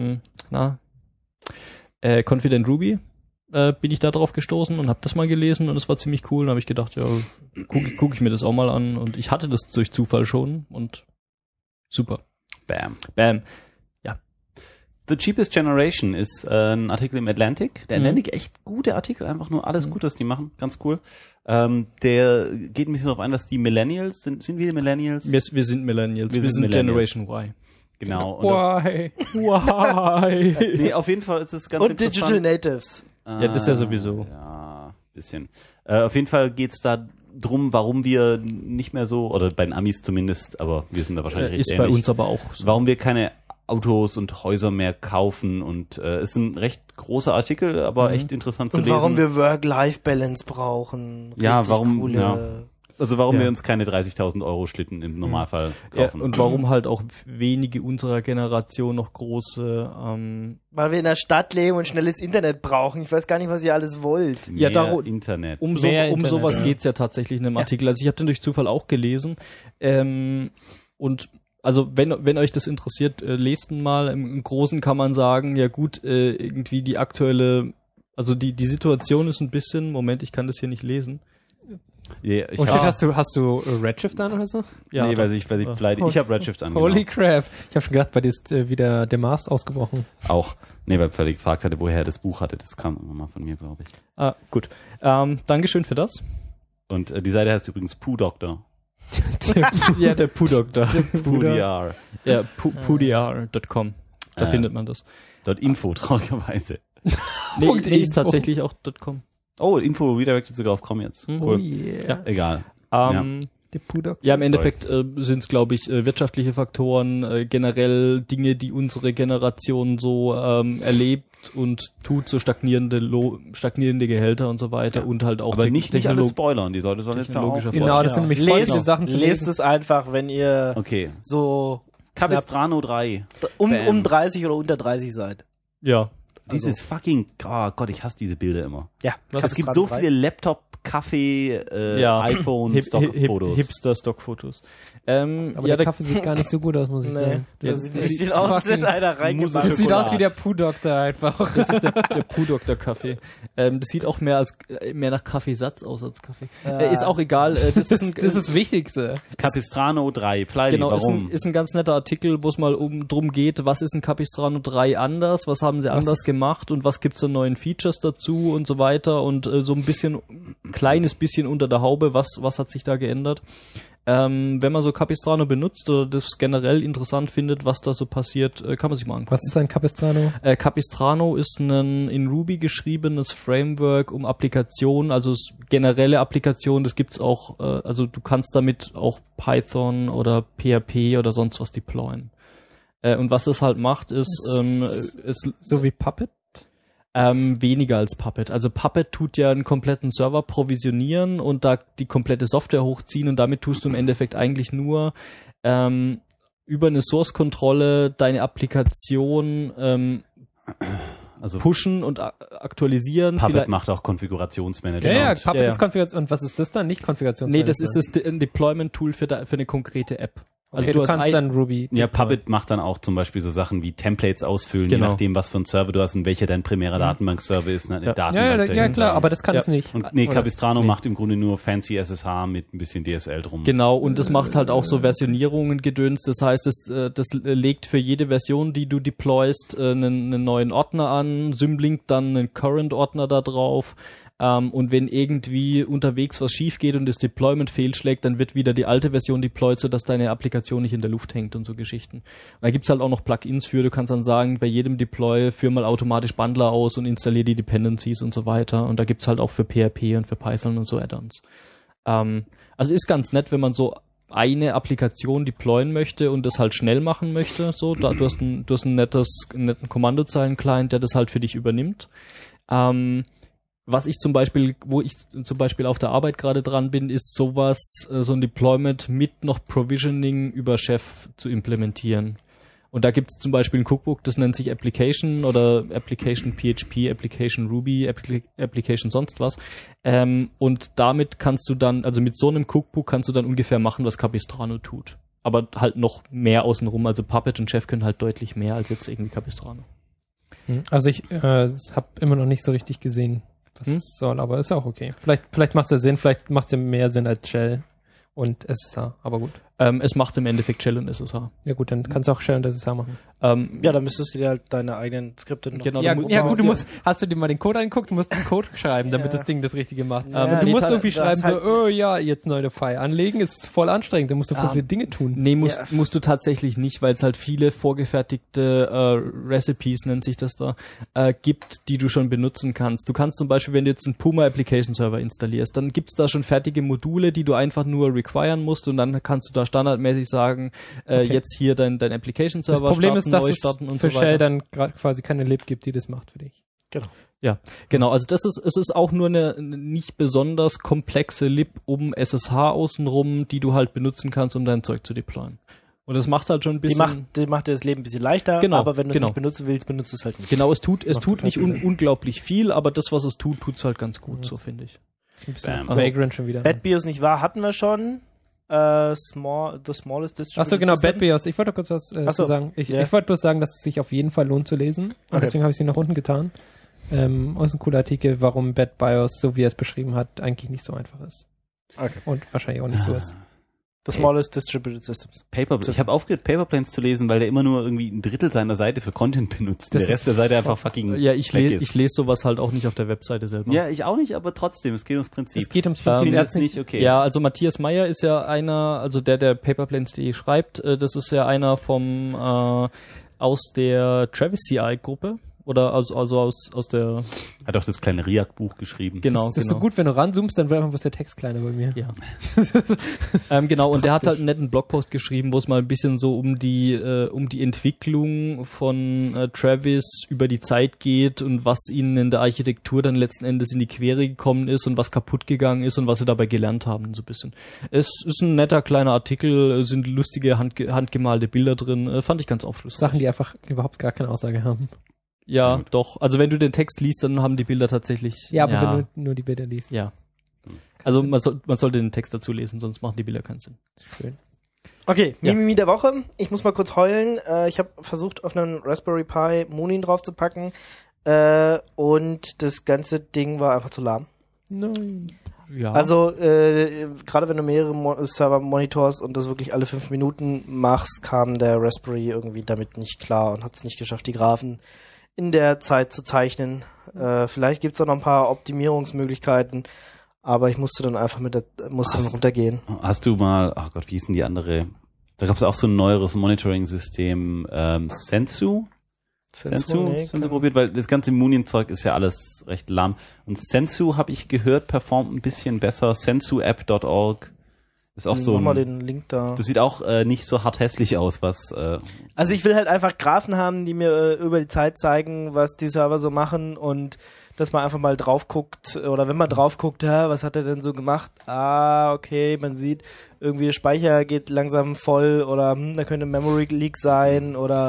Confident Ruby. Bin ich da drauf gestoßen und habe das mal gelesen und es war ziemlich cool. Und habe ich gedacht, ja, guck ich mir das auch mal an. Und ich hatte das durch Zufall schon und super. Bam. Ja. The Cheapest Generation ist ein Artikel im Atlantic. Der Atlantic, echt gute Artikel, einfach nur alles gut, was die machen. Ganz cool. Der geht ein bisschen darauf ein, dass die Millennials, sind wir Millennials? Wir sind Millennials. Wir sind Millennials. Generation Y. Genau. Why? Nee, auf jeden Fall ist es ganz Und interessant. Digital Natives. Ja, das ist ja sowieso. Ja, bisschen. Auf jeden Fall geht's da drum, warum wir nicht mehr so, oder bei den Amis zumindest, aber wir sind da wahrscheinlich recht ist ähnlich. bei uns aber auch so. Warum wir keine Autos und Häuser mehr kaufen und ist ein recht großer Artikel, aber echt interessant zu Und lesen. warum wir Work-Life-Balance brauchen. Ja, Richtig warum, coole. ja. Also warum Ja. wir uns keine 30.000 Euro Schlitten im Normalfall Ja, kaufen. und warum halt auch wenige unserer Generation noch große Weil wir in der Stadt leben und schnelles Internet brauchen. Ich weiß gar nicht, was ihr alles wollt. Mehr ja, Internet. um Internet, sowas ja. geht's ja tatsächlich in einem Artikel. Also ich habe den durch Zufall auch gelesen. Und also wenn euch das interessiert, lest ihn mal. Im Großen kann man sagen, ja gut, irgendwie die aktuelle, also die Situation ist ein bisschen, Moment, ich kann das hier nicht lesen. Ja, ich Und hab, hast du Redshift an oder so? Ja, nee, doch. weil ich vielleicht, ich habe Redshift an. Holy crap. Ich habe schon gedacht, bei dir ist wieder der Mars ausgebrochen. Auch. Nee, weil Freddy gefragt hatte, woher er das Buch hatte. Das kam immer mal von mir, glaube ich. Ah, gut. Dankeschön für das. Und die Seite heißt übrigens Poo Doctor. Ja, der Poo-Doktor. PooDR. Ja, poodr.com. Da findet man das. .info, traurigerweise. Nee, Punkt ist info. tatsächlich auch .com. Oh, Info redirected sogar auf Com jetzt. Mhm. Cool. Oh yeah. Ja. Egal. Der Pudok. Ja, im Endeffekt sind es, glaube ich, wirtschaftliche Faktoren, generell Dinge, die unsere Generation so erlebt und tut, so stagnierende Gehälter und so weiter und halt auch Aber nicht alles spoilern. Die Leute sollen jetzt ja auch... technologischer Genau, das sind nämlich voll Lest, viele Sachen zu lest lesen. es einfach, wenn ihr Okay. so Capistrano 3. um Bam. 30 oder unter 30 seid. Ja. Dieses fucking... Oh Gott, ich hasse diese Bilder immer. Ja, Es gibt so viele Laptop, Kaffee, iPhone, Stockfotos. Hipster-Stockfotos. Aber der Kaffee sieht gar nicht so gut aus, muss ich Nee, sagen. das sieht ein bisschen aus, als hätte einer reingemacht. Das sieht aus wie der Pudoktor einfach. Das ist der Poo-Doktor-Kaffee. Das sieht auch mehr nach Kaffeesatz aus als Kaffee. Ist auch egal. Das ist Das Wichtigste. Capistrano 3. Pleidi, Genau, warum? ist ein ganz netter Artikel, wo es mal drum geht, was ist ein Capistrano 3 anders, was haben sie anders gemacht und was gibt's an neuen Features dazu und so weiter und so ein bisschen, kleines bisschen unter der Haube, was hat sich da geändert. Wenn man so Capistrano benutzt oder das generell interessant findet, was da so passiert, kann man sich mal angucken. Was ist ein Capistrano? Capistrano ist ein in Ruby geschriebenes Framework um Applikationen, also generelle Applikationen, das gibt's auch, also du kannst damit auch Python oder PHP oder sonst was deployen. Und was es halt macht, ist, So wie Puppet? weniger als Puppet. Also Puppet tut ja einen kompletten Server provisionieren und da die komplette Software hochziehen und damit tust du im Endeffekt eigentlich nur über eine Source-Kontrolle deine Applikation Also pushen und aktualisieren. Puppet macht auch Konfigurationsmanagement. Ja, Puppet Ja. ist Konfiguration. Und was ist das dann? Nicht Konfigurationsmanagement? Nee, das ist ein Deployment-Tool für eine konkrete App. Also du du kannst dann Ruby. Ja, Puppet macht dann auch zum Beispiel so Sachen wie Templates ausfüllen, Genau. je nachdem, was für ein Server du hast und welcher dein primärer Datenbank-Server ist. Ne? Datenbank Ja, dahinter. klar, aber das kann es nicht. Und nee, Oder? Capistrano macht im Grunde nur fancy SSH mit ein bisschen DSL drum. Genau, und das macht halt auch so Versionierungen gedöns. Das heißt, das legt für jede Version, die du deployst, einen neuen Ordner an, symlinkt dann einen Current-Ordner da drauf. Und wenn irgendwie unterwegs was schief geht und das Deployment fehlschlägt, dann wird wieder die alte Version deployed, sodass deine Applikation nicht in der Luft hängt und so Geschichten. Und da gibt's halt auch noch Plugins für. Du kannst dann sagen, bei jedem Deploy führ mal automatisch Bundler aus und installier die Dependencies und so weiter. Und da gibt's halt auch für PHP und für Python und so Add-ons. Also ist ganz nett, wenn man so eine Applikation deployen möchte und das halt schnell machen möchte. So, du hast einen netten Kommandozeilen-Client, der das halt für dich übernimmt. Was ich wo ich zum Beispiel auf der Arbeit gerade dran bin, ist sowas, so ein Deployment mit noch Provisioning über Chef zu implementieren. Und da gibt es zum Beispiel ein Cookbook, das nennt sich Application oder Application PHP, Application Ruby, Application sonst was. Und damit kannst du dann, also mit so einem Cookbook kannst du dann ungefähr machen, was Capistrano tut. Aber halt noch mehr außenrum. Also Puppet und Chef können halt deutlich mehr als jetzt irgendwie Capistrano. Also ich habe immer noch nicht so richtig gesehen, was es soll, aber ist auch okay. Vielleicht macht es ja Sinn, vielleicht macht es ja mehr Sinn als Shell und SSH, aber gut. Es macht im Endeffekt Shell und SSH. Ja gut, dann kannst du auch Shell und SSH machen. Ja, dann müsstest du dir halt deine eigenen Skripte noch... Genau, Ja, du gut, hast du dir mal den Code angeguckt? Du musst den Code schreiben, damit das Ding das Richtige macht. Ja, du nee, musst das irgendwie schreiben, halt- so, jetzt neue File anlegen, ist voll anstrengend, da musst du voll viele Dinge tun. Nee, musst du tatsächlich nicht, weil es halt viele vorgefertigte Recipes, nennt sich das da, gibt, die du schon benutzen kannst. Du kannst zum Beispiel, wenn du jetzt einen Puma Application Server installierst, dann gibt's da schon fertige Module, die du einfach nur requiren musst und dann kannst du da standardmäßig sagen, jetzt hier dein Application Server Das Problem ist, dass neu es starten und für so weiter. Shell dann quasi keine Lib gibt, die das macht für dich. Genau. Ja, genau. Also es ist auch nur eine nicht besonders komplexe Lib um SSH außenrum, die du halt benutzen kannst, um dein Zeug zu deployen. Und das macht halt schon ein bisschen... Die macht dir das Leben ein bisschen leichter, Genau, aber wenn du es genau. nicht benutzen willst, benutzt es halt nicht. Genau, es tut total nicht viel Sinn. unglaublich viel, aber das, was es tut's halt ganz gut, so finde ich. Ist ein bisschen Bam. Vagrant schon wieder. Bad BIOS nicht wahr, hatten wir schon. The smallest distributed Achso, genau, system. Bad BIOS. Ich wollte kurz was zu sagen. Ich wollte bloß sagen, dass es sich auf jeden Fall lohnt zu lesen. Und Okay. deswegen habe ich sie nach unten getan. Ist ein cooler Artikel, warum Bad BIOS, so wie er es beschrieben hat, eigentlich nicht so einfach ist. Okay. Und wahrscheinlich auch nicht so ist. The smallest distributed systems. Ich habe aufgehört, Paperplanes zu lesen, weil der immer nur irgendwie ein Drittel seiner Seite für Content benutzt. Das Der Rest der Seite einfach fucking Ja, ich weg ist. lese sowas halt auch nicht auf der Webseite selber. Ja, ich auch nicht, aber trotzdem, es geht ums Prinzip. Es geht ums Ich Prinzip. finde Er das hat's nicht okay. Ja, also Matthias Meyer ist ja einer, also der Paperplanes.de schreibt, das ist ja einer aus der Travis CI-Gruppe. Oder also aus der... Hat auch das kleine RIAC-Buch geschrieben. Genau, Das ist so gut, wenn du ranzoomst, dann wird einfach bloß der Text kleiner bei mir. Ja. Genau, und der hat halt einen netten Blogpost geschrieben, wo es mal ein bisschen so um die Entwicklung von Travis über die Zeit geht und was ihnen in der Architektur dann letzten Endes in die Quere gekommen ist und was kaputt gegangen ist und was sie dabei gelernt haben, so ein bisschen. Es ist ein netter kleiner Artikel, sind lustige handgemalte Bilder drin, fand ich ganz aufschlussreich. Sachen, die einfach überhaupt gar keine Aussage haben. Ja, doch. Also wenn du den Text liest, dann haben die Bilder tatsächlich... Ja, aber wenn du nur die Bilder liest. Ja. Also man sollte den Text dazu lesen, sonst machen die Bilder keinen Sinn. Schön. Okay, Ja. Mimimi der Woche. Ich muss mal kurz heulen. Ich habe versucht, auf einen Raspberry Pi Munin draufzupacken und das ganze Ding war einfach zu lahm. Nein. Ja. Also gerade wenn du mehrere Server-Monitors und das wirklich alle 5 Minuten machst, kam der Raspberry irgendwie damit nicht klar und hat es nicht geschafft, die Graphen in der Zeit zu zeichnen. Vielleicht gibt's da noch ein paar Optimierungsmöglichkeiten, aber ich musste dann einfach dann runtergehen. Hast du mal, ach Gott, wie hieß denn die andere? Da gab es auch so ein neueres Monitoring-System, Sensu? Sensu probiert, weil das ganze Munin-Zeug ist ja alles recht lahm. Und Sensu, habe ich gehört, performt ein bisschen besser. sensuapp.org ist auch so Nochmal den Link da. das sieht auch nicht so hart hässlich aus, was Also ich will halt einfach Graphen haben, die mir über die Zeit zeigen, was die Server so machen und dass man einfach mal drauf guckt oder wenn man drauf guckt, was hat er denn so gemacht? Okay, man sieht irgendwie der Speicher geht langsam voll oder da könnte Memory Leak sein oder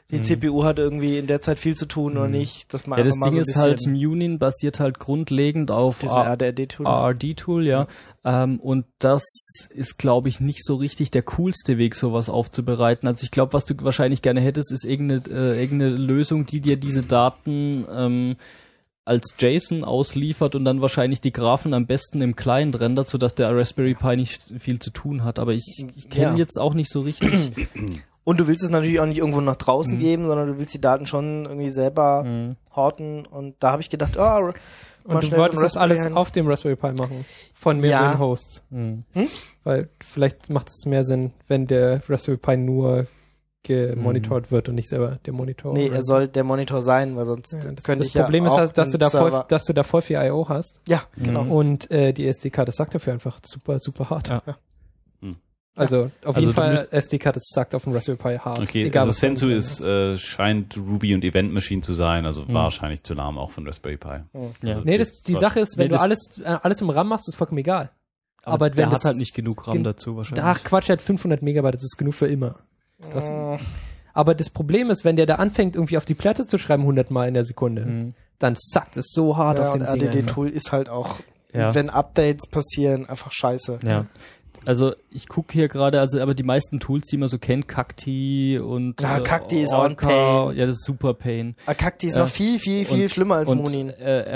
die CPU hat irgendwie in der Zeit viel zu tun oder nicht. Dass man Ja, das einfach mal Ding so ist halt, Munin basiert halt grundlegend auf diesen ARD-Tool. ARD-Tool, ja. Und das ist, glaube ich, nicht so richtig der coolste Weg, sowas aufzubereiten. Also ich glaube, was du wahrscheinlich gerne hättest, ist irgendeine Lösung, die dir diese Daten als JSON ausliefert und dann wahrscheinlich die Graphen am besten im Client rendert, sodass der Raspberry Pi nicht viel zu tun hat. Aber ich kenne jetzt auch nicht so richtig. Und du willst es natürlich auch nicht irgendwo nach draußen geben, sondern du willst die Daten schon irgendwie selber horten. Und da habe ich gedacht, und du wolltest das alles auf dem Raspberry Pi machen. Von mehreren Hosts. Weil vielleicht macht es mehr Sinn, wenn der Raspberry Pi nur gemonitort wird und nicht selber der Monitor. Nee, er soll der Monitor sein, weil sonst könnte das ich ja Problem ist, auch dass du da voll viel I.O. hast. Ja, genau. Und die SD-Karte sagt dafür einfach super, super hart. Ja. Also auf jeden Fall SD-Karte sagt auf dem Raspberry Pi hart. Okay, egal, also Sensu scheint Ruby und Event Machine zu sein, also wahrscheinlich zu Namen auch von Raspberry Pi. Ja. Nee, die Sache ist, wenn du alles im RAM machst, ist vollkommen egal. Aber der hat halt nicht genug RAM dazu wahrscheinlich. Ach Quatsch, er hat 500 Megabyte, das ist genug für immer. Aber das Problem ist, wenn der da anfängt, irgendwie auf die Platte zu schreiben 100 Mal in der Sekunde, dann zackt es so hart auf den Ding. ADD-Tool ist halt auch, wenn Updates passieren, einfach scheiße. Ja. Also ich gucke hier gerade, aber die meisten Tools, die man so kennt, Cacti und Cacti ist auch ein Orca, Pain. ja, das ist super Pain. Cacti ist noch viel schlimmer als Munin.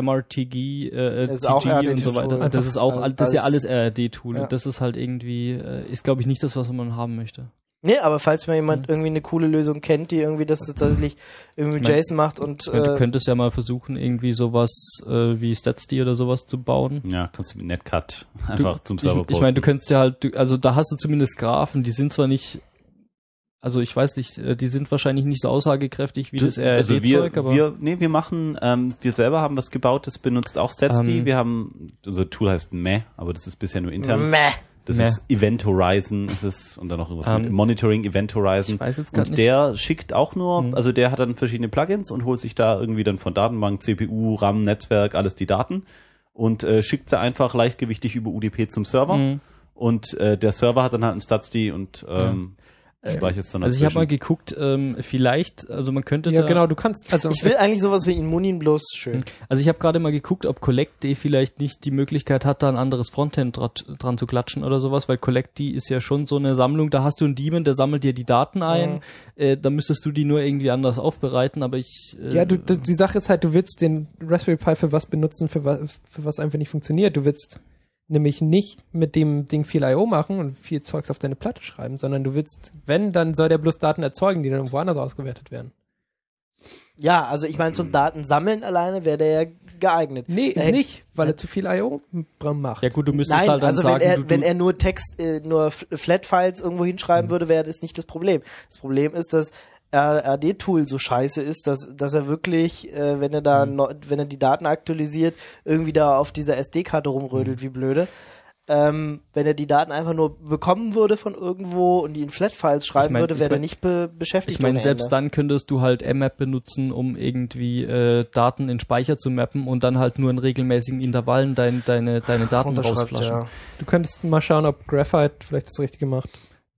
MRTG, ist auch TG und so weiter. Das ist auch, das ist ja alles RRD-Tool. Ja. Und das ist halt irgendwie, ist glaube ich nicht das, was man haben möchte. Nee, aber falls mal jemand irgendwie eine coole Lösung kennt, die irgendwie das tatsächlich irgendwie JSON macht und du könntest ja mal versuchen, irgendwie sowas wie StatsD oder sowas zu bauen. Ja, kannst du mit Netcat einfach zum Server posten. Ich meine, du könntest ja halt, also da hast du zumindest Graphen, die sind zwar nicht, also ich weiß nicht, die sind wahrscheinlich nicht so aussagekräftig wie das RRD-Zeug, aber... Wir machen, wir selber haben was gebaut, das benutzt auch StatsD. Wir haben, unser Tool heißt Meh, aber das ist bisher nur intern. Das ist Event Horizon, und dann noch irgendwas mit Monitoring Event Horizon. Ich weiß jetzt gar und nicht. der schickt auch nur, also der hat dann verschiedene Plugins und holt sich da irgendwie dann von Datenbank, CPU, RAM, Netzwerk, alles die Daten und schickt sie einfach leichtgewichtig über UDP zum Server. Und der Server hat dann halt ein StatsD und speichert es dann Also ich habe mal geguckt, vielleicht, also man könnte ja, genau, du kannst, also ich will eigentlich sowas wie in Munin bloß schön. Also ich habe gerade mal geguckt, ob Collect.d vielleicht nicht die Möglichkeit hat, da ein anderes Frontend dran zu klatschen oder sowas, weil Collect.d ist ja schon so eine Sammlung, da hast du einen Daemon, der sammelt dir die Daten ein, da müsstest du die nur irgendwie anders aufbereiten, aber die Sache ist halt, du willst den Raspberry Pi für was benutzen, für was einfach nicht funktioniert. Du willst nämlich nicht mit dem Ding viel I.O. machen und viel Zeugs auf deine Platte schreiben, sondern du willst, wenn, dann soll der bloß Daten erzeugen, die dann irgendwo anders ausgewertet werden. Ja, also ich meine, zum Datensammeln alleine wäre der ja geeignet. Nee, nicht, weil er zu viel I.O. macht. Ja gut, du müsstest Nein, halt dann also sagen, wenn er nur Text, nur Flat-Files irgendwo hinschreiben würde, wäre das nicht das Problem. Das Problem ist, dass RD-Tool so scheiße ist, dass er wirklich, wenn er die Daten aktualisiert, irgendwie da auf dieser SD-Karte rumrödelt, wie blöde. Wenn er die Daten einfach nur bekommen würde von irgendwo und die in Flat-Files schreiben würde, wäre er nicht beschäftigt. Ich meine, selbst dann könntest du halt mmap benutzen, um irgendwie Daten in Speicher zu mappen und dann halt nur in regelmäßigen Intervallen deine Daten rausflaschen. Ja. Du könntest mal schauen, ob Graphite vielleicht das Richtige macht.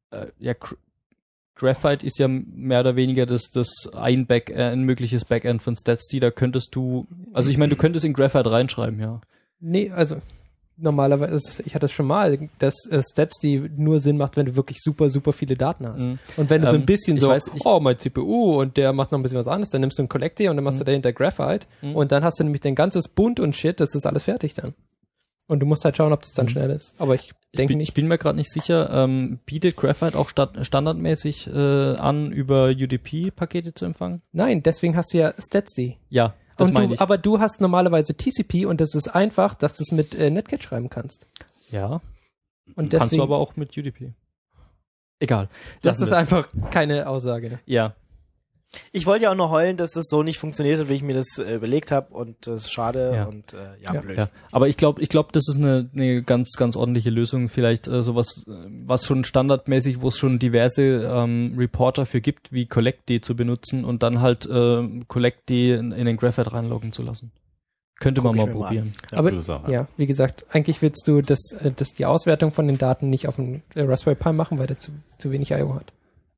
Graphite ist ja mehr oder weniger ein mögliches Backend von StatsD. Da könntest du, also ich meine, du könntest in Graphite reinschreiben, ja. Nee, also normalerweise, ich hatte es schon mal, dass StatsD nur Sinn macht, wenn du wirklich super, super viele Daten hast. Und wenn du so ein bisschen mein CPU und der macht noch ein bisschen was anderes, dann nimmst du einen Collect.d und dann machst du dahinter Graphite und dann hast du nämlich dein ganzes Bund und Shit, das ist alles fertig dann. Und du musst halt schauen, ob das dann schnell ist. Aber ich denke nicht. Ich bin mir gerade nicht sicher, bietet Graphite auch standardmäßig an, über UDP-Pakete zu empfangen? Nein, deswegen hast du ja StatsD. Ja, das meine ich. Aber du hast normalerweise TCP und das ist einfach, dass du es mit Netcat schreiben kannst. Ja. Und deswegen, kannst du aber auch mit UDP. Egal. Das ist einfach keine Aussage. Ja. Ich wollte ja auch nur heulen, dass das so nicht funktioniert hat, wie ich mir das überlegt habe und das ist schade und blöd. Ja. Aber ich glaube, das ist eine ganz, ganz ordentliche Lösung. Vielleicht sowas, was schon standardmäßig, wo es schon diverse Reporter für gibt, wie Collect.d zu benutzen und dann halt Collect.d in den Graphite reinloggen zu lassen. Könnte man mal probieren. Aber ja, wie gesagt, eigentlich willst du, dass die Auswertung von den Daten nicht auf dem Raspberry Pi machen, weil der zu wenig I.O. hat.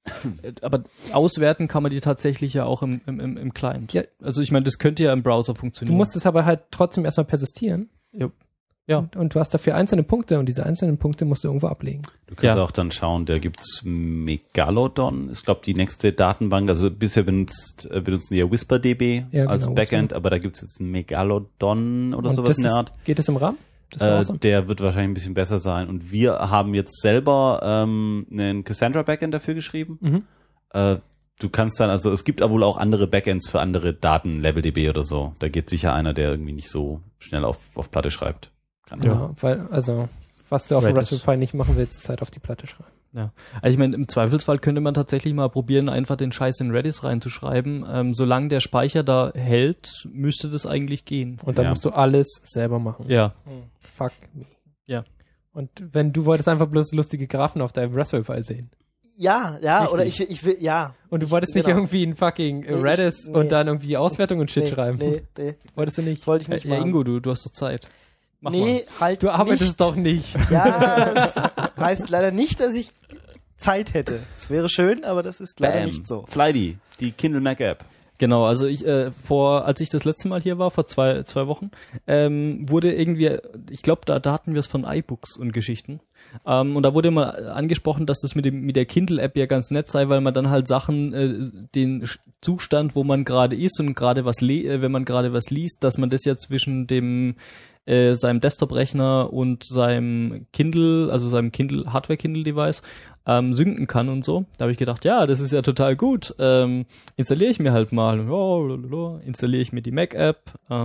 Aber auswerten kann man die tatsächlich ja auch im Client. Ja. Also ich meine, das könnte ja im Browser Du funktionieren. musst es aber halt trotzdem erstmal persistieren. Ja. Und du hast dafür einzelne Punkte und diese einzelnen Punkte musst du irgendwo ablegen. Du kannst Ja. auch dann schauen, da gibt's Megalodon, ist glaube die nächste Datenbank, also bisher benutzen die ja WhisperDB als genau, Backend, aber da gibt's jetzt ein Megalodon oder Und sowas das in der ist- Art. Geht es im RAM? Das war awesome. Der wird wahrscheinlich ein bisschen besser sein. Und wir haben jetzt selber einen Cassandra-Backend dafür geschrieben. Du kannst dann, also es gibt aber wohl auch andere Backends für andere Daten, LevelDB oder so. Da geht sicher einer, der irgendwie nicht so schnell auf Platte schreibt. Ja, weil, also, was du auf dem Redis. Raspberry Pi nicht machen willst, ist halt auf die Platte schreiben. Ja. Also ich meine, im Zweifelsfall könnte man tatsächlich mal probieren, einfach den Scheiß in Redis reinzuschreiben. Solange der Speicher da hält, müsste das eigentlich gehen. Und dann Ja. musst du alles selber machen. Ja. Fuck me. Ja. Und wenn du wolltest einfach bloß lustige Graphen auf deinem Raspberry Pi sehen. Ja, oder ich will, ja. Und du wolltest nicht Genau. irgendwie in fucking Nee, Redis nee. und dann irgendwie Auswertung und Shit schreiben. Nee, Wolltest du nicht? das wollte ich nicht Ja, machen. Ingo, du hast doch Zeit. Mach Nee, halt Du arbeitest nicht. doch nicht. Ja, das heißt leider nicht, dass ich Zeit hätte. Es wäre schön, aber das ist leider nicht so. Flighty, die Kindle Mac App. Genau, also als ich das letzte Mal hier war, vor zwei Wochen, wurde irgendwie, ich glaube, da hatten wir es von iBooks und Geschichten. Und da wurde mal angesprochen, dass das mit der Kindle-App ja ganz nett sei, weil man dann halt Sachen, den Zustand, wo man gerade ist und gerade wenn man gerade was liest, dass man das ja zwischen seinem Desktop-Rechner und seinem Kindle, also seinem Hardware-Kindle-Device, synken kann und so. Da habe ich gedacht, ja, das ist ja total gut. Installiere ich mir halt mal. Installiere ich mir die Mac-App.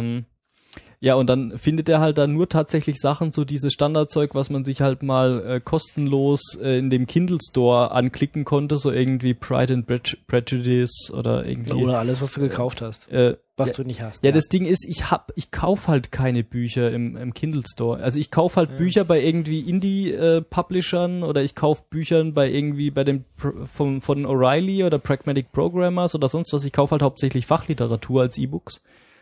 Ja, und dann findet er halt dann nur tatsächlich Sachen, so dieses Standardzeug, was man sich halt mal kostenlos in dem Kindle Store anklicken konnte, so irgendwie Pride and Prejudice oder irgendwie. Oder alles, was du gekauft hast, was du nicht hast. Ja, das Ding ist, ich kauf halt keine Bücher im Kindle Store. Also ich kauf halt Bücher bei irgendwie Indie-Publishern oder ich kauf Büchern bei dem von O'Reilly oder Pragmatic Programmers oder sonst was. Ich kauf halt hauptsächlich Fachliteratur als E-Books.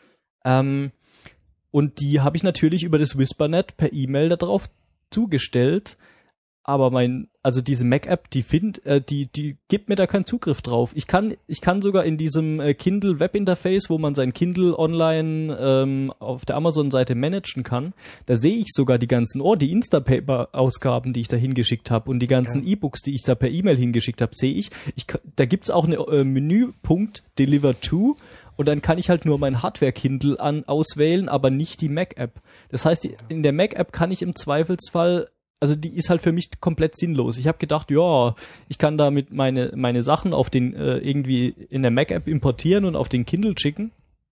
Und die habe ich natürlich über das WhisperNet per E-Mail da drauf zugestellt. Aber diese Mac-App, die gibt mir da keinen Zugriff drauf. Ich kann sogar in diesem Kindle Webinterface, wo man sein Kindle online auf der Amazon-Seite managen kann, da sehe ich sogar die ganzen die Instapaper-Ausgaben, die ich da hingeschickt habe und die ganzen E-Books, die ich da per E-Mail hingeschickt habe, sehe ich. Da gibt's auch eine Menüpunkt Deliver to. Und dann kann ich halt nur mein Hardware-Kindle auswählen, aber nicht die Mac-App. Das heißt, in der Mac-App kann ich im Zweifelsfall, also die ist halt für mich komplett sinnlos. Ich habe gedacht, ja, ich kann damit meine Sachen auf den irgendwie in der Mac-App importieren und auf den Kindle schicken.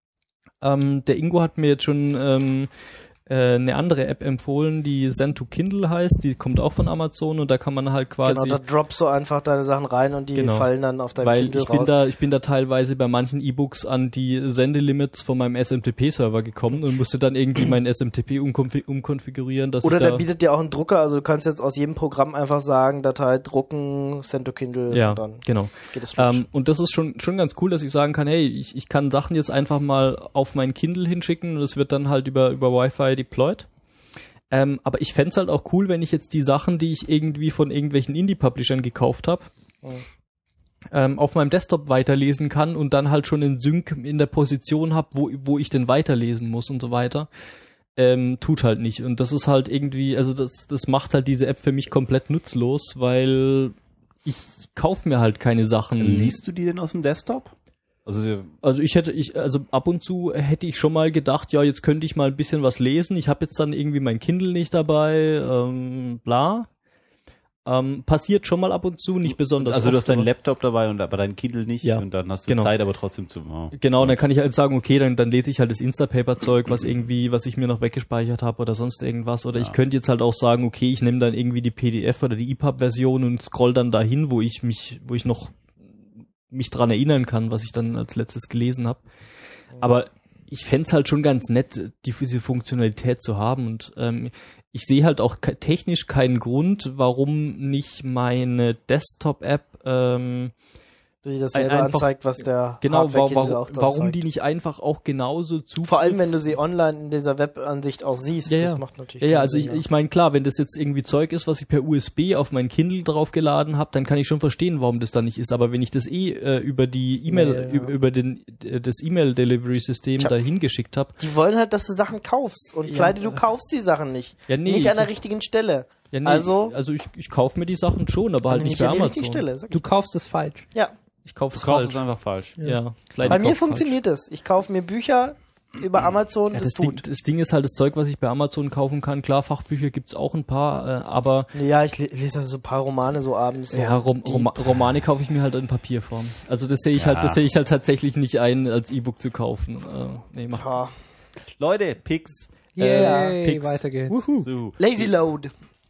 Der Ingo hat mir jetzt schon eine andere App empfohlen, die Send to Kindle heißt, die kommt auch von Amazon und da kann man halt quasi... Genau, da droppst du einfach deine Sachen rein und die fallen dann auf dein Kindle raus. Ich bin da teilweise bei manchen E-Books an die Sendelimits von meinem SMTP-Server gekommen und musste dann irgendwie meinen SMTP umkonfigurieren, dass Oder ich da... der bietet dir auch einen Drucker, also du kannst jetzt aus jedem Programm einfach sagen, Datei drucken, Send to Kindle Ja, und dann genau. geht es flutsch. Und das ist schon ganz cool, dass ich sagen kann, hey, ich kann Sachen jetzt einfach mal auf mein Kindle hinschicken und es wird dann halt über Wi-Fi deployed. Aber ich fänd's halt auch cool, wenn ich jetzt die Sachen, die ich irgendwie von irgendwelchen Indie-Publishern gekauft habe, auf meinem Desktop weiterlesen kann und dann halt schon den Sync in der Position habe, wo ich denn weiterlesen muss und so weiter. Tut halt nicht. Und das ist halt irgendwie, also das macht halt diese App für mich komplett nutzlos, weil ich kaufe mir halt keine Sachen. Liest du die denn aus dem Desktop? Also ab und zu hätte ich schon mal gedacht, ja, jetzt könnte ich mal ein bisschen was lesen. Ich habe jetzt dann irgendwie mein Kindle nicht dabei, bla. Passiert schon mal ab und zu, nicht besonders Also du oft, hast deinen aber- Laptop dabei und aber deinen Kindle nicht Ja, und dann hast du genau. Zeit, aber trotzdem zu... Oh. Genau, dann kann ich halt sagen, okay, dann lese ich halt das Instapaper-Zeug, was ich mir noch weggespeichert habe oder sonst irgendwas. Oder ich könnte jetzt halt auch sagen, okay, ich nehme dann irgendwie die PDF oder die EPUB-Version und scroll dann dahin, wo ich noch mich dran erinnern kann, was ich dann als letztes gelesen habe. Aber ich fänd's halt schon ganz nett, diese Funktionalität zu haben. Und ich sehe halt auch technisch keinen Grund, warum nicht meine Desktop-App dass sich das selber Einfach- anzeigt, was der Genau, Hardware-Kindle auch dann warum zeigt. die nicht einfach auch genauso Zugriff... Vor allem, wenn du sie online in dieser Webansicht auch siehst, Ja, das ja. macht natürlich Ja, keinen also Sinn, ich meine, klar, wenn das jetzt irgendwie Zeug ist, was ich per USB auf mein Kindle draufgeladen habe, dann kann ich schon verstehen, warum das da nicht ist. Aber wenn ich das über die E-Mail, Ja, ja. über das E-Mail-Delivery-System Tja. dahin geschickt habe, Die wollen halt, dass du Sachen kaufst. Und Fleide, du kaufst die Sachen nicht. Ja, nee, nicht an der ich- richtigen Stelle. ja, nee, Also- ich kaufe mir die Sachen schon, aber halt nicht bei an der richtigen Amazon. Stelle. Sag Du ich. kaufst es falsch. Ja. Ich kaufe es Du kaufst falsch. es einfach falsch. Ja, Bei mir funktioniert es. Ich kaufe mir Bücher über Amazon, Ja, das das, Ding, tut. das Ding ist halt das Zeug, was ich bei Amazon kaufen kann. Klar, Fachbücher gibt's auch ein paar, aber Ja, ich lese also so ein paar Romane so abends. So. ja, Romane kaufe ich mir halt in Papierform. Also das sehe ich halt tatsächlich nicht ein, als E-Book zu kaufen. Nee, mach. Ja. Leute, Pix. Yay, Pix. weiter geht's. So. Lazy Load.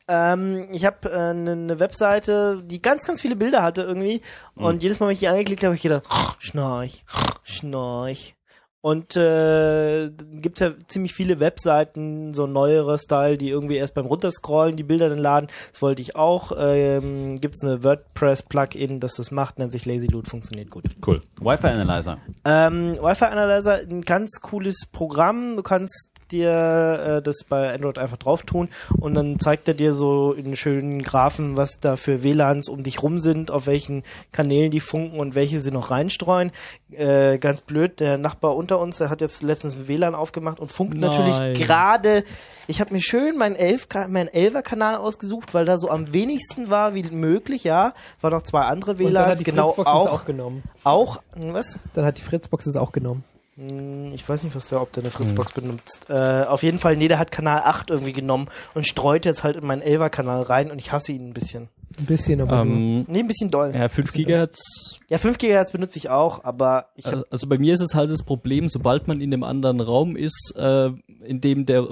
Ich habe eine Webseite, die ganz, ganz viele Bilder hatte irgendwie. Und jedes Mal, wenn ich die angeklickt habe, habe ich gedacht, Schnarch, Schnarch. Und gibt's ja ziemlich viele Webseiten, so neuere Style, die irgendwie erst beim Runterscrollen die Bilder dann laden. Das wollte ich auch. Gibt's eine WordPress-Plugin, das das macht, nennt sich Lazy Load, funktioniert gut. Cool. Wi-Fi Analyzer. Wi-Fi Analyzer, ein ganz cooles Programm. Du kannst dir das bei Android einfach drauf tun und dann zeigt er dir so in schönen Graphen, was da für WLANs um dich rum sind, auf welchen Kanälen die funken und welche sie noch reinstreuen. Ganz blöd, der Nachbar unter uns, der hat jetzt letztens ein WLAN aufgemacht und funkt Nein. natürlich gerade. Ich habe mir schön meinen 11er-Kanal ausgesucht, weil da so am wenigsten war wie möglich, ja. War noch zwei andere Und dann WLANs, hat die genau Fritzbox es auch. auch genommen. Was? Dann hat die Fritzbox es auch genommen. Ich weiß nicht, ob der eine Fritzbox benutzt. Auf jeden Fall, nee, der hat Kanal 8 irgendwie genommen und streut jetzt halt in meinen 11er-Kanal rein und ich hasse ihn ein bisschen. Ein bisschen, aber nur. Nee, ein bisschen doll. Ja, 5 Gigahertz. Ja, 5 GHz benutze ich auch, aber ich hab, Also bei mir ist es halt das Problem, sobald man in dem anderen Raum ist, in dem der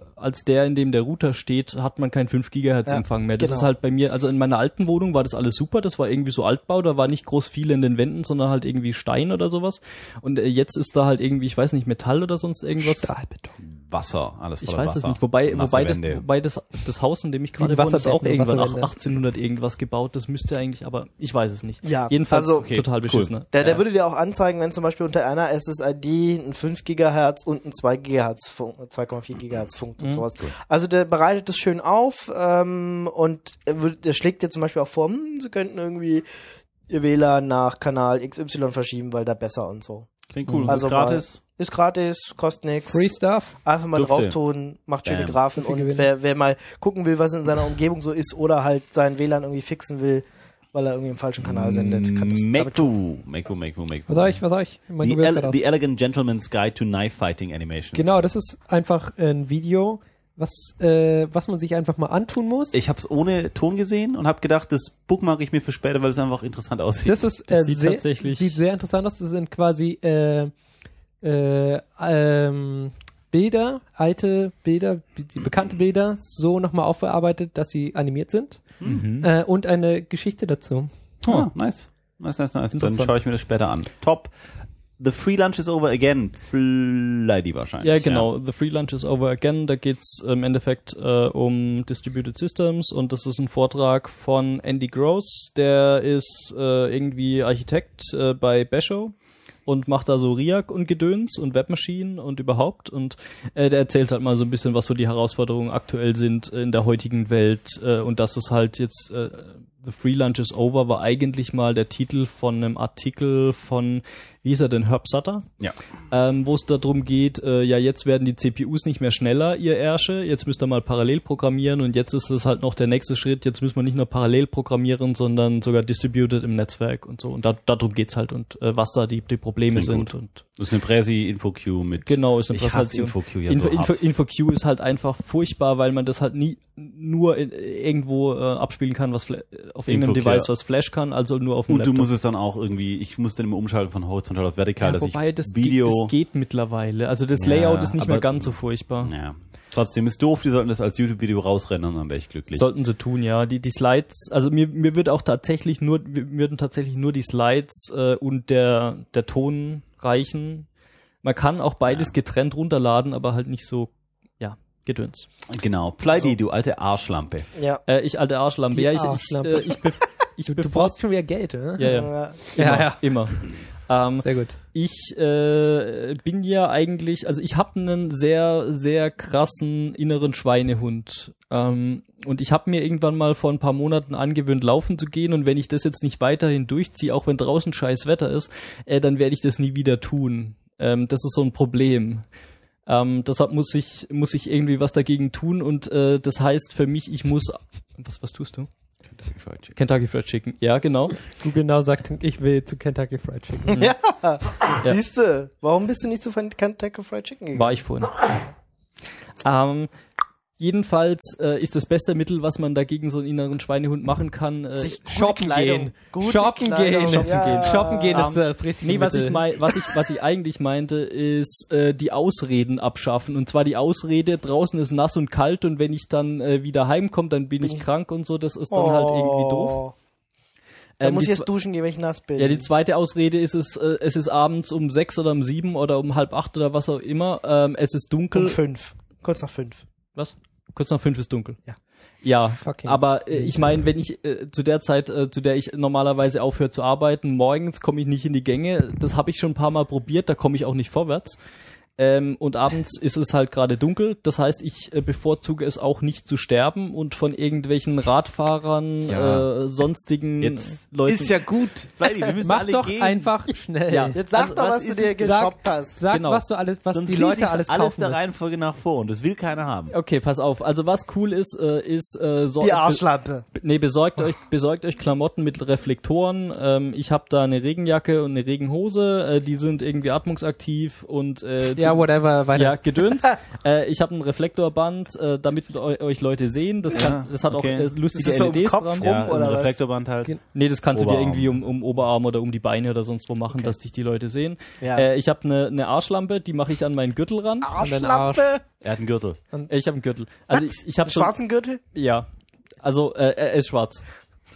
Router steht, hat man keinen 5 Gigahertz Empfang mehr. Das genau. ist halt bei mir, also in meiner alten Wohnung war das alles super, das war irgendwie so Altbau, da war nicht groß viel in den Wänden, sondern halt irgendwie Stein oder sowas. Und jetzt ist da halt irgendwie, ich weiß nicht, Metall oder sonst irgendwas. Stahlbeton. Wasser, alles Ich voller weiß Wasser. es nicht, wobei Wobei das Haus, in dem ich gerade Wie wohne, ist auch Wasserbecken und irgendwann Wasserwände. 1800 irgendwas gebaut. Das müsste eigentlich, aber ich weiß es nicht. Ja, Jedenfalls also, okay, total cool. beschissen. Ne? der würde dir auch anzeigen, wenn zum Beispiel unter einer SSID ein 5 GHz und ein 2 GHz funkt, 2,4 GHz funkt und sowas. Also der bereitet das schön auf und der schlägt dir zum Beispiel auch vor, sie könnten irgendwie ihr WLAN nach Kanal XY verschieben, weil da besser und so. Klingt cool. Also Also gratis. Ist gratis, kostet nichts. Free Stuff. Einfach mal Dufte. drauf tun, macht schöne Bam. Graphen So viel und Gewinn. wer mal gucken will, was in seiner Umgebung so ist oder halt sein WLAN irgendwie fixen will, weil er irgendwie im falschen Kanal sendet, kann das damit tun. Meku. Was soll ich? Mein The, Google ist grad aus. The Elegant Gentleman's Guide to Knife Fighting Animations. Genau, das ist einfach ein Video, was man sich einfach mal antun muss. Ich habe es ohne Ton gesehen und habe gedacht, das bookmark ich mir für später, weil es einfach interessant aussieht. Das ist Das sieht sehr, tatsächlich- sieht sehr interessant aus. Das sind quasi Bilder, alte Bilder, die bekannte Bilder, so nochmal aufbearbeitet, dass sie animiert sind. Und eine Geschichte dazu. Oh, nice. Dann Interessant. schaue ich mir das später an. Top. The free lunch is over again. Flighty wahrscheinlich. Ja, genau. The Free Lunch is over again. Da geht's im Endeffekt um Distributed Systems und das ist ein Vortrag von Andy Gross. Der ist irgendwie Architekt bei Basho und macht da so RIAC und Gedöns und Webmaschinen und überhaupt und der erzählt halt mal so ein bisschen, was so die Herausforderungen aktuell sind in der heutigen Welt und dass es halt jetzt The Free Lunch is Over war eigentlich mal der Titel von einem Artikel von, wie hieß er denn, Herb Sutter? Ja. Wo es darum geht, ja jetzt werden die CPUs nicht mehr schneller, ihr Ärsche, jetzt müsst ihr mal parallel programmieren und jetzt ist es halt noch der nächste Schritt, jetzt müssen wir nicht nur parallel programmieren, sondern sogar distributed im Netzwerk und so und darum geht's halt und was da die Probleme Klingt sind gut. und Das ist eine Presi-Info-Q mit... genau, ist eine Ich hasse Präsentation. Info-Q ja so hart. InfoQ ist halt einfach furchtbar, weil man das halt nie nur irgendwo abspielen kann, was auf irgendeinem InfoQ, Device, ja. was Flash kann, also nur auf dem Und du Laptop. musst es dann auch irgendwie, ich muss dann immer umschalten von horizontal auf vertikal, dass Wobei ich das Video... das geht mittlerweile. Also das Ja, Layout ist nicht mehr aber- ganz so furchtbar. Ja. Trotzdem ist doof, die sollten das als YouTube-Video rausrennen, dann wäre ich glücklich. Sollten sie tun, ja. Die Slides, also mir würden tatsächlich nur die Slides und der Ton reichen. Man kann auch beides getrennt runterladen, aber halt nicht so, ja, Gedöns. Genau. Flighty, du alte Arschlampe. Ja. Ich alte Arschlampe. Die Ja, ich Arschlampe. Du brauchst schon wieder Geld, oder? Ja. Immer. Sehr gut. Ich bin ja eigentlich, also ich habe einen sehr, sehr krassen inneren Schweinehund. Und ich habe mir irgendwann mal vor ein paar Monaten angewöhnt, laufen zu gehen. Und wenn ich das jetzt nicht weiterhin durchziehe, auch wenn draußen scheiß Wetter ist, dann werde ich das nie wieder tun. Das ist so ein Problem. Deshalb muss ich irgendwie was dagegen tun. Und das heißt für mich, ich muss... Was tust du? Kentucky Fried Chicken, ja, genau. Google Now sagt, ich will zu Kentucky Fried Chicken. Ja. Siehste, warum bist du nicht zu Kentucky Fried Chicken gegangen? War ich vorhin. Jedenfalls ist das beste Mittel, was man dagegen so einen inneren Schweinehund machen kann, shoppen gehen. Shoppen gehen ist das richtige Mittel. Was ich eigentlich meinte, ist die Ausreden abschaffen. Und zwar die Ausrede, draußen ist nass und kalt und wenn ich dann wieder heimkomme, dann bin ich krank und so. Das ist dann halt irgendwie doof. Dann muss ich jetzt duschen gehen, wenn ich nass bin. Ja, die zweite Ausrede ist es ist abends um 6 oder um 7 oder um 7:30 oder was auch immer. Es ist dunkel. Um 5. Kurz nach 5. Was? Kurz nach 5 ist dunkel. Ja. Ja, Fucking aber ich meine, wenn ich zu der Zeit, zu der ich normalerweise aufhöre zu arbeiten, morgens komme ich nicht in die Gänge. Das habe ich schon ein paar Mal probiert, da komme ich auch nicht vorwärts. Und abends ist es halt gerade dunkel. Das heißt, ich bevorzuge es auch nicht zu sterben und von irgendwelchen Radfahrern, sonstigen Jetzt Leuten. ist ja gut. Fleißig, wir müssen Mach alle doch gehen. einfach schnell. Ja. Jetzt sag doch, was du dir geshoppt hast. Sag, Genau. was Sonst die Leute liest alles alles kaufen der müssen. Reihenfolge nach vor und das will keiner haben. Okay, pass auf. Also was cool ist, Die Arschlampe. besorgt euch Klamotten mit Reflektoren. Ich habe da eine Regenjacke und eine Regenhose. Die sind irgendwie atmungsaktiv und Ja, whatever, weiter. ja, Gedöns. Ich habe ein Reflektorband, damit euch Leute sehen. Das hat auch lustige Ist das so im LEDs Kopf dran. rum? Ja, oder ein was? Reflektorband halt. Nee, das kannst du dir Oberarm. irgendwie um Oberarm oder um die Beine oder sonst wo machen, dass dich die Leute sehen. Ja. Ich habe eine Arschlampe, die mache ich an meinen Gürtel ran. Arschlampe? Er hat einen Gürtel. Ich habe einen Gürtel. Also ich habe schon Schwarzen Gürtel? ja. Also er ist schwarz.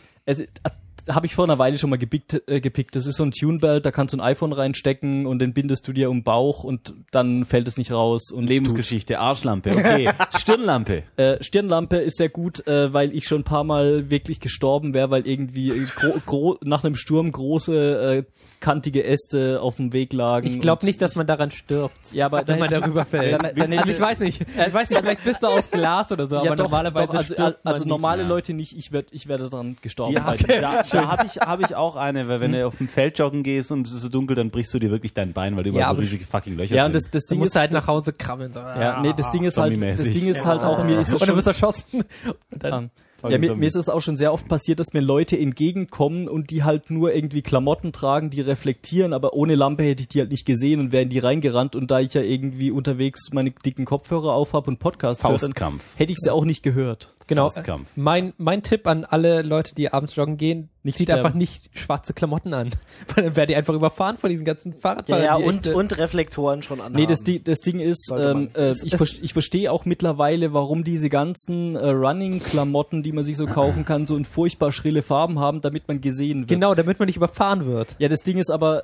Habe ich vor einer Weile schon mal gepickt. Das ist so ein Tunebelt, da kannst du ein iPhone reinstecken und den bindest du dir um den Bauch und dann fällt es nicht raus. Und Lebensgeschichte, Arschlampe, okay. Stirnlampe. Stirnlampe ist sehr gut, weil ich schon ein paar Mal wirklich gestorben wäre, weil irgendwie nach einem Sturm große kantige Äste auf dem Weg lagen. Ich glaube nicht, dass man daran stirbt, ja, aber wenn man darüber fällt. Also ich weiß nicht, vielleicht bist du aus Glas oder so, ja, aber doch, normalerweise doch, stirbt man also nicht. normale Leute nicht. Ich werde daran gestorben. Ja, da habe ich auch eine, weil wenn du auf dem Feld joggen gehst und es ist so dunkel, dann brichst du dir wirklich dein Bein, weil du überall Ja, so aber riesige fucking Löcher ja, und sind. das Du Ding musst ist halt nach Hause krabbeln. So. ja, nee, das Ding ist halt Zombie-mäßig. auch mir ist es Oder schon, wirst erschossen. Und dann, ja, mir ist es auch schon sehr oft passiert, dass mir Leute entgegenkommen und die halt nur irgendwie Klamotten tragen, die reflektieren, aber ohne Lampe hätte ich die halt nicht gesehen und wäre in die reingerannt und da ich ja irgendwie unterwegs meine dicken Kopfhörer auf habe und Podcasts höre, dann Faustkampf. hätte ich sie auch nicht gehört. genau. Faustkampf. Mein Tipp an alle Leute, die abends joggen gehen, Nicht zieht sterben. einfach nicht schwarze Klamotten an. Weil dann werden die einfach überfahren von diesen ganzen Fahrradfahrern. Ja, die echt, und Reflektoren schon anhaben. Nee, das Ding ist, Sollte man. ich verstehe auch mittlerweile, warum diese ganzen Running-Klamotten, die man sich so kaufen kann, so in furchtbar schrille Farben haben, damit man gesehen wird. Genau, damit man nicht überfahren wird. Ja, das Ding ist aber,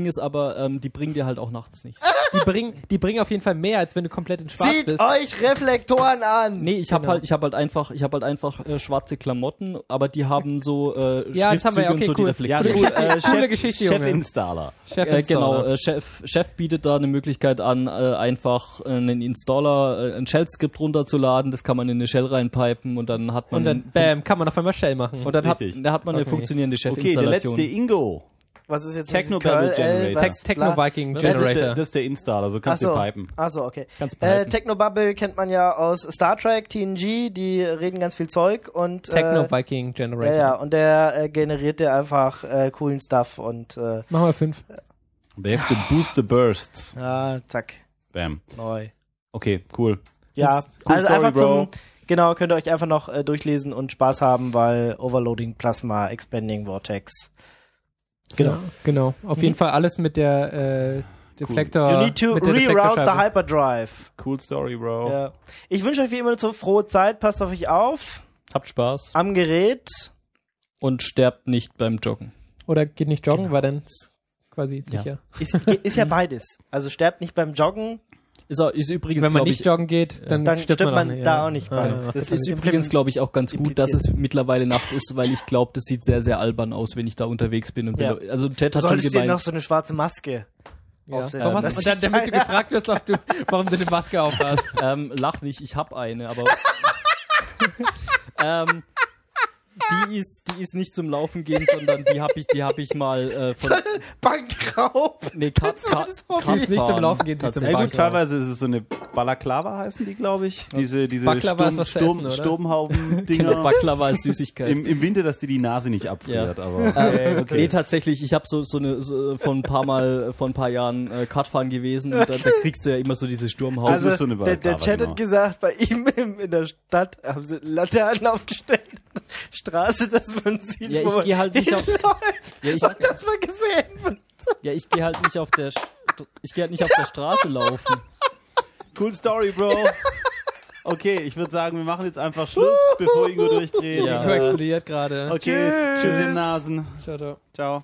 die bringen dir halt auch nachts nicht. Die bringen auf jeden Fall mehr, als wenn du komplett in Schwarz Zieht bist. euch Reflektoren an! Nee, ich habe halt einfach schwarze Klamotten, aber die haben so Ja, jetzt haben wir ja, Schriftzüge okay, und so, die cool. reflektieren. Coole Geschichte, Junge. Chef-Installer. Genau, Chef bietet da eine Möglichkeit an, einfach einen Installer, ein Shell-Skript runterzuladen, das kann man in eine Shell reinpipen und dann hat man Und dann, bam, kann man auf einmal Shell machen. und dann hat Richtig. man eine funktionierende Okay, der Chef-Installation. letzte Ingo. Was ist jetzt Technobabble Generator. Techno-Viking Das ist, Generator. das ist der Installer, so kannst du pipen. Achso, okay. Kannst pipen. Technobabble kennt man ja aus Star Trek, TNG, die reden ganz viel Zeug und Techno-Viking Generator. ja, und der generiert dir einfach coolen Stuff und Machen wir 5. They have to boost the bursts. ja, zack, Bam. neu. Okay, cool. Ja, Cool also Story, einfach Bro. genau, könnt ihr euch einfach noch durchlesen und Spaß haben, weil Overloading Plasma, Expanding Vortex. Genau. Auf jeden Fall alles mit der Deflektor. You need to mit der reroute the Deflektorscheibe. Hyperdrive. Cool Story, Bro. Ja. Ich wünsche euch wie immer so frohe Zeit, passt auf euch auf, Habt Spaß am Gerät. und sterbt nicht beim Joggen. Oder geht nicht joggen, weil dann ist quasi sicher. Ist ja beides. Also sterbt nicht beim Joggen. Ist übrigens, Wenn man glaub nicht ich, joggen geht, dann stirbt man da ja. auch nicht bei. das ist übrigens, glaube ich, auch ganz gut, dass es mittlerweile Nacht ist, weil ich glaube, das sieht sehr, sehr albern aus, wenn ich da unterwegs bin. Und Ja. also Jet Du hat schon solltest dir gemeint, noch so eine schwarze Maske Ja. aufsetzen. Warum hast du, und damit du gefragt wirst, warum du eine Maske auf hast. lach nicht, ich hab eine, aber die ist nicht zum Laufen gehen, sondern die hab ich mal von Bankraub. nee, Nicht zum Laufen gehen, die zum Ja, gut, Bankraub. teilweise ist es so eine Balaklava heißen die, glaube ich. Diese Baklava ist was zu essen, oder? Sturmhauben-Dinger. Baklava ist Süßigkeit. Im Winter, dass die Nase nicht abfriert, aber Nee, tatsächlich, ich habe so vor ein paar Jahren Kartfahren gewesen und da kriegst du ja immer so diese Sturmhauben. Also ist so eine der Balaklava, Chat genau. hat gesagt, bei ihm in der Stadt haben sie Laternen aufgestellt. Straße, dass man sieht, Ja, wo ich man gehe halt nicht auf- hinläuft Ja, ich- und dass man gesehen wird. Ja, ich gehe halt nicht auf der Straße laufen. Cool Story, Bro. Okay, ich würde sagen, wir machen jetzt einfach Schluss, bevor Ingo durchdreht. Ja. Ingo explodiert gerade. Okay, tschüss, ihr Nasen. Ciao, ciao. Ciao.